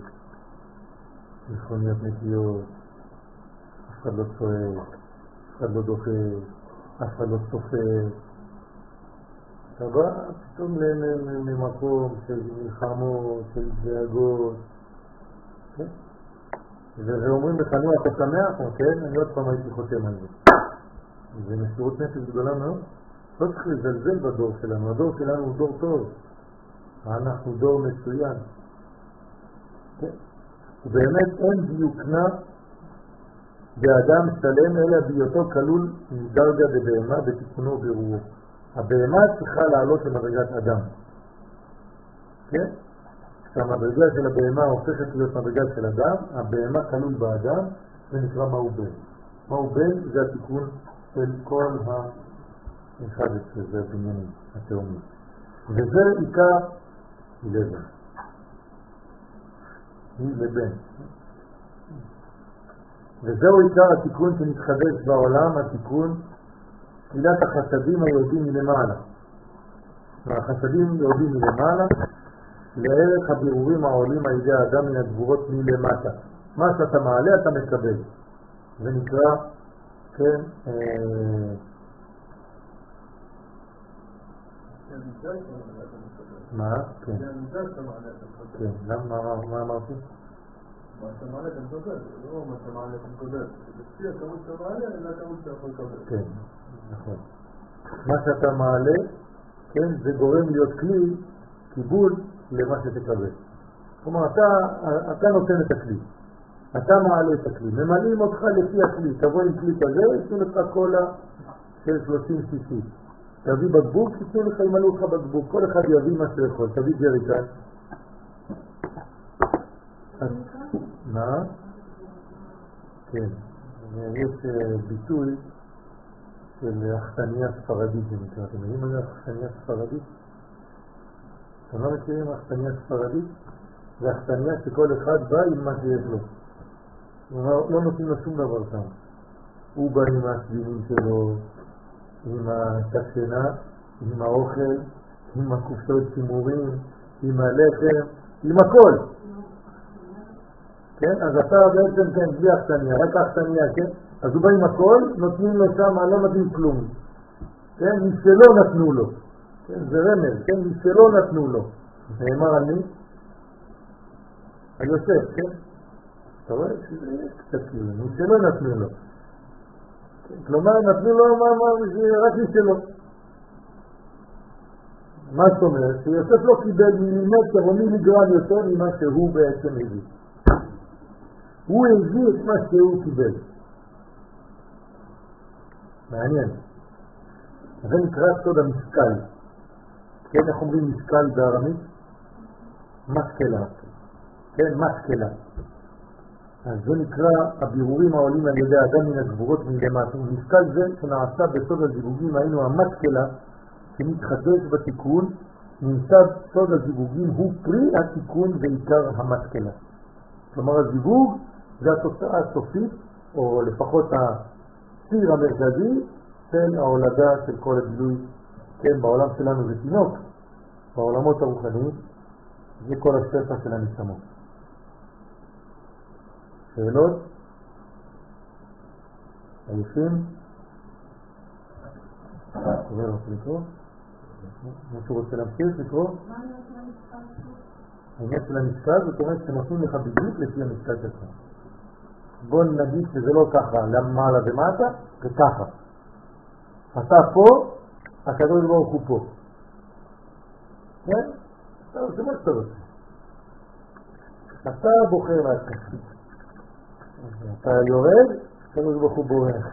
מכוניות נקיות, אף אחד לא צועק, אף אחד לא דוחף, אף אחד לא סופר. אתה בא פתאום למקום של מלחמות, של דאגות, כן? ואומרים בחנוע אתה שמח, כן? אני עוד פעם הייתי חותם על זה. זה מסירות נפש גדולה מאוד. לא צריך לזלזל בדור שלנו, הדור שלנו הוא דור טוב. אנחנו דור מצוין. כן? ובאמת אין דיוקנה באדם שלם אלא בהיותו כלול מדרגה בבהמה בתיקונו וברוחו. הבהמה צריכה לעלות למדרגת אדם. כן? כשהמדרגה של הבהמה הופכת להיות מדרגה של אדם, הבהמה כלול באדם, זה נקרא מהו בן. מהו בן זה התיקון של כל האחד זה הבניינים, התאומים. וזה עיקר לבן. היא לבן. וזהו עיקר התיקון שמתחדש בעולם, התיקון תחילת החסדים היורדים מלמעלה. והחסדים יורדים מלמעלה לערך הבירורים העולים על ידי האדם מן הגבורות מלמטה. מה שאתה מעלה אתה מקבל. זה נקרא, כן, מה? כן. כן, מה אמרתי? מה שמעלה אתה מקבל, לא מה שמעלה אתה מקבל. לפי הכמות שאתה מעלה, אלא הכמות שאתה יכול לקבל. כן, נכון. מה שאתה מעלה, כן, זה גורם להיות כלי, קיבול למה שתקבל. כלומר, אתה נותן את הכלי. אתה מעלה את הכלי. ממלאים אותך לפי הכלי. תבוא עם כלי כזה, יתנו לך קולה של 30 cc. תביא בקבוק, יתנו לך, ימלאו לך בקבוק. כל אחד יביא מה שיכול. תביא ג'ריקן. מה? כן. יש ביטוי של אכסניה ספרדית, זה נקרא. אתם יודעים מה זה אכסניה ספרדית? אתם לא מכירים אכסניה ספרדית? זה אכסניה שכל אחד בא עם מה שיש לו. לא נותנים לו שום דבר שם. הוא בא עם הסבינים שלו, עם התקשנה, עם האוכל, עם הקופסאות שימורים, עם הלחם, עם הכל. כן? אז אתה בעצם כן, בלי אכסניה, רק אכסניה, כן? אז הוא בא עם הכל, נותנים לו שם, לא נותנים כלום. כן? מי שלא נתנו לו. כן? זה רמז, כן? מי שלא נתנו לו. נאמר על מי? על יוסף, כן? אתה רואה שזה קצת כאילו, מי שלא נתנו לו. כלומר, נתנו לו רק מי שלא. מה זאת אומרת? שיוסף לא קיבל מילימטר או מיליגרם יותר ממה שהוא בעצם הביא. הוא הביא את מה שהוא קיבל. מעניין. זה נקרא סוד המשקל. כן, איך אומרים משקל בארמית? משקלה. כן, משקלה. אז זה נקרא הבירורים העולים על ידי האדם מן הגבורות מלמטה. משקל זה שנעשה בסוד הזיווגים, היינו המשקלה שמתחדש בתיקון, נמצא סוד הזיווגים הוא פרי התיקון ועיקר המשקלה. כלומר הזיווג זה התוצאה הסופית, או לפחות הציר המרכזי של ההולדה של כל הגילוי. כן, בעולם שלנו זה תינוק, בעולמות הרוחניים זה כל השפע של הנשמות. שאלות? עייפים? חבר רוצה לקרוא? מישהו רוצה להמשיך לקרוא? העניין של המשקל זאת אומרת שנותנים לך בדיוק לפי המשקל שלך. בוא נגיד שזה לא ככה, למעלה ומטה, זה ככה. אתה פה, הקדוש ברוך הוא פה. כן? זה מה שאתה רוצה. אתה בוחר לעצמך. אתה יורד, הקדוש ברוך הוא בורח.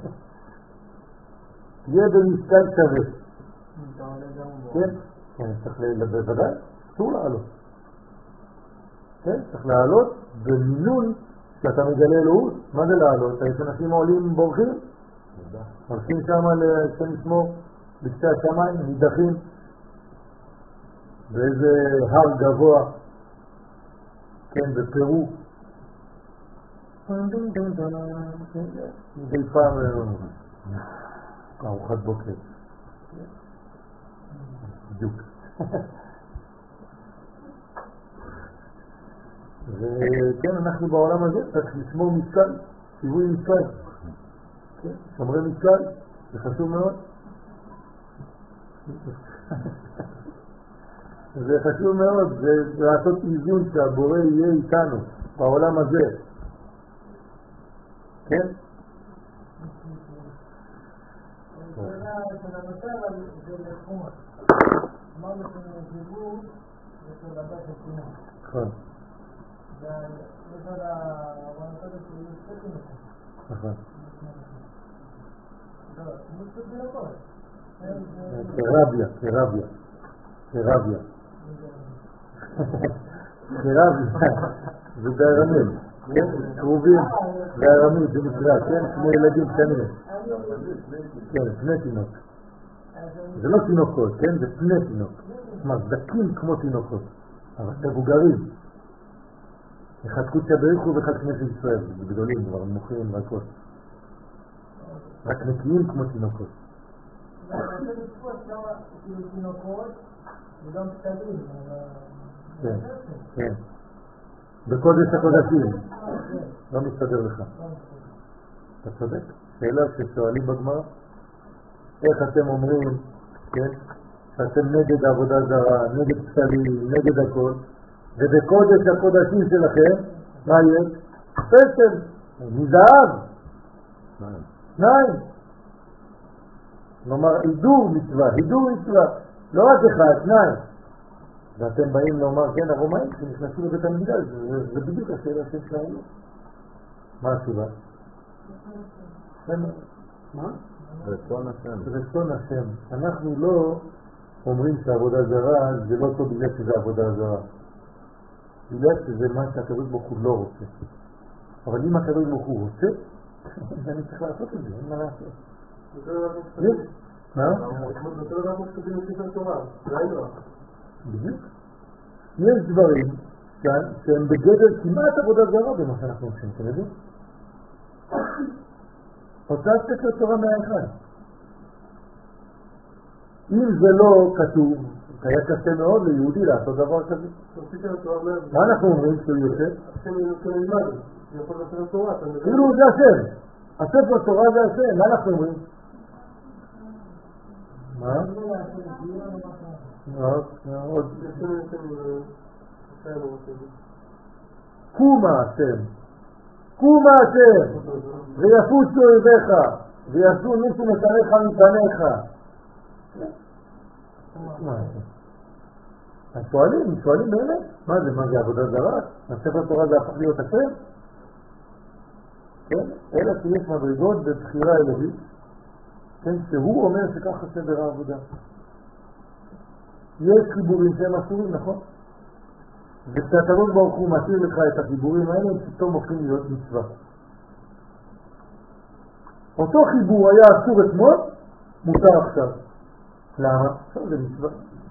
תהיה במשקל שווה. כן? כן, צריך בוודאי, אסור לעלות. כן? צריך לעלות במינון שאתה מגלה אלוהות. מה זה לעלות? יש אנשים עולים בורחים, הולכים שם לשמור בקצה השמיים, נידחים באיזה הר גבוה, כן, בפרו. מדי פעם ארוחת בוקר. בדיוק. וכן, אנחנו בעולם הזה צריך לשמור משקל, ציווי משקל. שומרי משקל, זה חשוב מאוד. זה חשוב מאוד, זה לעשות איזון שהבורא יהיה איתנו בעולם הזה. כן? השאלה של המצב זה לחומר. אמרנו שזיווג זה של הדת של תינוק. נכון. ויש על המצב של שתי תינוקות. נכון. תינוק של תינוקות. כרביה. כרביה. זה בארמית. קרובים בארמית, זה נקרא, כן? כמו ילדים קטנים. כן, פני תינוק. זה לא תינוקות, כן? זה פני תינוק. מזדקים כמו תינוקות. אבל מבוגרים. אחד קודשא בריך הוא ואחד כנסת ישראל. זה גדולים, כבר מוכרים והכל. רק נקיים כמו תינוקות. אני רוצה לתפוס כמה תינוקות וגם קטנים. כן, כן. בקודש הקודשים. לא מסתדר לך. אתה צודק. שאלה ששואלים בגמרא, איך אתם אומרים, כן, שאתם נגד העבודה זרה, נגד פסלים, נגד הכל, ובקודש הקודשים שלכם, מה יש? פסל, מזהב, שניים. כלומר, הידור מצווה, לא רק אחד, שניים. ואתם באים לומר, כן, הרומאים שנכנסים לבית המקדש, זה בדיוק השאלה של שלנו. מה התשובה? מה? רצון השם. רצון השם. אנחנו לא אומרים שעבודה זרה זה לא טוב בגלל שזה עבודה זרה. בגלל שזה מה שהקדוש ברוך הוא לא רוצה. אבל אם הקדוש ברוך הוא רוצה, אני צריך לעשות את זה, אין מה לעשות. מה? זה לא רק כתובים בספר תורה, זה לא. בדיוק. יש דברים שהם בגדר כמעט עבודה זרה במה שאנחנו עושים, אתם יודעים? הוצאת ספר תורה מהאחד. אם זה לא כתוב, היה קשה מאוד ליהודי לעשות דבר כזה. מה אנחנו אומרים כשהוא יוצא? כאילו זה השם. הספר תורה זה השם, מה אנחנו אומרים? מה? עוד. קומה השם ויפוצו אויביך ויעשו ניסים משריך מפניך. אז שואלים באמת, מה זה עבודה זרה? הספר תורה זה הפך להיות השם? כן? אלא שיש מדרגות בבחירה אלוהית, כן? שהוא אומר שככה סדר העבודה. יש חיבורים שהם אסורים, נכון? וכשהקדוש ברוך הוא מתיר לך את החיבורים האלה, הם פתאום הופכים להיות מצווה. אותו חיבור היה אסור אתמול, מותר עכשיו. למה? עכשיו זה מצווה.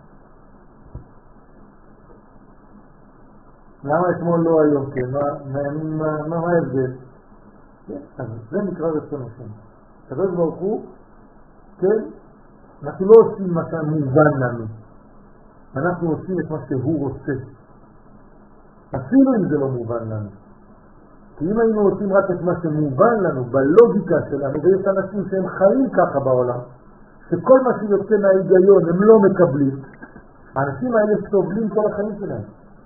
למה אתמול לא היום? כן, מה ההבדל? אז זה נקרא רצון השם. הקדוש ברוך הוא, כן, אנחנו לא עושים מה שמובן לנו. אנחנו עושים את מה שהוא רוצה. אפילו אם זה לא מובן לנו. כי אם היינו עושים רק את מה שמובן לנו, בלוגיקה שלנו, ויש אנשים שהם חיים ככה בעולם, שכל מה שיוצא מההיגיון הם לא מקבלים, האנשים האלה סובלים כל החיים שלהם.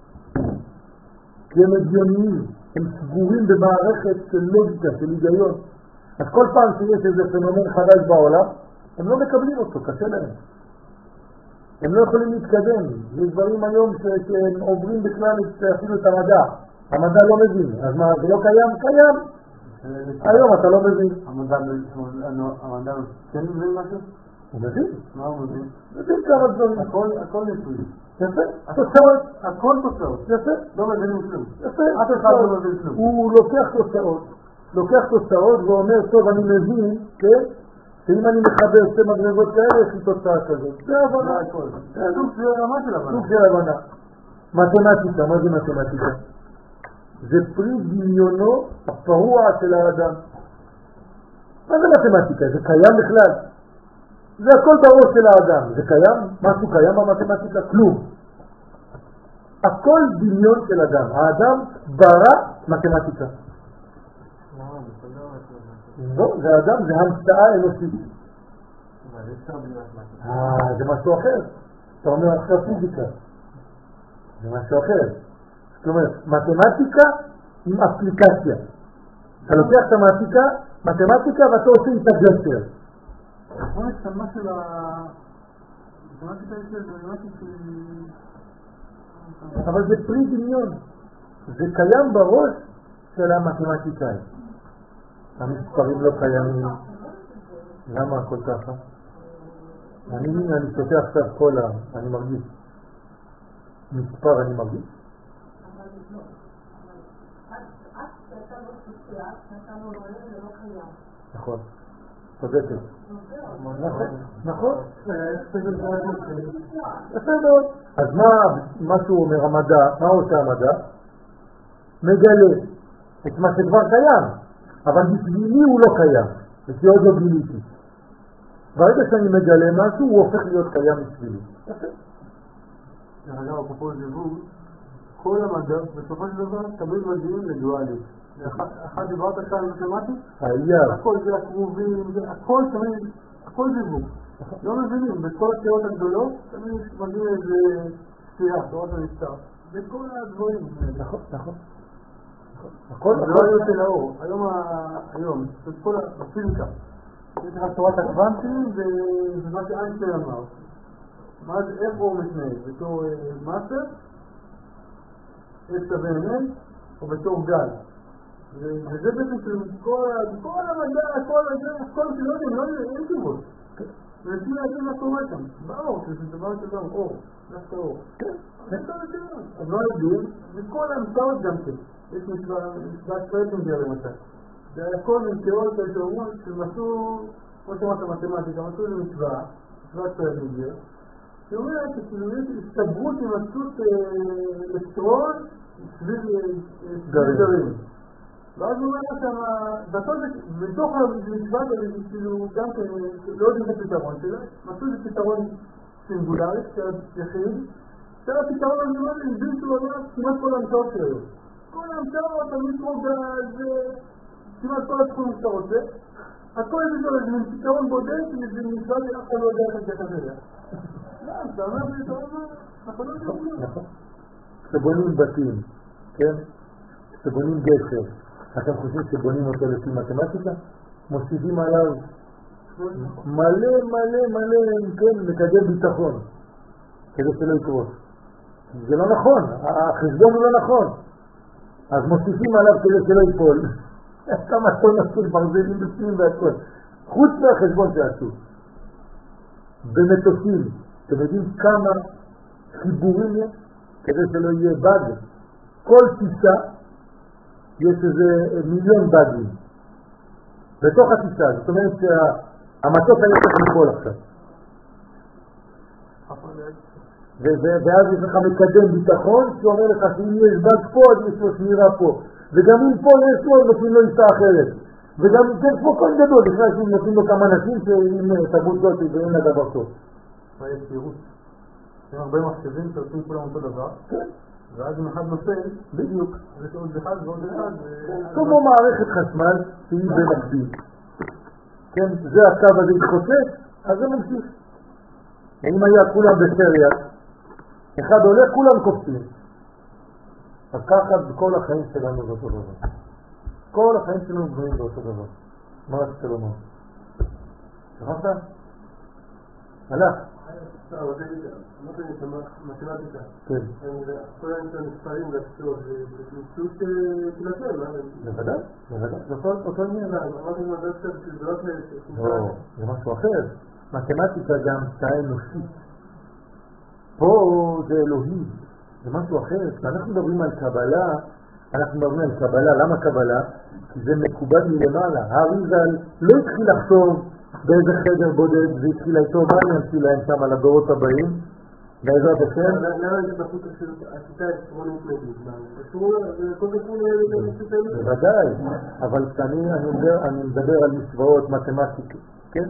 כי הם הגיוניים, הם סגורים במערכת של לוגיקה, של היגיון. אז כל פעם שיש איזה פנומן חדש בעולם, הם לא מקבלים אותו, קשה להם. הם לא יכולים להתקדם. יש דברים היום שהם עוברים בכלל אפילו את המדע. המדע לא מבין. אז מה, זה לא קיים? קיים. היום אתה לא מבין. המדע כן מבין משהו? הוא מבין. מה הוא מבין? מבין כמה דברים. הכל ניסוי. יפה. תוצאות. הכל תוצאות. יפה. לא מבינים כלום. יפה. אף אחד לא מבין כלום. הוא לוקח תוצאות ואומר, טוב, אני מבין, כן? שאם אני מחבר שתי מדרגות כאלה, יש לי תוצאה כזאת. זה הבנה. סוג של רמה של הבנה. סוג של הבנה. מתמטיקה, מה זה מתמטיקה? זה פרי דמיונו הפרוע של האדם. מה זה מתמטיקה? זה קיים בכלל. זה הכל בראש של האדם. זה קיים? משהו קיים במתמטיקה? כלום. הכל דמיון של אדם. האדם ברא מתמטיקה. לא, זה אדם, זה המצאה אנושית. זה משהו אחר. אתה אומר עכשיו פיזיקה. זה משהו אחר. זאת אומרת, מתמטיקה עם אפליקציה. אתה לוקח את המתמטיקה ואתה עושה איתה גלסר. נכון, יש כאן משהו מתמטיקה אבל זה פרי דמיון. זה קיים בראש של המתמטיקאי. המספרים לא קיימים. למה הכל ככה? אני שותה עכשיו קולה, אני מרגיש. מספר אני מרגיש. נכון. צודקת. נכון. יפה מאוד. אז מה שהוא אומר המדע, מה עושה המדע? מגלה את מה שכבר קיים. אבל בשבילי הוא לא קיים, וכי עוד לא גיליתי. ברגע שאני מגלה משהו, הוא הופך להיות קיים בשבילי. יפה. אגב, אפרופו זיווג, כל המדע, בסופו של דבר, תמיד מגיעים לדואליות. אחד דיברת כאן מתמטי? האייר. הכל זה הקרובים, הכל תמיד, הכל זיווג. לא מבינים, בכל התיאוריות הגדולות, תמיד מגיעים איזה סתירה, תורת הנסתר. בכל הדברים. נכון. זה לא היו של האור. היום, בכל הפיזיקה. יש לך תורת הקוונטים, וזה מה שאיינשטיין אמר. איך הוא מתנהג? בתור מסה, S=N, או בתור גל. וזה בעצם של כל המדע, כל שלא יודעים, אין תשובות. ולפי להגיד מה קורה שם. באור, שזה דבר של אור, דווקא אור. אז לא יודעים, וכל המצאות גם כן. יש מצוות פרטינגר למשל. זה הכל מתיאוריות שאומרות שמצאו, כמו שאמרת מתמטיקה, מצאו איזו מצוות פרטינגר, שאומרת שכאילו יש הסתברות למצאות אלקטרון סביב גרעין. ואז הוא אומר שם, בתוך המצווה הזה, כאילו גם כן, לא יודעים את הפתרון שלה, מצאו איזה פתרון סינגולרי, יחיד, שהפתרון הזה אומר, נבין שהוא אומר כמעט כל המצאות שלו. כל המצאות, המיקרוגז, כמעט כל התחומים שאתה רוצה, הכל זה מין פתרון בודד, שזה מצווה שאף אחד לא יודע איך את זה. אתה אומר, אנחנו לא יודעים. נכון. כשבונים בתים, כן? כשבונים גשר, אתם חושבים שבונים אותו לפי מתמטיקה? מוסיפים עליו מלא, כן, מקדם ביטחון, כדי שלא יקרוס. זה לא נכון, החשבון הוא לא נכון. אז מוסיפים עליו כדי שלא ייפול. כמה טונות ברזלים בפנים והכל. חוץ מהחשבון שעשו. במטוסים, אתם יודעים כמה חיבורים יש? כדי שלא יהיה בג. כל טיסה יש איזה 1,000,000 בגים. בתוך הטיסה, זאת אומרת שהמטוס היה צריך ליפול עכשיו. ואז יש לך מקדם ביטחון שאומר לך שאם יש בג פה אז יש לו שמירה פה, וגם אם פה יש לו נותנים לו איסה אחרת, וגם כן פה כל גדול לפני שהם נותנים לו כמה נשים שאם תרבות זאת ואין לה דבר טוב. מה יש פירוט? יש הרבה מחשבים שעושים כולם אותו דבר, ואז אם אחד נופל בדיוק זה עוד אחד ועוד אחד כמו מערכת חשמל שהיא במקביל, כן, זה הקו הזה התחוצץ אז זה ממשיך. אם היה כולם בסריה, אחד הולך, כולם קופצים. אז ככה בכל החיים שלנו זה אותו דבר. כל החיים שלנו בנויים באותו דבר. מה רצית לומר? שכחת? הלך. אמרת לי את המתמטיקה. כן. כל היום של המספרים והקצועות, זה מציאות שלכם, לא? בוודאי. זה אותו עניין. אמרתי לי מדע קצת, זה לא לא, זה משהו אחר. מתמטיקה זה המצאה אנושית. פה זה אלוהי, זה משהו אחר. כשאנחנו מדברים על קבלה, אנחנו מדברים על קבלה. למה קבלה? כי זה מקובל מלמעלה. האריז"ל לא התחיל לחשוב באיזה חדר בודד, והתחילה איתו בעניין שלהם שם על הדורות הבאים. בעזרת השם. למה זה בחוץ של השיטה האלקטרונית נגיד? כל כפול בוודאי, אבל אני מדבר על מסוואות מתמטיקה, כן?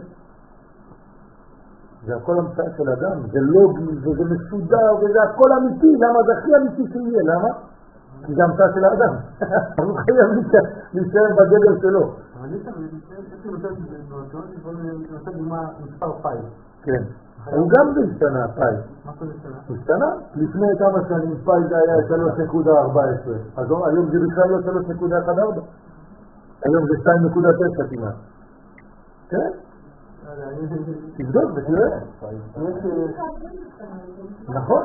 זה הכל המצאה של אדם, זה לוגי וזה מסודר וזה הכל אמיתי. למה? זה הכי אמיתי שיהיה, למה? כי זה המצאה של האדם. הוא חייב להישאר בגדר שלו. אבל יש לי נותן דוגמה מספר פאי. כן, הוא גם זה השתנה, פאי. מה זה השתנה? השתנה? לפני כמה שנים פאי זה היה 3.14, אז היום זה בכלל לא 3.14, היום זה 2.9 כמעט. כן? תבדוק ותראה. נכון?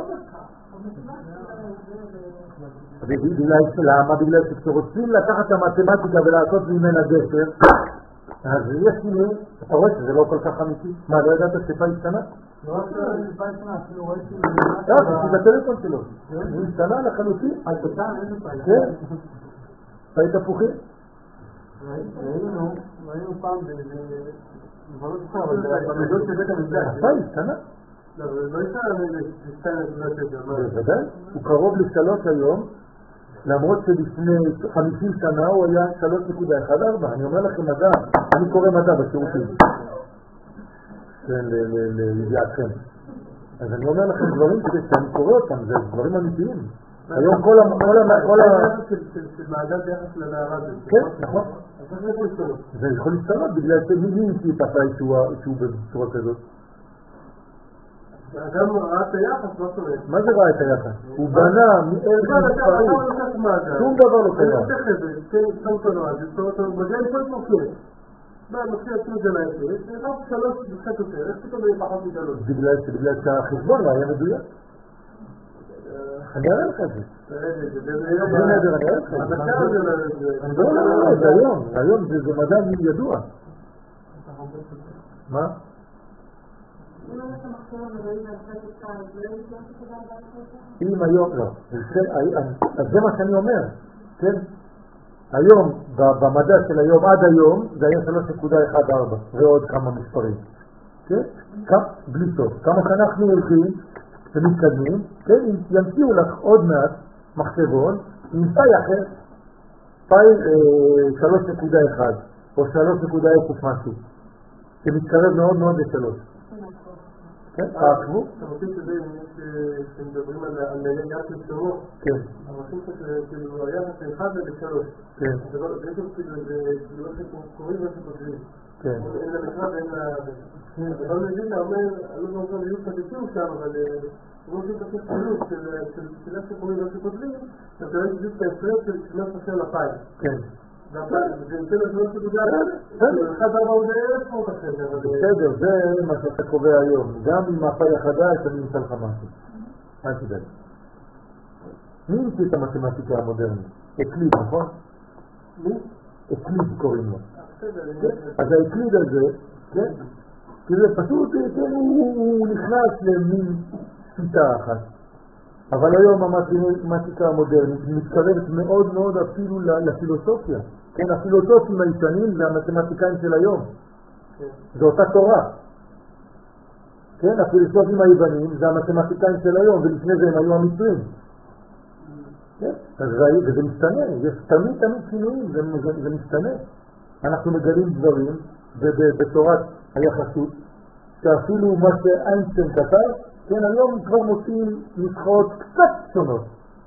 למה? בגלל שכשרוצים לקחת את המתמטיקה ולעשות ממנה גשר, אז יש לי, אתה רואה שזה לא כל כך אמיתי. מה, לא ידעת שפאי השתנה? לא רק שפאי השתנה, אפילו ראיתי זה בטלפון שלו. הוא השתנה לחלוטין. כן. פאי תפוחים. ראינו פעם במדות של בית המקדש. פאי השתנה. לא, לא השתנה. בוודאי. הוא קרוב ל3 היום. למרות שלפני 50 שנה הוא היה 3.14. אני אומר לכם מדע, אני קורא מדע בשירותים. כן, לידיעתכם. אז אני אומר לכם דברים כדי שאני קורא אותם, זה דברים אמיתיים. היום כל של מעגל ביחס לנערה הזה. כן, נכון. אז איך זה יכול להשתנות? זה יכול להשתנות בגלל שמי המציא את הפעי שהוא בצורה כזאת. האדם ראה את היחס, לא זאת אומרת. מה זה ראה את היחס? הוא בנה מערך מספרים. שום דבר לא קיים. אני רוצה חבל, כן, שם אותו נועד, מגיע לי כל מוקד. מופיע עשו את זה לאפס, זה רק 3 וקצת יותר, איך פתאום יהיה פחות מ3? בגלל שהחשבון לא היה מדויק. אני אראה לך את זה. זה נדר, אני אראה לך את זה. לא, זה היום, זה מדע ידוע. מה? אם היום, לא, אז זה מה שאני אומר, כן? היום, במדע של היום, עד היום, זה היה 3.14 ועוד כמה מספרים, כן? בלי סוף. כמה שאנחנו הולכים ומתקדמים, כן? ימציאו לך עוד מעט מחשבון עם פאי אחר, פאי 3.1 או 3.0 משהו, שמתקרב מאוד מאוד ל3. כן, תעקבו. אתה רוצים שזה, שמדברים על יחס של שירות, כן. אנחנו כאילו היחס של 1 ל-3. כן. זה לא כאילו איך שקוראים ואיך שכותבים. כן. אין למקרא ואין לה... אבל אני מבין להאמר, אני לא רוצה להיות חדשים שם, אבל לא עושים את הספרות של איך שקוראים ואיך שכותבים, אתה רואה בדיוק את ההפרש של שנה פשר לפיים. כן. זה נותן לזה שגודל, אחד הרבה עוד אלף אחרי. בסדר, זה מה שאתה קובע היום. גם עם הפעי החדש אני נמצא לך משהו. מה תדע? מי המציא את המתמטיקה המודרנית? אקליד, נכון? מי? אקליד קוראים לו. אז האקליד הזה, כן? כי זה פשוט, הוא נכנס למין שיטה אחת. אבל היום המתמטיקה המודרנית מתקרבת מאוד מאוד אפילו לפילוסופיה. כן, הפילוסופים הישנים זה המתמטיקאים של היום. זו אותה תורה. כן, הפילוסופים היוונים זה המתמטיקאים של היום, ולפני זה הם היו המצרים. כן, וזה משתנה, יש תמיד שינויים, זה משתנה. אנחנו מגלים דברים בתורת היחסות, שאפילו מה שאיינשטיין כתב, כן, היום כבר מוצאים נוסחאות קצת שונות.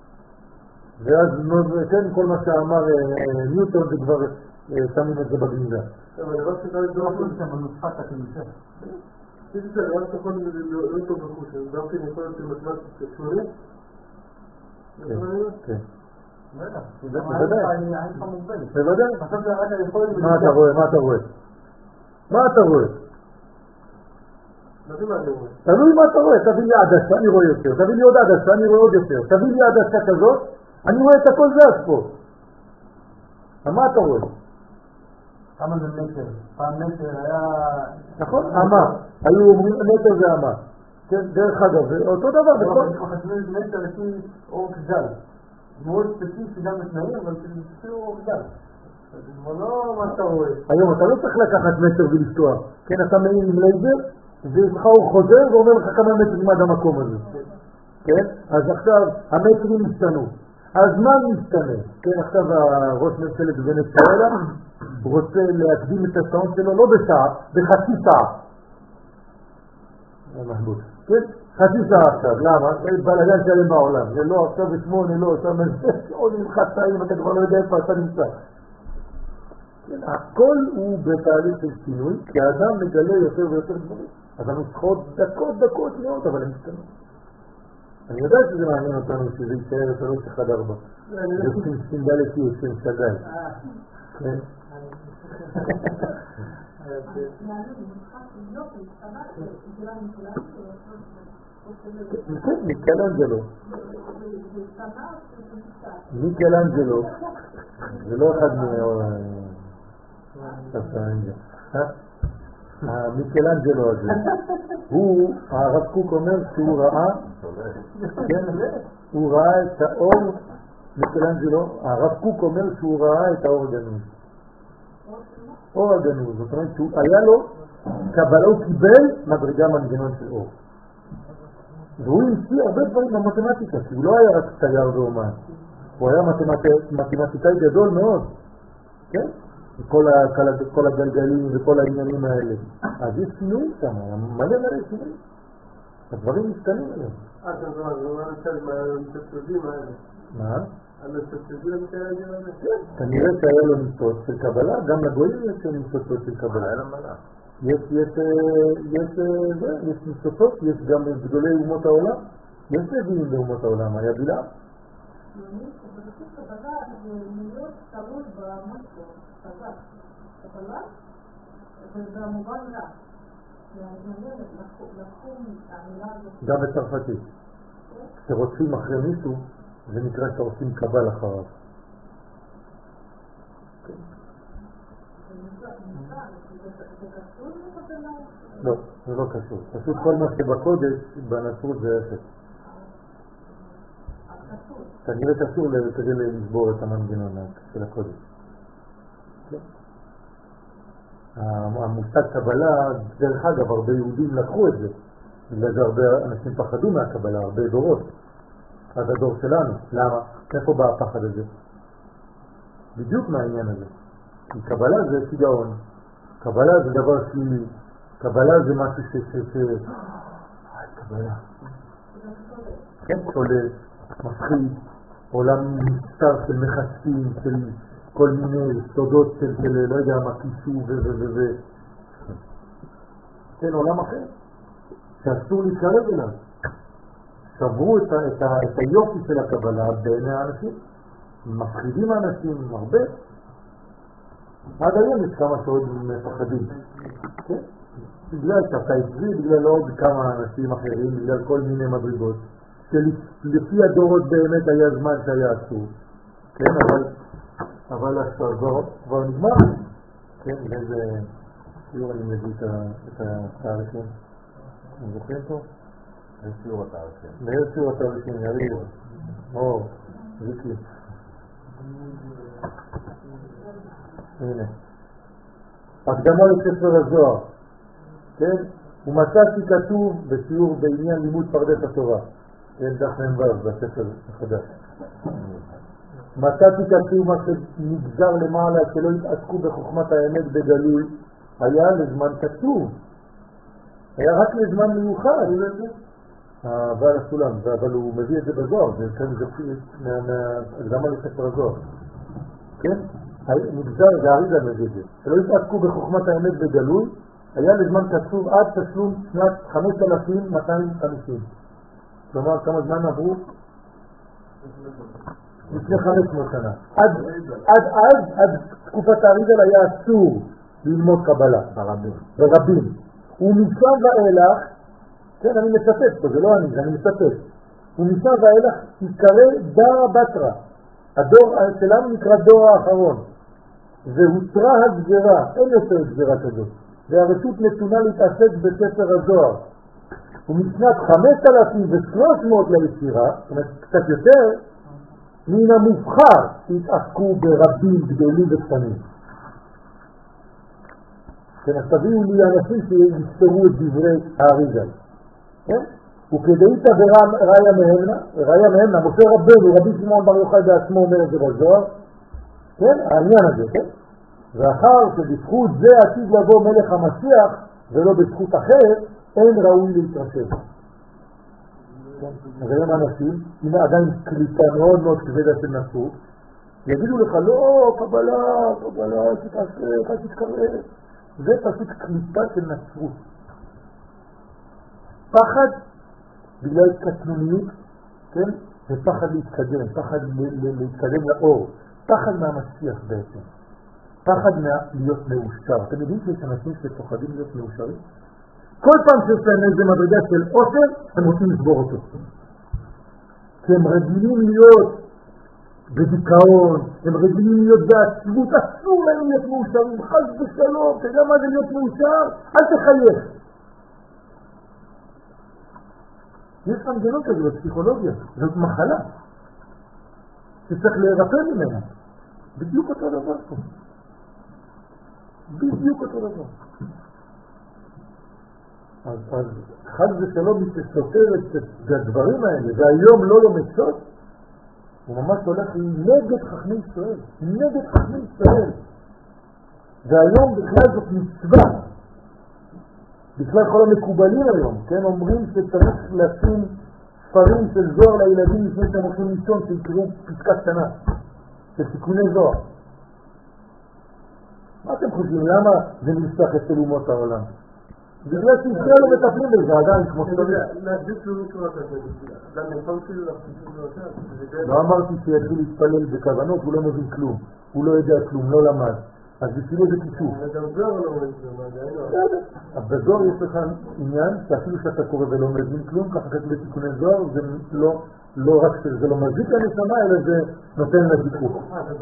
ואז, כן, כל מה שאמר ניוטון זה כבר שמים את זה בגניזה. אבל אני לא צריכה לדבר שם בנוסחת הכניסה. זה דבר שכל לא טוב בחוש, אני דווקא יכול להיות מתמטית שמונית? כן. בוודאי. בוודאי. מה אתה רואה? מה אתה רואה? תלוי מה אתה רואה, תביא לי עדשה, אני רואה יותר, תביא לי עוד עדשה, אני רואה עוד יותר, תביא לי עדשה כזאת, אני רואה את הכל זז פה. מה אתה רואה? כמה זה מטר? פעם מטר היה... נכון, אמה, היו אומרים מטר זה אמה. כן, דרך אגב, זה אותו דבר. אנחנו חשבים מטר לפי אור גדל. מאוד ספציפי גם בתנאים, אבל לפי אור גדל. זה לא מה אתה רואה. היום אתה לא צריך לקחת מטר ולפתוח. כן, אתה מעין עם לייזר, וישך הוא חוזר ואומר לך כמה מטרים עד המקום הזה. כן? אז עכשיו המטרים השתנו. הזמן משתנה. כן, עכשיו הראש ממשלת ונצואלה רוצה להקדים את השעון שלו לא בשעה, בחצי שעה. כן? חצי שעה עכשיו. למה? זה בלגן שלם בעולם. זה לא עכשיו ב8, לא עכשיו עוד נלחץ שעים, אתה כבר לא יודע איפה אתה נמצא. הכל הוא בתהליך של שינוי, כי האדם מגלה יותר ויותר דברים. אז הנוסחות דקות מאוד, אבל הן משתנות. אני יודע שזה מעניין אותנו שזה יישאר 314. זה סינדלתי, סינדלתי. כן. מיקלאנג'לו. מיקלאנג'לו. זה לא אחד מיקלאנג'לו הזה. הוא, הרב קוק אומר שהוא ראה, הוא ראה את האור, מיקלאנג'לו, הרב קוק אומר שהוא ראה את האור הגנוז. אור הגנוז, זאת אומרת שהוא היה לו קבלה, הוא קיבל מדרגה מנגנון של אור. והוא המציא הרבה דברים במתמטיקה, כי הוא לא היה רק צייר ואומן. הוא היה מתמטיקאי גדול מאוד, כן? כל הגלגלים וכל העניינים האלה. אז יש שינויים שם, מלא שינויים. הדברים משתנים היום. אתה אומר המתצדים האלה. מה? המתצדים האלה? כן, כנראה שהיה לו ניסות של קבלה, גם לגויים יש ניסות של קבלה. היה למעלה. יש ניסות, יש גם גדולי אומות העולם, יש נביאים באומות העולם, היה בלעם. ובסוף קבלה זה להיות תלוי במשהו, קבלה, ובמובן רע. גם בצרפתית. כשרוצים אחרי מישהו, זה נקרא שעושים קבל אחריו. לא, זה לא קשור. פשוט כל מה שבקודש, בנצרות זה אפס. כנראה קשור כדי לסבור את המנגנון של הקודש. המושג קבלה, דרך אגב, הרבה יהודים לקחו את זה. בגלל זה הרבה אנשים פחדו מהקבלה, הרבה דורות. אז הדור שלנו. למה? איפה בא הפחד הזה? בדיוק מהעניין הזה. כי קבלה זה שיגעון. קבלה זה דבר שלילי. קבלה זה משהו קבלה. כן, שולט, מפחיד, עולם מסתר של מחסים, של כל מיני סודות של לא יודע מה, קישור כן, עולם אחר. שאסור להתקרב אליו. שברו את היופי של הקבלה בעיני האנשים. מפחידים האנשים הרבה. עד היום יש כמה שעוד מפחדים. כן? בגלל שאתה עזבי, בגלל עוד כמה אנשים אחרים, בגלל כל מיני מדרגות. שלפי הדורות באמת היה זמן שהיה אסור. כן, אבל כבר נגמר. כן, באיזה שיעור אני מביא את התאריכים. אתם זוכרים פה? זה שיעור התאריכים. באיזה שיעור התאריכים, יריב. זיקי. הנה. הקדמה לספר הזוהר. כן? ומצאתי כתוב בשיעור בעניין לימוד פרדס התורה. כן, דף מ"ו בספר החדש. מצאתי כתוב מה שנגזר למעלה שלא יתעסקו בחוכמת האמת בגלוי, היה לזמן כתוב. היה רק לזמן מיוחד. אבל הסולם, אבל הוא מביא את זה בזוהר, זה מהקדמה לספר הזוהר. כן? נגזר, זה הריזה מביא את זה. שלא יתעסקו בחוכמת האמת בגלוי, היה לזמן כתוב עד תשלום שנת 5,250. כלומר, כמה זמן עברו? לפני 500 שנה. עד תקופת האריזל היה אסור ללמוד קבלה. ברבים. ומשם ואילך, כן, אני מצטט פה, זה לא אני מצטט. ומשם ואילך יקרא דרה בתרה. הדור שלנו נקרא דור האחרון. והותרה הגזרה, אין יותר גזרה כזאת. והרשות נתונה להתעסק בספר הזוהר. ומשנת 5,300 ליצירה, זאת אומרת קצת יותר, מן המובחר שהתעסקו ברבים גדולים וקטנים. כן, אז תביאו לי אנשים שיספרו את דברי האריזל. כן? וכדאית ראיה מהמנה, משה רבנו, רבי שמעון בר יוחאי בעצמו אומר את זה בזוהר, כן? העניין הזה, כן? ואחר שבזכות זה עתיד לבוא מלך המשיח, ולא בזכות אחרת, אין ראוי להתרשם. אז היום אנשים, אם עדיין קליטה מאוד מאוד כבדה של נצרות, יגידו לך, לא, קבלה, תתעסק, תתקרב. זה פשוט קליטה של נצרות. פחד בגלל קטנוניות, כן? ופחד להתקדם, פחד להתקדם לאור, פחד מהמשיח בעצם. פחד להיות מאושר. אתם יודעים שיש אנשים שפוחדים להיות מאושרים? כל פעם שיש להם איזה מדרגה של עושר, הם רוצים לסבור אותו. כי הם רגילים להיות בדיכאון, הם רגילים להיות בעצבות, אסור להם להיות מאושרים, חס ושלום, אתה יודע מה זה להיות מאושר? אל תחייך. יש מנגנון כזה בפסיכולוגיה, זאת מחלה, שצריך להירפא ממנה. בדיוק אותו דבר פה. בדיוק אותו דבר. אז חד ושלום מי שסותר את הדברים האלה, והיום לא לומד סוד, הוא ממש הולך נגד חכמי ישראל, נגד חכמי ישראל. והיום בכלל זאת מצווה. בכלל כל המקובלים היום, כן, אומרים שצריך לשים ספרים של זוהר לילדים לפני שהם הולכים לישון, שיקראו פסקה קטנה של סיכוני זוהר. מה אתם חושבים? למה זה נפתח אצל אומות העולם? בגלל שישראל לא מטפלים בזה עדיין כמו שצריך. לא אמרתי שיתחיל להתפלל בכוונות, הוא לא מבין כלום, הוא לא יודע כלום, לא למד. אז בשבילו זה כישוף. אז בזוהר יש לך עניין שאפילו שאתה קורא ולא מבין כלום, ככה כתוב בתיקוני זוהר, זה לא רק שזה לא מזיק לנשמה, אלא זה נותן לזיכוך.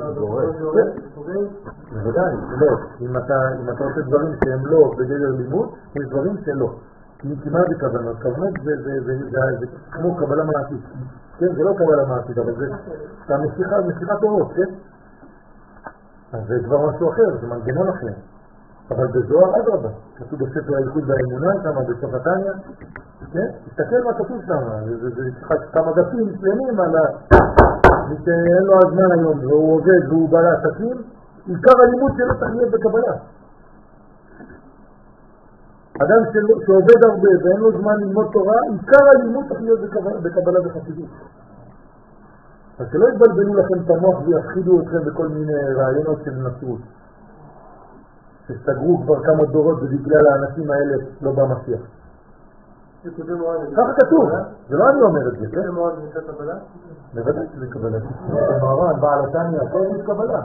בוודאי, לא. אם אתה עושה דברים שהם לא בגדר לימוד, יש דברים שלא. כי כמעט בכוונות. כוונות זה כמו קבלה מעשית. כן, זה לא קבלה מעשית, אבל זה משיכת אורות, כן? אז זה כבר משהו אחר, זה מנגנון אחר. אבל בזוהר אדרבה, כתוב בספר הייחוד והאמונה, שם בסוף התניא, כן? תסתכל מה כתוב שם, זה כמה דפים שלמים על מי שאין לו הזמן היום, והוא עובד והוא בא לעסקים, עיקר הלימוד שלו צריך להיות בקבלה. אדם שעובד הרבה ואין לו זמן ללמוד תורה, עיקר הלימוד צריך להיות בקבלה וחסידות. אז שלא יתבלבלו לכם את המוח ויפחידו אתכם בכל מיני רעיונות של נצרות. שסגרו כבר כמה דורות ובגלל האנשים האלה לא בא משיח. ככה כתוב, זה לא אני אומר את זה, כן? בוודאי שזה קבלה. המהר"ן, בעל התניא, הכל יש קבלה.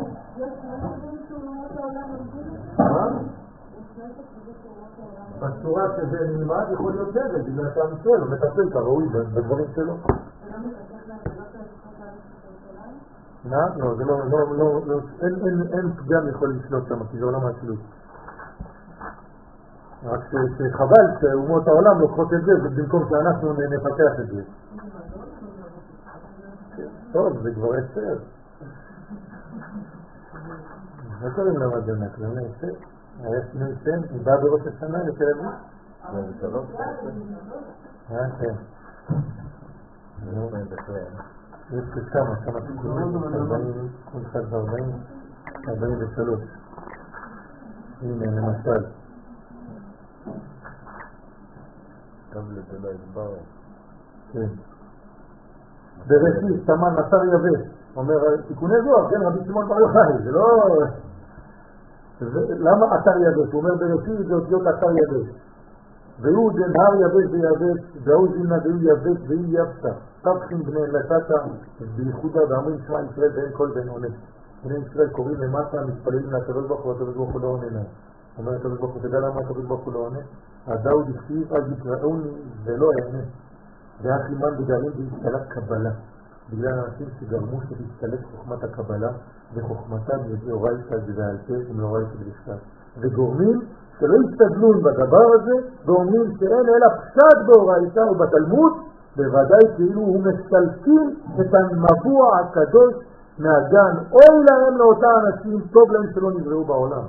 בצורה שזה נלמד יכול להיות דרך, בגלל שעם ישראל הוא מטפל כראוי בדברים שלו. לא, זה לא, אין פגם יכול לשלוט שם, כי זה עולם השלוט. רק שחבל שאומות העולם לוקחות את זה, במקום שאנחנו נפתח את זה. טוב, זה כבר אסתר. מה קוראים למה באמת? למה אסתר? היה שינוי שם, היא באה בראש השנה לתל אביב? זה שלוש. כן. יש כמה תיקונים, 43. הנה למשל. גם לזה לא הסבר. כן. בראשית, תמן נצר יבש. אומר, תיקוני זוהר, כן, רבי שמעון בר יוחאי, זה לא... למה אתר יבש? הוא אומר בראשית זה אותיות אתר יבש. והוא דנהר יבש ויבש, והוא זינה והוא יבש והוא יבשה. תבחין בני לטאטה בייחודה ואמרים שמע ישראל ואין כל בן עונה. בני ישראל קוראים למטה, מתפללים לקדוש ברוך הוא, הקדוש ברוך הוא לא עונה להם. אומר הקדוש ברוך הוא, תדע למה הקדוש ברוך הוא לא עונה? הדאוד הכתיב אז יקראוני ולא אענה. ואך אימן בגרעים בהשתלת קבלה. בגלל האנשים שגרמו שתשתלט חוכמת הקבלה וחוכמתם מדאורייתא בעל פה ומדאורייתא בכתב. וגורמים שלא יסתדלון בדבר הזה ואומרים שאין אלא פשט באורייתא ובתלמוד, בוודאי כאילו הוא מסלקים את המבוע הקדוש מהגן. אוי להם לאותה אנשים, טוב להם שלא נבראו בעולם.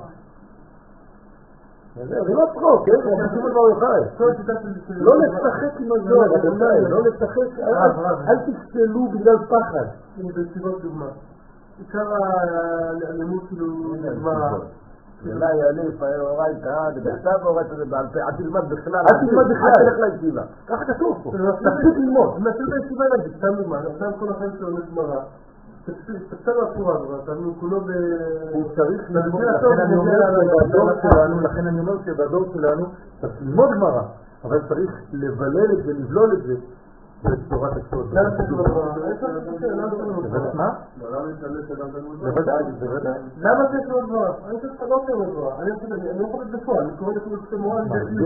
זה לא צחוק, כן? זה חשוב על בר יוחאי. לא לשחק עם הזוהר, לא לשחק, אל תפסלו בגלל פחד. הנה בסיבות דוגמה. עיקר הלימוד כאילו דוגמה. אולי יאלף, אורייתא, בכתב אורייתא זה בעל פה, אל תלמד בכלל. אל תלמד בכלל. אל תלך לישיבה. ככה כתוב פה. תפסיק ללמוד. נעשה בישיבה נגיד, סתם דוגמה, עכשיו כל החיים שלו לגמרא. תפסל לפורה, אתה כולו ב... הוא צריך ללמוד, לכן אני אומר שבדור שלנו צריך ללמוד גמרא, אבל צריך לבלל את זה, לבלול את זה בצורת הקצות. מה? בוודאי, בוודאי. למה זה שלא דברה? אני חושב שאתה לא עושה דברה. אני יכול להיות בפועל, אני קורא לכם את המורה,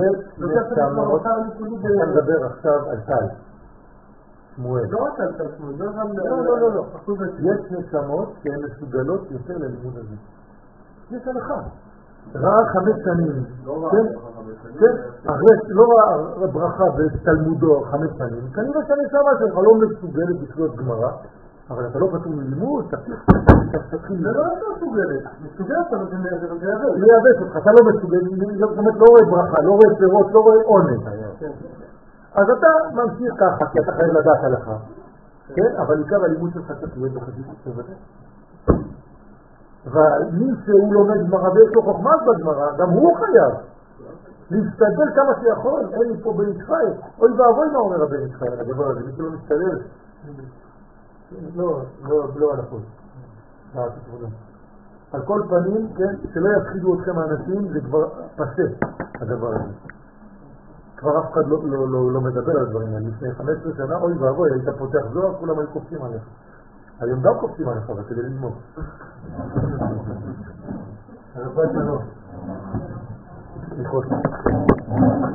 אתה מדבר עכשיו על טל. שמואל. לא רק על שמואל, זה גם... לא. יש נשמות שהן מסוגלות יותר ללימוד הזה. יש הלכה. ראה 5 שנים. כן, לא ראה ברכה בתלמודו 5 שנים. כנראה שהנשמה שלך לא מסוגלת לקלוט גמרא, אבל אתה לא פתור ללימוד, תתחיל. זה לא מסוגלת. מסוגלת, אבל זה יאבש. זה יאבש אותך, אתה לא מסוגל, זאת אומרת, לא רואה ברכה, לא רואה פירות, לא רואה עונג. אז אתה ממשיך ככה, כי אתה חייב לדעת עליך. כן? אבל עיקר הלימוד שלך צריך להיות בחסידות בוודאי. ומי שהוא לומד גמרא ויש לו חוכמה בגמרא, גם הוא חייב להסתדל כמה שיכול, אין לי פה בן ישראל. אוי ואבוי מה אומר הבן ישראל, הדבר הזה, מי שלא מסתדל. לא על הכל. על כל פנים, כן, שלא יפחידו אתכם האנשים, זה כבר פסה, הדבר הזה. כבר אף אחד לא מדבר על דברים האלה. לפני 15 שנה, אוי ואבוי, היית פותח זוהר, כולם היו קופצים עליך. היום גם קופצים עליך, אבל כדי ללמוד. הרפואה שלו. סליחות.